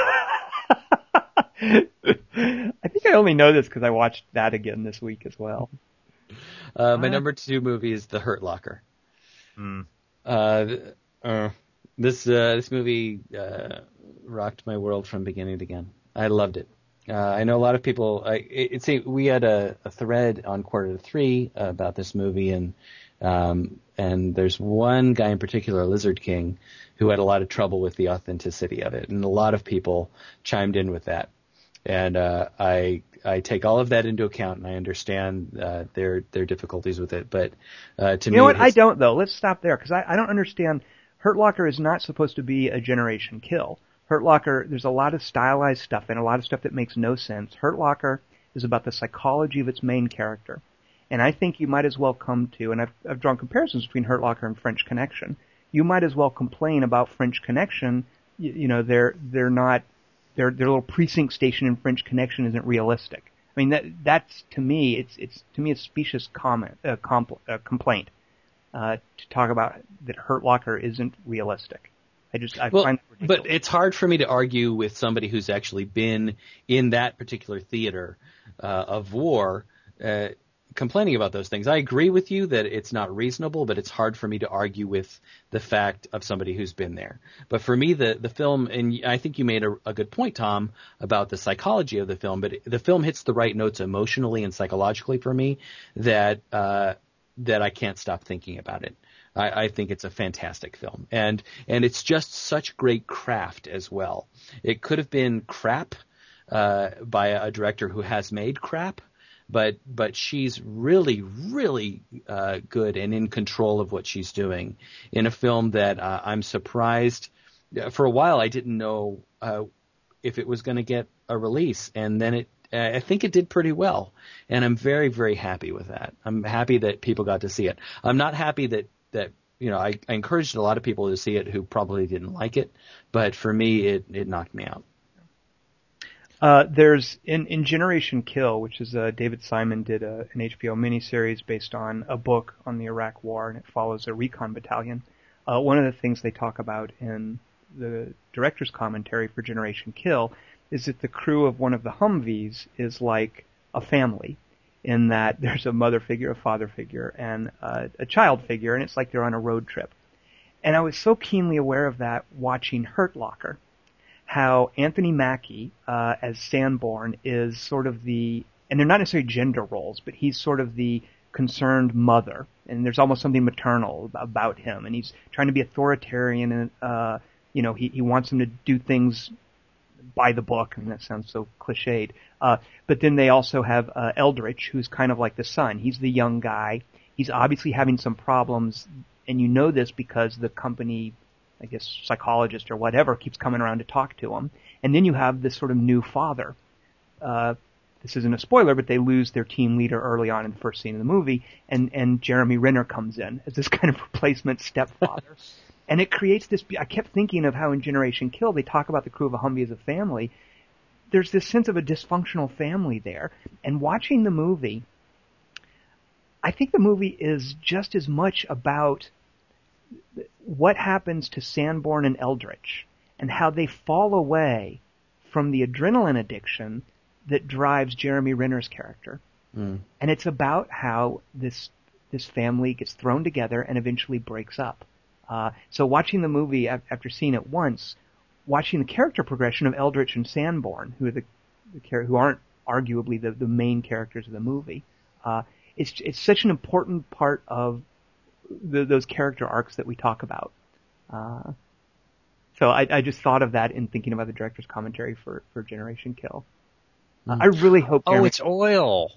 I think I only know this because I watched that again this week as well. Uh, my number two movie is The Hurt Locker. Mm. Uh, uh, this uh, this movie uh, rocked my world from beginning to end. I loved it. Uh, I know a lot of people. I, it, it's a, we had a, a thread on Quarter to Three uh, about this movie, and um, and there's one guy in particular, Lizard King, who had a lot of trouble with the authenticity of it, and a lot of people chimed in with that. And uh, I I take all of that into account, and I understand uh, their their difficulties with it. But uh, to you me, know what? has... I don't though. Let's stop there because I, I don't understand. Hurt Locker is not supposed to be a generation kill. Hurt Locker, there's a lot of stylized stuff and a lot of stuff that makes no sense. Hurt Locker is about the psychology of its main character. And I think you might as well come to, and I've, I've drawn comparisons between Hurt Locker and French Connection. You might as well complain about French Connection. You, you know, they're they're not their their little precinct station in French Connection isn't realistic. I mean, that that's to me, it's it's to me a specious comment, a compl- a complaint uh, to talk about that Hurt Locker isn't realistic. I just I well, find that ridiculous. But it's hard for me to argue with somebody who's actually been in that particular theater uh, of war, uh, complaining about those things. I agree with you that it's not reasonable, but it's hard for me to argue with the fact of somebody who's been there. But for me, the the film, and I think you made a, a good point, Tom, about the psychology of the film. But the film hits the right notes emotionally and psychologically for me that uh, that I can't stop thinking about it. I, I think it's a fantastic film, and and it's just such great craft as well. It could have been crap uh, by a director who has made crap, but but she's really really uh, good and in control of what she's doing in a film that uh, I'm surprised. For a while, I didn't know uh, if it was going to get a release, and then it. I think it did pretty well, and I'm very, very happy with that. I'm happy that people got to see it. I'm not happy that, that you know, I, I encouraged a lot of people to see it who probably didn't like it, but for me, it, it knocked me out. Uh, there's, in, in Generation Kill, which is, uh, David Simon did a, an H B O miniseries based on a book on the Iraq War, and it follows a recon battalion. Uh, one of the things they talk about in the director's commentary for Generation Kill is that the crew of one of the Humvees is like a family, in that there's a mother figure, a father figure, and a, a child figure, and it's like they're on a road trip. And I was so keenly aware of that watching Hurt Locker, how Anthony Mackie, uh, as Sanborn, is sort of the, and they're not necessarily gender roles, but he's sort of the concerned mother, and there's almost something maternal about him, and he's trying to be authoritarian, and, uh, you know, he, he wants them to do things by the book, and that sounds so cliched. Uh, but then they also have uh, Eldritch, who's kind of like the son. He's the young guy. He's obviously having some problems, and you know this because the company, I guess, psychologist or whatever, keeps coming around to talk to him. And then you have this sort of new father. Uh, this isn't a spoiler, but they lose their team leader early on in the first scene of the movie, and, and Jeremy Renner comes in as this kind of replacement stepfather. And it creates this, I kept thinking of how in Generation Kill they talk about the crew of a Humvee as a family. There's this sense of a dysfunctional family there. And watching the movie, I think the movie is just as much about what happens to Sanborn and Eldritch and how they fall away from the adrenaline addiction that drives Jeremy Renner's character. Mm. And it's about how this this family gets thrown together and eventually breaks up. Uh, so watching the movie after seeing it once, watching the character progression of Eldritch and Sanborn, who are the, the who aren't arguably the, the main characters of the movie, uh, it's it's such an important part of the, those character arcs that we talk about. Uh, so I, I just thought of that in thinking about the director's commentary for, for Generation Kill. Uh, I really hope. Oh, Jeremy, it's oil.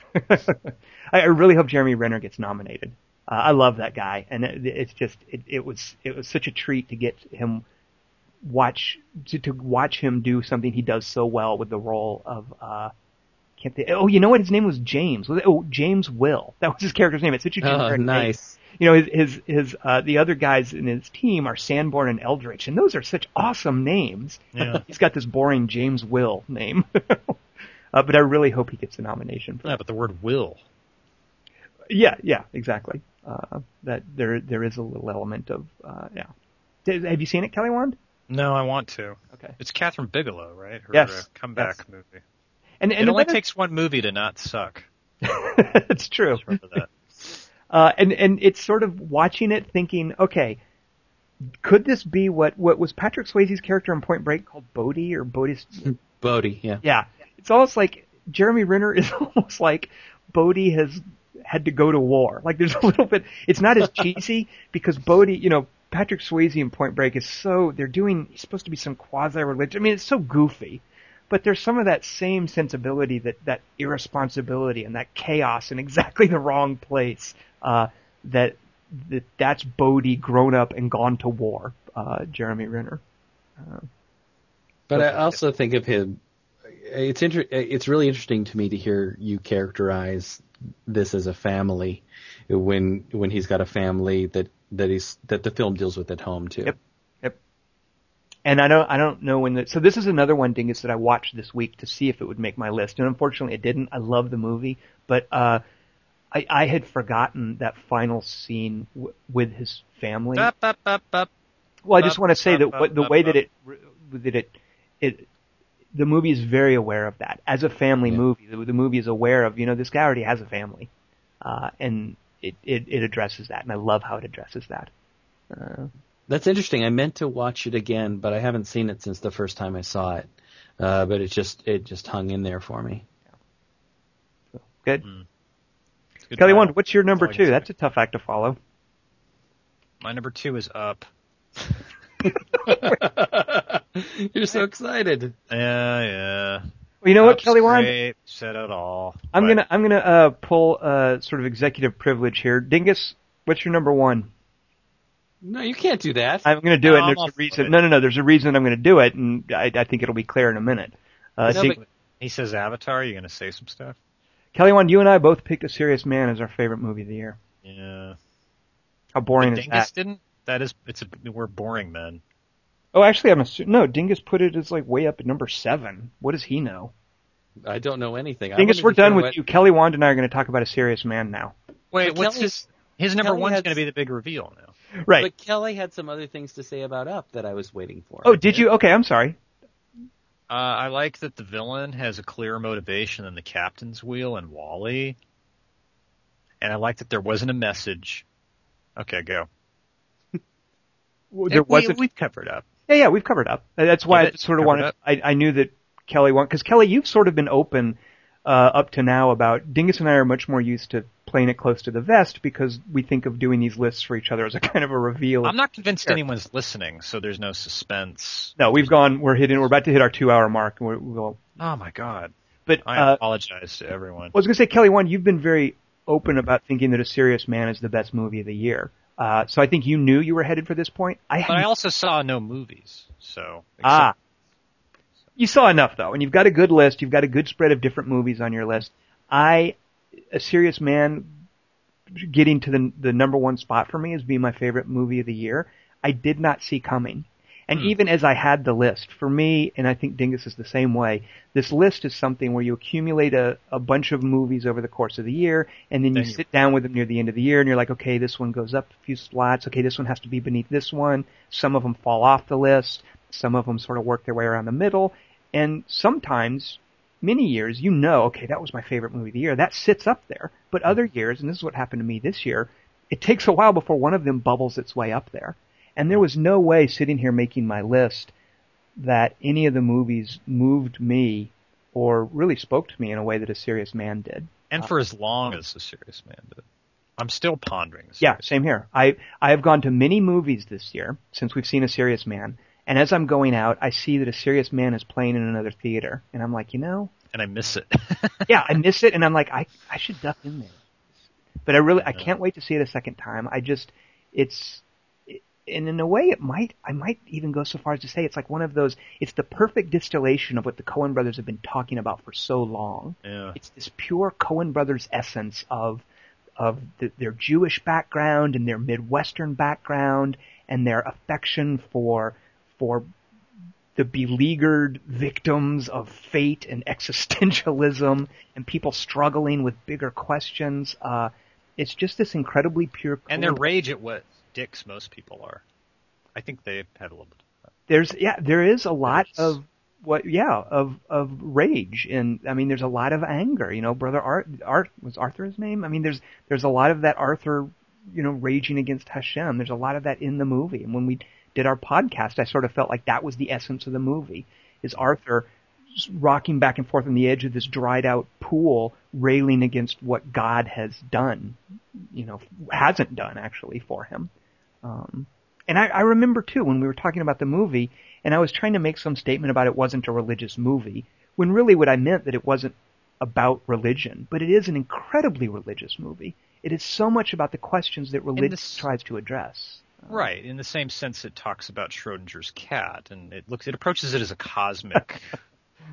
I, I really hope Jeremy Renner gets nominated. Uh, I love that guy, and it, it's just it, it was it was such a treat to get him watch to, to watch him do something he does so well with the role of uh can't they, oh you know what his name was James oh James Will, that was his character's name. It's such a generic oh, nice name. You know, his his, his uh, the other guys in his team are Sanborn and Eldritch, and those are such awesome names. Yeah. He's got this boring James Will name, uh, but I really hope he gets a nomination for yeah, that. But the word will. Yeah, yeah, exactly. Uh, that there there is a little element of uh, yeah. Did, have you seen it, Kelly Wand? No, I want to. Okay. It's Catherine Bigelow, right? Her Yes. uh, comeback Yes. movie. And, and it only another... takes one movie to not suck. It's true. Just remember that. Uh, and and it's sort of watching it, thinking, okay, could this be what what was Patrick Swayze's character in Point Break called Bodhi or Bodhi? Bodhi, yeah. Yeah. It's almost like Jeremy Renner is almost like Bodhi has had to go to war. Like there's a little bit, it's not as cheesy because Bodhi, you know, Patrick Swayze in Point Break is so, they're doing, he's supposed to be some quasi-religious, I mean, it's so goofy, but there's some of that same sensibility, that, that irresponsibility and that chaos in exactly the wrong place, uh, that, that that's Bodhi grown up and gone to war, uh, Jeremy Renner. Uh, but I also think of him, it's inter- it's really interesting to me to hear you characterize this as a family when when he's got a family that that he's that the film deals with at home too. Yep. Yep. And I don't I don't know when the so this is another one, Dingus, that I watched this week to see if it would make my list, and unfortunately it didn't. I love the movie, but uh I, I had forgotten that final scene w- with his family. Up, up, up, up. Well, I just want to say that Up, what, the up, way up. that it that it it the movie is very aware of that as a family Yeah. movie. The, the movie is aware of, you know, this guy already has a family, uh, and it, it it addresses that, and I love how it addresses that. Uh, That's interesting. I meant to watch it again, but I haven't seen it since the first time I saw it. Uh, but it just it just hung in there for me. so, good. Mm. It's a good Kelly, title. one, what's your number That's all I two? can That's a tough act to follow. My number two is Up. You're so excited. Yeah, yeah. Well, you know what, Up's Kelly, one, great, said it all. I'm But gonna I'm gonna uh, pull uh, sort of executive privilege here. Dingus, what's your number one? No, you can't do that. I'm going to do No, it, and I'm there's all a for reason. it. No, no, no. There's a reason I'm going to do it, and I, I think it'll be clear in a minute. Uh, No, Ding- but- He says Avatar. You gonna say some stuff? Kelly, one, you and I both picked A Serious Man as our favorite movie of the year. Yeah. How boring But is Dingus that? didn't. That is. It's a. We're boring men. Oh, actually, I'm assu- no. Dingus put it as like way up at number seven. What does he know? I don't know anything. I Dingus, wanted we're to hear done with what- you. Kelly Wand and I are going to talk about A Serious Man now. Wait, But what's Kelly- his? His number Kelly one's has- going to be the big reveal now. Right. But Kelly had some other things to say about Up that I was waiting for. Oh, did you? Okay, I'm sorry. Uh, I like that the villain has a clearer motivation than the captain's wheel and Wall-E. And I like that there wasn't a message. Okay, go. Well, there we, wasn't. We've covered up. Yeah, yeah, we've covered up. Uh, That's why Give I it, sort of covered wanted. up. I, I knew that Kelly want because Kelly, you've sort of been open uh, up to now about Dingus and I are much more used to playing it close to the vest because we think of doing these lists for each other as a kind of a reveal. I'm not convinced Sure. anyone's listening, so there's no suspense. No, we've gone. We're hitting. We're about to hit our two-hour mark. We're, we'll, Oh my god. but I uh, apologize to everyone. I was going to say, Kelly, one, you've been very open about thinking that A Serious Man is the best movie of the year. Uh, so I think you knew you were headed for this point. I But hadn't- I also saw no movies, so. ah, you saw enough though, and you've got a good list. You've got a good spread of different movies on your list. I, A Serious Man, getting to the the number one spot for me as being my favorite movie of the year. I did not see coming. And Hmm. even as I had the list, for me, and I think Dingus is the same way, this list is something where you accumulate a, a bunch of movies over the course of the year, and then you Then you- sit down with them near the end of the year, and you're like, okay, this one goes up a few slots, okay, this one has to be beneath this one, some of them fall off the list, some of them sort of work their way around the middle, and sometimes, many years, you know, okay, that was my favorite movie of the year, that sits up there, but other years, and this is what happened to me this year, it takes a while before one of them bubbles its way up there. And there was no way sitting here making my list that any of the movies moved me or really spoke to me in a way that A Serious Man did. And for as long as A Serious Man did. I'm still pondering this. Yeah, same here. I, I have gone to many movies this year since we've seen A Serious Man. And as I'm going out, I see that A Serious Man is playing in another theater. And I'm like, you know, And I miss it. yeah, I miss it. And I'm like, I, I should duck in there. But I really, I can't wait to see it a second time. I just, it's, and in a way it might, I might even go so far as to say it's like one of those, it's the perfect distillation of what the Coen brothers have been talking about for so long. Yeah. It's this pure Coen brothers essence of, of the, their Jewish background and their Midwestern background and their affection for, for the beleaguered victims of fate and existentialism and people struggling with bigger questions. Uh, it's just this incredibly pure. And their Coen- rage at what dicks most people are. I think they had a little bit of that. There's, yeah, there is a lot There's- of what, yeah, of, of rage. And I mean, there's a lot of anger, you know, brother Art, Art, was Arthur his name? I mean, there's, there's a lot of that Arthur, you know, raging against Hashem. There's a lot of that in the movie. And when we did our podcast, I sort of felt like that was the essence of the movie, is Arthur rocking back and forth on the edge of this dried out pool, railing against what God has done, you know, hasn't done actually for him. Um, and I, I remember too, when we were talking about the movie, and I was trying to make some statement about it wasn't a religious movie, when really what I meant that it wasn't about religion, but it is an incredibly religious movie. It is so much about the questions that religion this- tries to address. Right. In the same sense it talks about Schrodinger's cat and it looks, it approaches it as a cosmic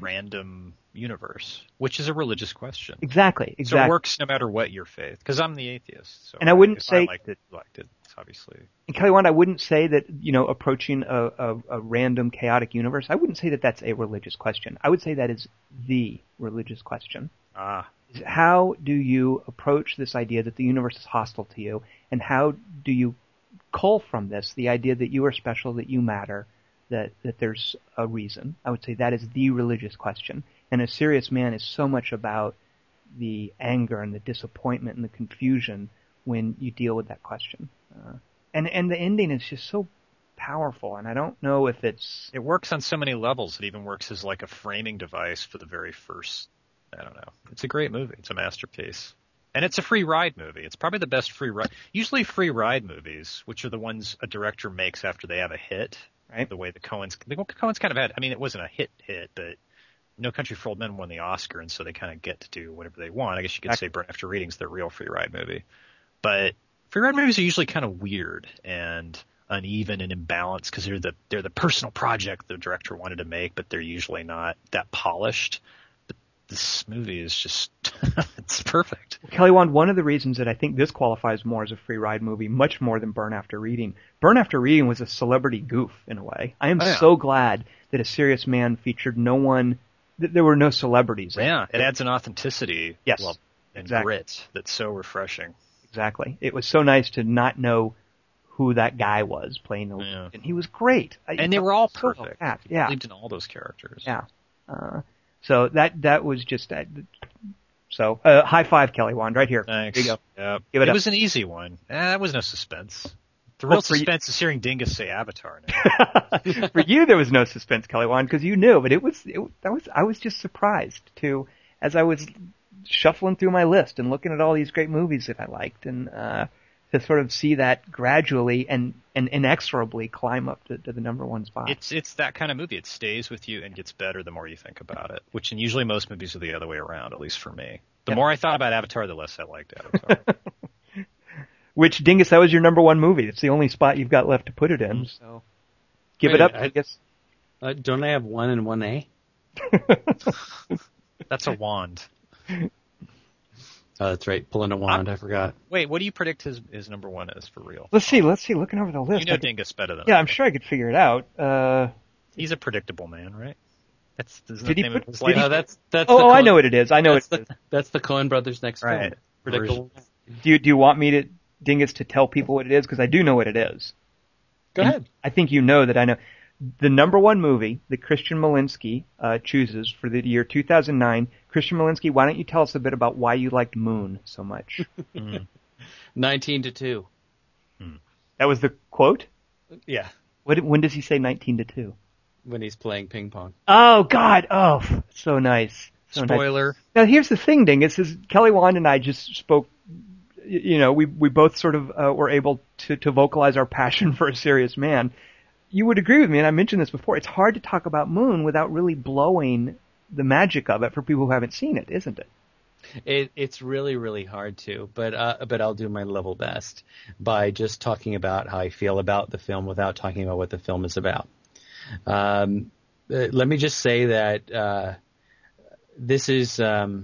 random universe, which is a religious question. Exactly, exactly. So it works no matter what your faith, because I'm the atheist. So and I wouldn't if say I liked it, you liked it, obviously. And Kelly Wand, I wouldn't say that, you know, approaching a, a, a random chaotic universe, I wouldn't say that that's a religious question. I would say that is the religious question. Ah. How do you approach this idea that the universe is hostile to you, and how do you cull from this the idea that you are special, that you matter, that, that there's a reason? I would say that is the religious question. And A Serious Man is so much about the anger and the disappointment and the confusion when you deal with that question. Uh, and, and the ending is just so powerful, and I don't know if it's... It works on so many levels. It even works as like a framing device for the very first... I don't know. It's a great movie. It's a masterpiece. And it's a free ride movie. It's probably the best free ride. Usually free ride movies, which are the ones a director makes after they have a hit, right? The way the Coens, the Coens kind of had, I mean, it wasn't a hit hit, but No Country for Old Men won the Oscar, and so they kind of get to do whatever they want. I guess you could say Burn After Reading's their real free ride movie. But free ride movies are usually kind of weird and uneven and imbalanced because they're the, they're the personal project the director wanted to make, but they're usually not that polished. This movie is just, it's perfect. Well, Kelly Wand, one of the reasons that I think this qualifies more as a free ride movie, much more than Burn After Reading, Burn After Reading was a celebrity goof in a way. I am oh, yeah. so glad that A Serious Man featured no one, that there were no celebrities. Yeah, it adds an authenticity yes, well, and exactly. grit that's so refreshing. Exactly. It was so nice to not know who that guy was playing the lead, yeah. and he was great. And they were all perfect. So yeah. believed in all those characters. Yeah. Uh, So that that was just uh, so uh, high five, Kelly Wand, right here. Thanks. There you go. Yep. Give it, it up. was an easy one. Eh, that was no suspense. The real well, suspense you, is hearing Dingus say Avatar now. For you, there was no suspense, Kelly Wand, because you knew. But it was it, that was I was just surprised too, as I was shuffling through my list and looking at all these great movies that I liked, and uh, to sort of see that gradually and, and inexorably climb up to, to the number one spot. It's it's that kind of movie. It stays with you and gets better the more you think about it, which in usually most movies are the other way around, at least for me. The yep. more I thought about Avatar, the less I liked Avatar. Which, Dingus, that was your number one movie. It's the only spot you've got left to put it in, so give Wait, it up, I, Dingus. Uh, don't I have one and one A? That's a wand. Oh, that's right. Pulling a wand. I'm, I forgot. Wait, what do you predict his, his number one is for real? Let's see. Let's see. Looking over the list. You know could, Dingus better than Yeah, I I'm sure I could figure it out. Uh, He's a predictable man, right? That's the did he name put, of his did life. he, no, that's, that's oh, the oh Coen, I know what it is. I know that's it the, That's the Coen Brothers next right. film. Predictable. Do you, do you want me to, Dingus, to tell people what it is? Because I do know what it is. Go and ahead. I think you know that I know. The number one movie that Christian Malinsky uh, chooses for the year two thousand nine. Christian Malinsky, why don't you tell us a bit about why you liked Moon so much? mm. nineteen to two. Hmm. That was the quote? Yeah. What, when does he say nineteen to two? When he's playing ping pong. Oh, God. Oh, so nice. So Spoiler. Nice. Now, here's the thing, Dingus, is Kelly Wand and I just spoke, you know, we we both sort of uh, were able to, to vocalize our passion for A Serious Man. You would agree with me, and I mentioned this before, it's hard to talk about Moon without really blowing the magic of it for people who haven't seen it, isn't it? It, it's really, really hard to, but uh, but I'll do my level best by just talking about how I feel about the film without talking about what the film is about. Um, uh, let me just say that uh, this is um,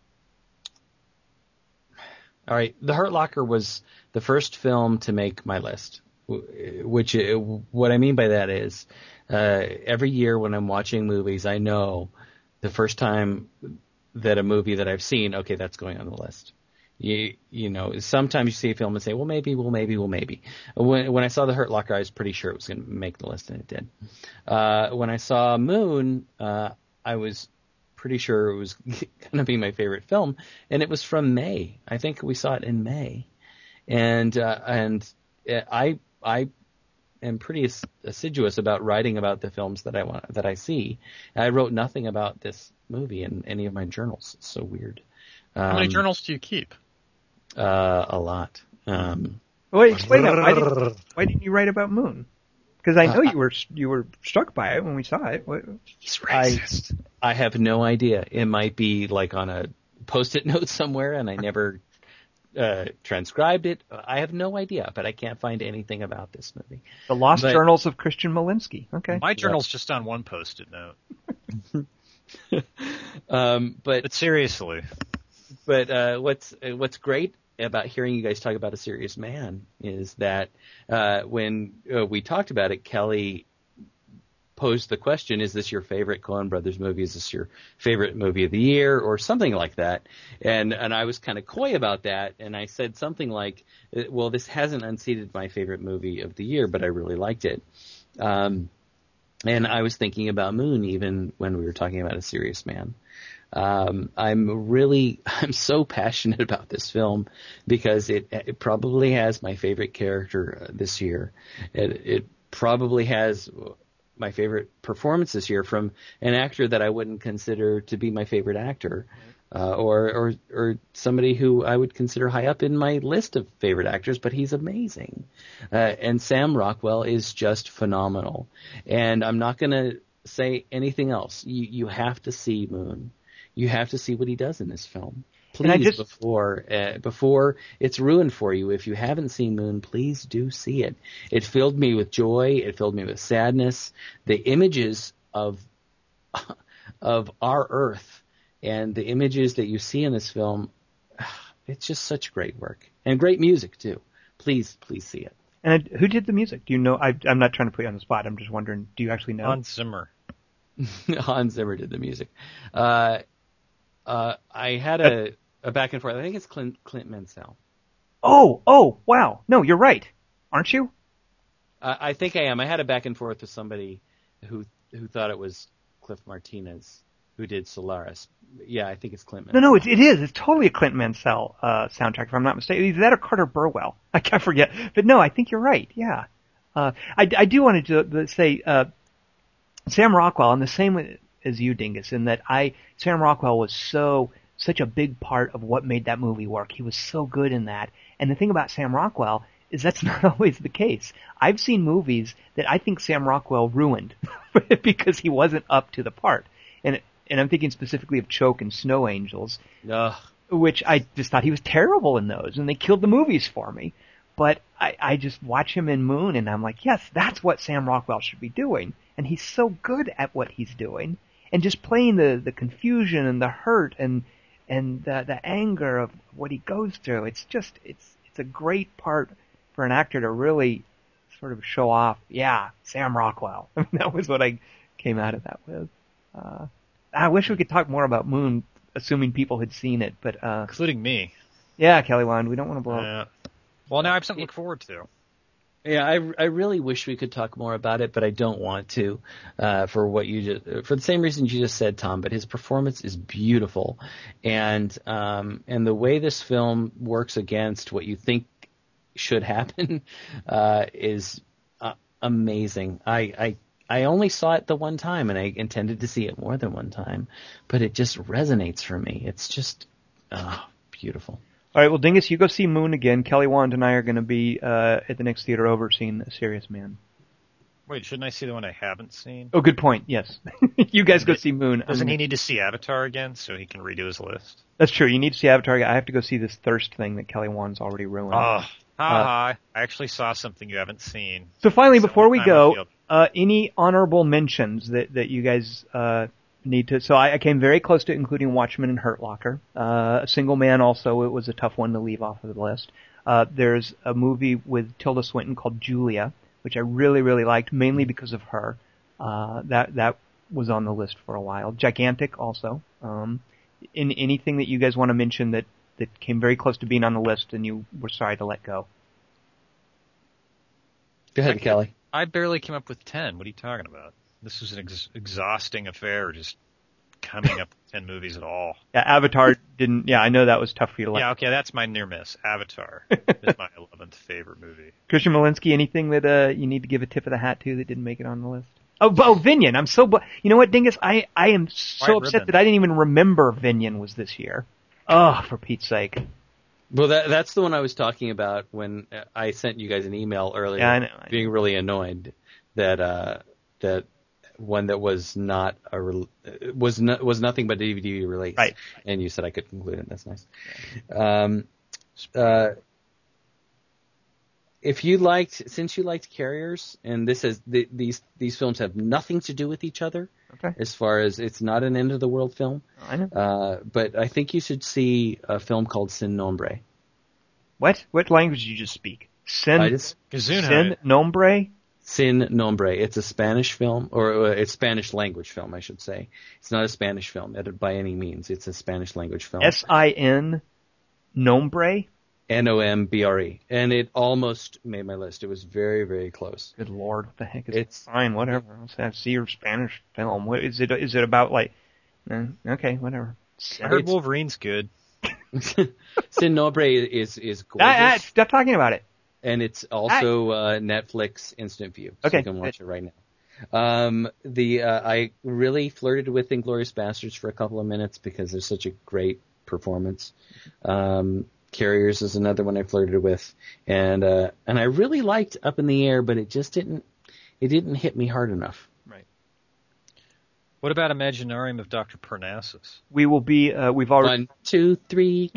all right. The Hurt Locker was the first film to make my list. Which, what I mean by that is, uh, every year when I'm watching movies, I know the first time that a movie that I've seen, okay, that's going on the list. You, you know, sometimes you see a film and say, well, maybe, well, maybe, well, maybe. When, when I saw The Hurt Locker, I was pretty sure it was going to make the list, and it did. Uh, when I saw Moon, uh, I was pretty sure it was going to be my favorite film, and it was from May. I think we saw it in May. And, uh, and I, I am pretty assiduous about writing about the films that I want, that I see. I wrote nothing about this movie in any of my journals. It's so weird. Um, How many journals do you keep? Uh, a lot. Um, Wait, explain that. Why didn't, why didn't you write about Moon? Because I know uh, you were you were struck by it when we saw it. What? He's racist. I, I have no idea. It might be like on a post-it note somewhere, and I never uh, transcribed it. I have no idea, but I can't find anything about this movie. The Lost but, Journals of Christian Malinsky. Okay. My journal's just on one post-it note. um, but But seriously, but uh, what's what's great about hearing you guys talk about A Serious Man is that uh, when uh, we talked about it, Kelly posed the question, is this your favorite Coen Brothers movie? Is this your favorite movie of the year or something like that? And and I was kind of coy about that, and I said something like, well, this hasn't unseated my favorite movie of the year, but I really liked it. Um, and I was thinking about Moon even when we were talking about A Serious Man. Um, I'm really, I'm so passionate about this film because it, it probably has my favorite character this year. It, it probably has my favorite performance this year from an actor that I wouldn't consider to be my favorite actor, uh, or, or, or somebody who I would consider high up in my list of favorite actors, but he's amazing. Uh, and Sam Rockwell is just phenomenal. And I'm not going to say anything else. You, you have to see Moon. You have to see what he does in this film. Please, just, before uh, before it's ruined for you. If you haven't seen Moon, please do see it. It filled me with joy. It filled me with sadness. The images of of our Earth and the images that you see in this film, it's just such great work and great music too. Please, please see it. And who did the music? Do you know? I, I'm not trying to put you on the spot. I'm just wondering. Do you actually know? Hans Zimmer. Hans Zimmer did the music. Uh, uh, I had a, a back and forth. I think it's Clint, Clint Mansell. Oh, oh, wow. No, you're right. Aren't you? Uh, I think I am. I had a back and forth with somebody who who thought it was Cliff Martinez who did Solaris. Yeah, I think it's Clint Mansell. No, no, it, it is. It's totally a Clint Mansell uh, soundtrack, if I'm not mistaken. Either that or Carter Burwell. I can't forget. But no, I think you're right. Yeah. Uh, I, I do want to say uh, Sam Rockwell, I'm the same as you, Dingus, in that I Sam Rockwell was so such a big part of what made that movie work. He was so good in that. And the thing about Sam Rockwell is that's not always the case. I've seen movies that I think Sam Rockwell ruined because he wasn't up to the part. And and I'm thinking specifically of Choke and Snow Angels, Ugh. which I just thought he was terrible in those, and they killed the movies for me. But I, I just watch him in Moon, and I'm like, yes, that's what Sam Rockwell should be doing. And he's so good at what he's doing. And just playing the, the confusion and the hurt and and the, the anger of what he goes through. It's just, it's it's a great part for an actor to really sort of show off, yeah, Sam Rockwell. I mean, that was what I came out of that with. Uh, I wish we could talk more about Moon, assuming people had seen it, but uh, including me. Yeah, Kelly Wand, we don't want to blow. Uh, well, now I have something to look forward to. Yeah, I, I really wish we could talk more about it, but I don't want to, uh, for what you just, for the same reasons you just said, Tom. But his performance is beautiful, and um, and the way this film works against what you think should happen uh, is uh, amazing. I, I I only saw it the one time, and I intended to see it more than one time, but it just resonates for me. It's just uh, beautiful. All right, well, Dingus, you go see Moon again. Kelly Wand and I are going to be uh, at the next theater over seeing A Serious Man. Wait, shouldn't I see the one I haven't seen? Oh, good point. Yes, you guys go see Moon. Doesn't um, he need to see Avatar again so he can redo his list? That's true. You need to see Avatar. I have to go see this Thirst thing that Kelly Wand's already ruined. Oh, ha ha! Uh, I actually saw something you haven't seen. So finally, So before we I'm go, afield. uh, any honorable mentions that that you guys uh, need to? So I, I came very close to including Watchmen and Hurt Locker. Uh, a Single Man also, it was a tough one to leave off of the list. Uh, there's a movie with Tilda Swinton called Julia, which I really, really liked, mainly because of her. Uh, that that was on the list for a while. Gigantic also. Um, in anything that you guys want to mention that, that came very close to being on the list and you were sorry to let go? Go ahead, Kelly. I barely came up with ten. What are you talking about? This was an ex- exhausting affair, just coming up with ten movies at all. Yeah, Avatar didn't. Yeah, I know that was tough for you to let. Yeah, okay, that's my near miss. Avatar is my eleventh favorite movie. Christian Malinsky, anything that uh, you need to give a tip of the hat to that didn't make it on the list? Oh, oh, Vinion. I'm so. You know what, Dingus? I I am so White upset Ribbon. that I didn't even remember Vinion was this year. Oh, for Pete's sake. Well, that, that's the one I was talking about when I sent you guys an email earlier, Yeah, I know, I know. being really annoyed that uh, that one that was not a re- was no, was nothing but a D V D release, Right. And you said I could conclude it. That's nice. Um, uh, if you liked, since you liked Carriers, and this has th- these these films have nothing to do with each other, Okay. as far as it's not an end of the world film. I know. Uh, but I think you should see a film called Sin Nombre. What? What language did you just speak? Sin, I just Gesundheit. Sin Nombre? Sin Nombre. It's a Spanish film, or uh, it's Spanish language film, I should say. It's not a Spanish film by any means. It's a Spanish language film. S I N Nombre? N O M B R E. And it almost made my list. It was very, very close. Good Lord, what the heck is It's- it? Fine, whatever. Let's have see your Spanish film. What is it? Is it about like? eh, Okay, whatever. I heard It's- Wolverine's good. Sin Nombre is is gorgeous, Ah, ah, stop talking about it. and it's also uh, Netflix Instant View. So Okay, you can watch it right now. Um, the uh, I really flirted with Inglourious Basterds for a couple of minutes because there's such a great performance. Um, Carriers is another one I flirted with, and uh, and I really liked Up in the Air, but it just didn't it didn't hit me hard enough. Right. What about Imaginarium of Doctor Parnassus? We will be. Uh, we've already. One, two, three.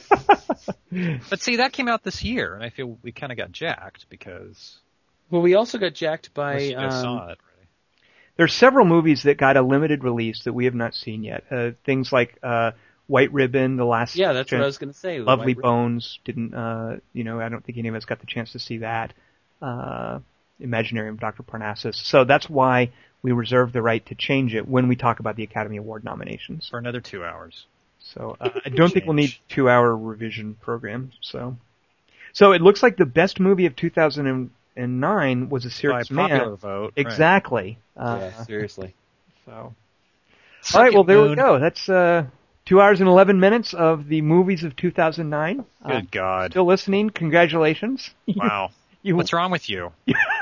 But see, that came out this year, and I feel we kind of got jacked because Well, we also got jacked by. most of you guys um, saw it already. There's several movies that got a limited release that we have not seen yet. Uh, things like uh, White Ribbon, The Last. Yeah, that's what I Chance- was going to say. the Lovely White Ribbon. Bones didn't. Uh, you know, I don't think any of us got the chance to see that. Uh, Imaginarium of Doctor Parnassus. So that's why we reserve the right to change it when we talk about the Academy Award nominations. For another two hours. So uh, I don't think we'll need two-hour revision program. So, so it looks like the best movie of two thousand nine was A By Serious popular Man. vote. right. Exactly. Uh, Yeah, seriously. So, all right. Well, there we go. That's uh, two hours and eleven minutes of the movies of two thousand nine. Uh, Good God. still listening? Congratulations. Wow. You- What's wrong with you?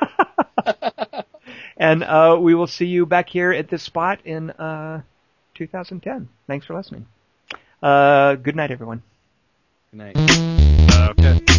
And uh, we will see you back here at this spot in uh, two thousand ten. Thanks for listening. Uh, good night, everyone. Good night. Okay.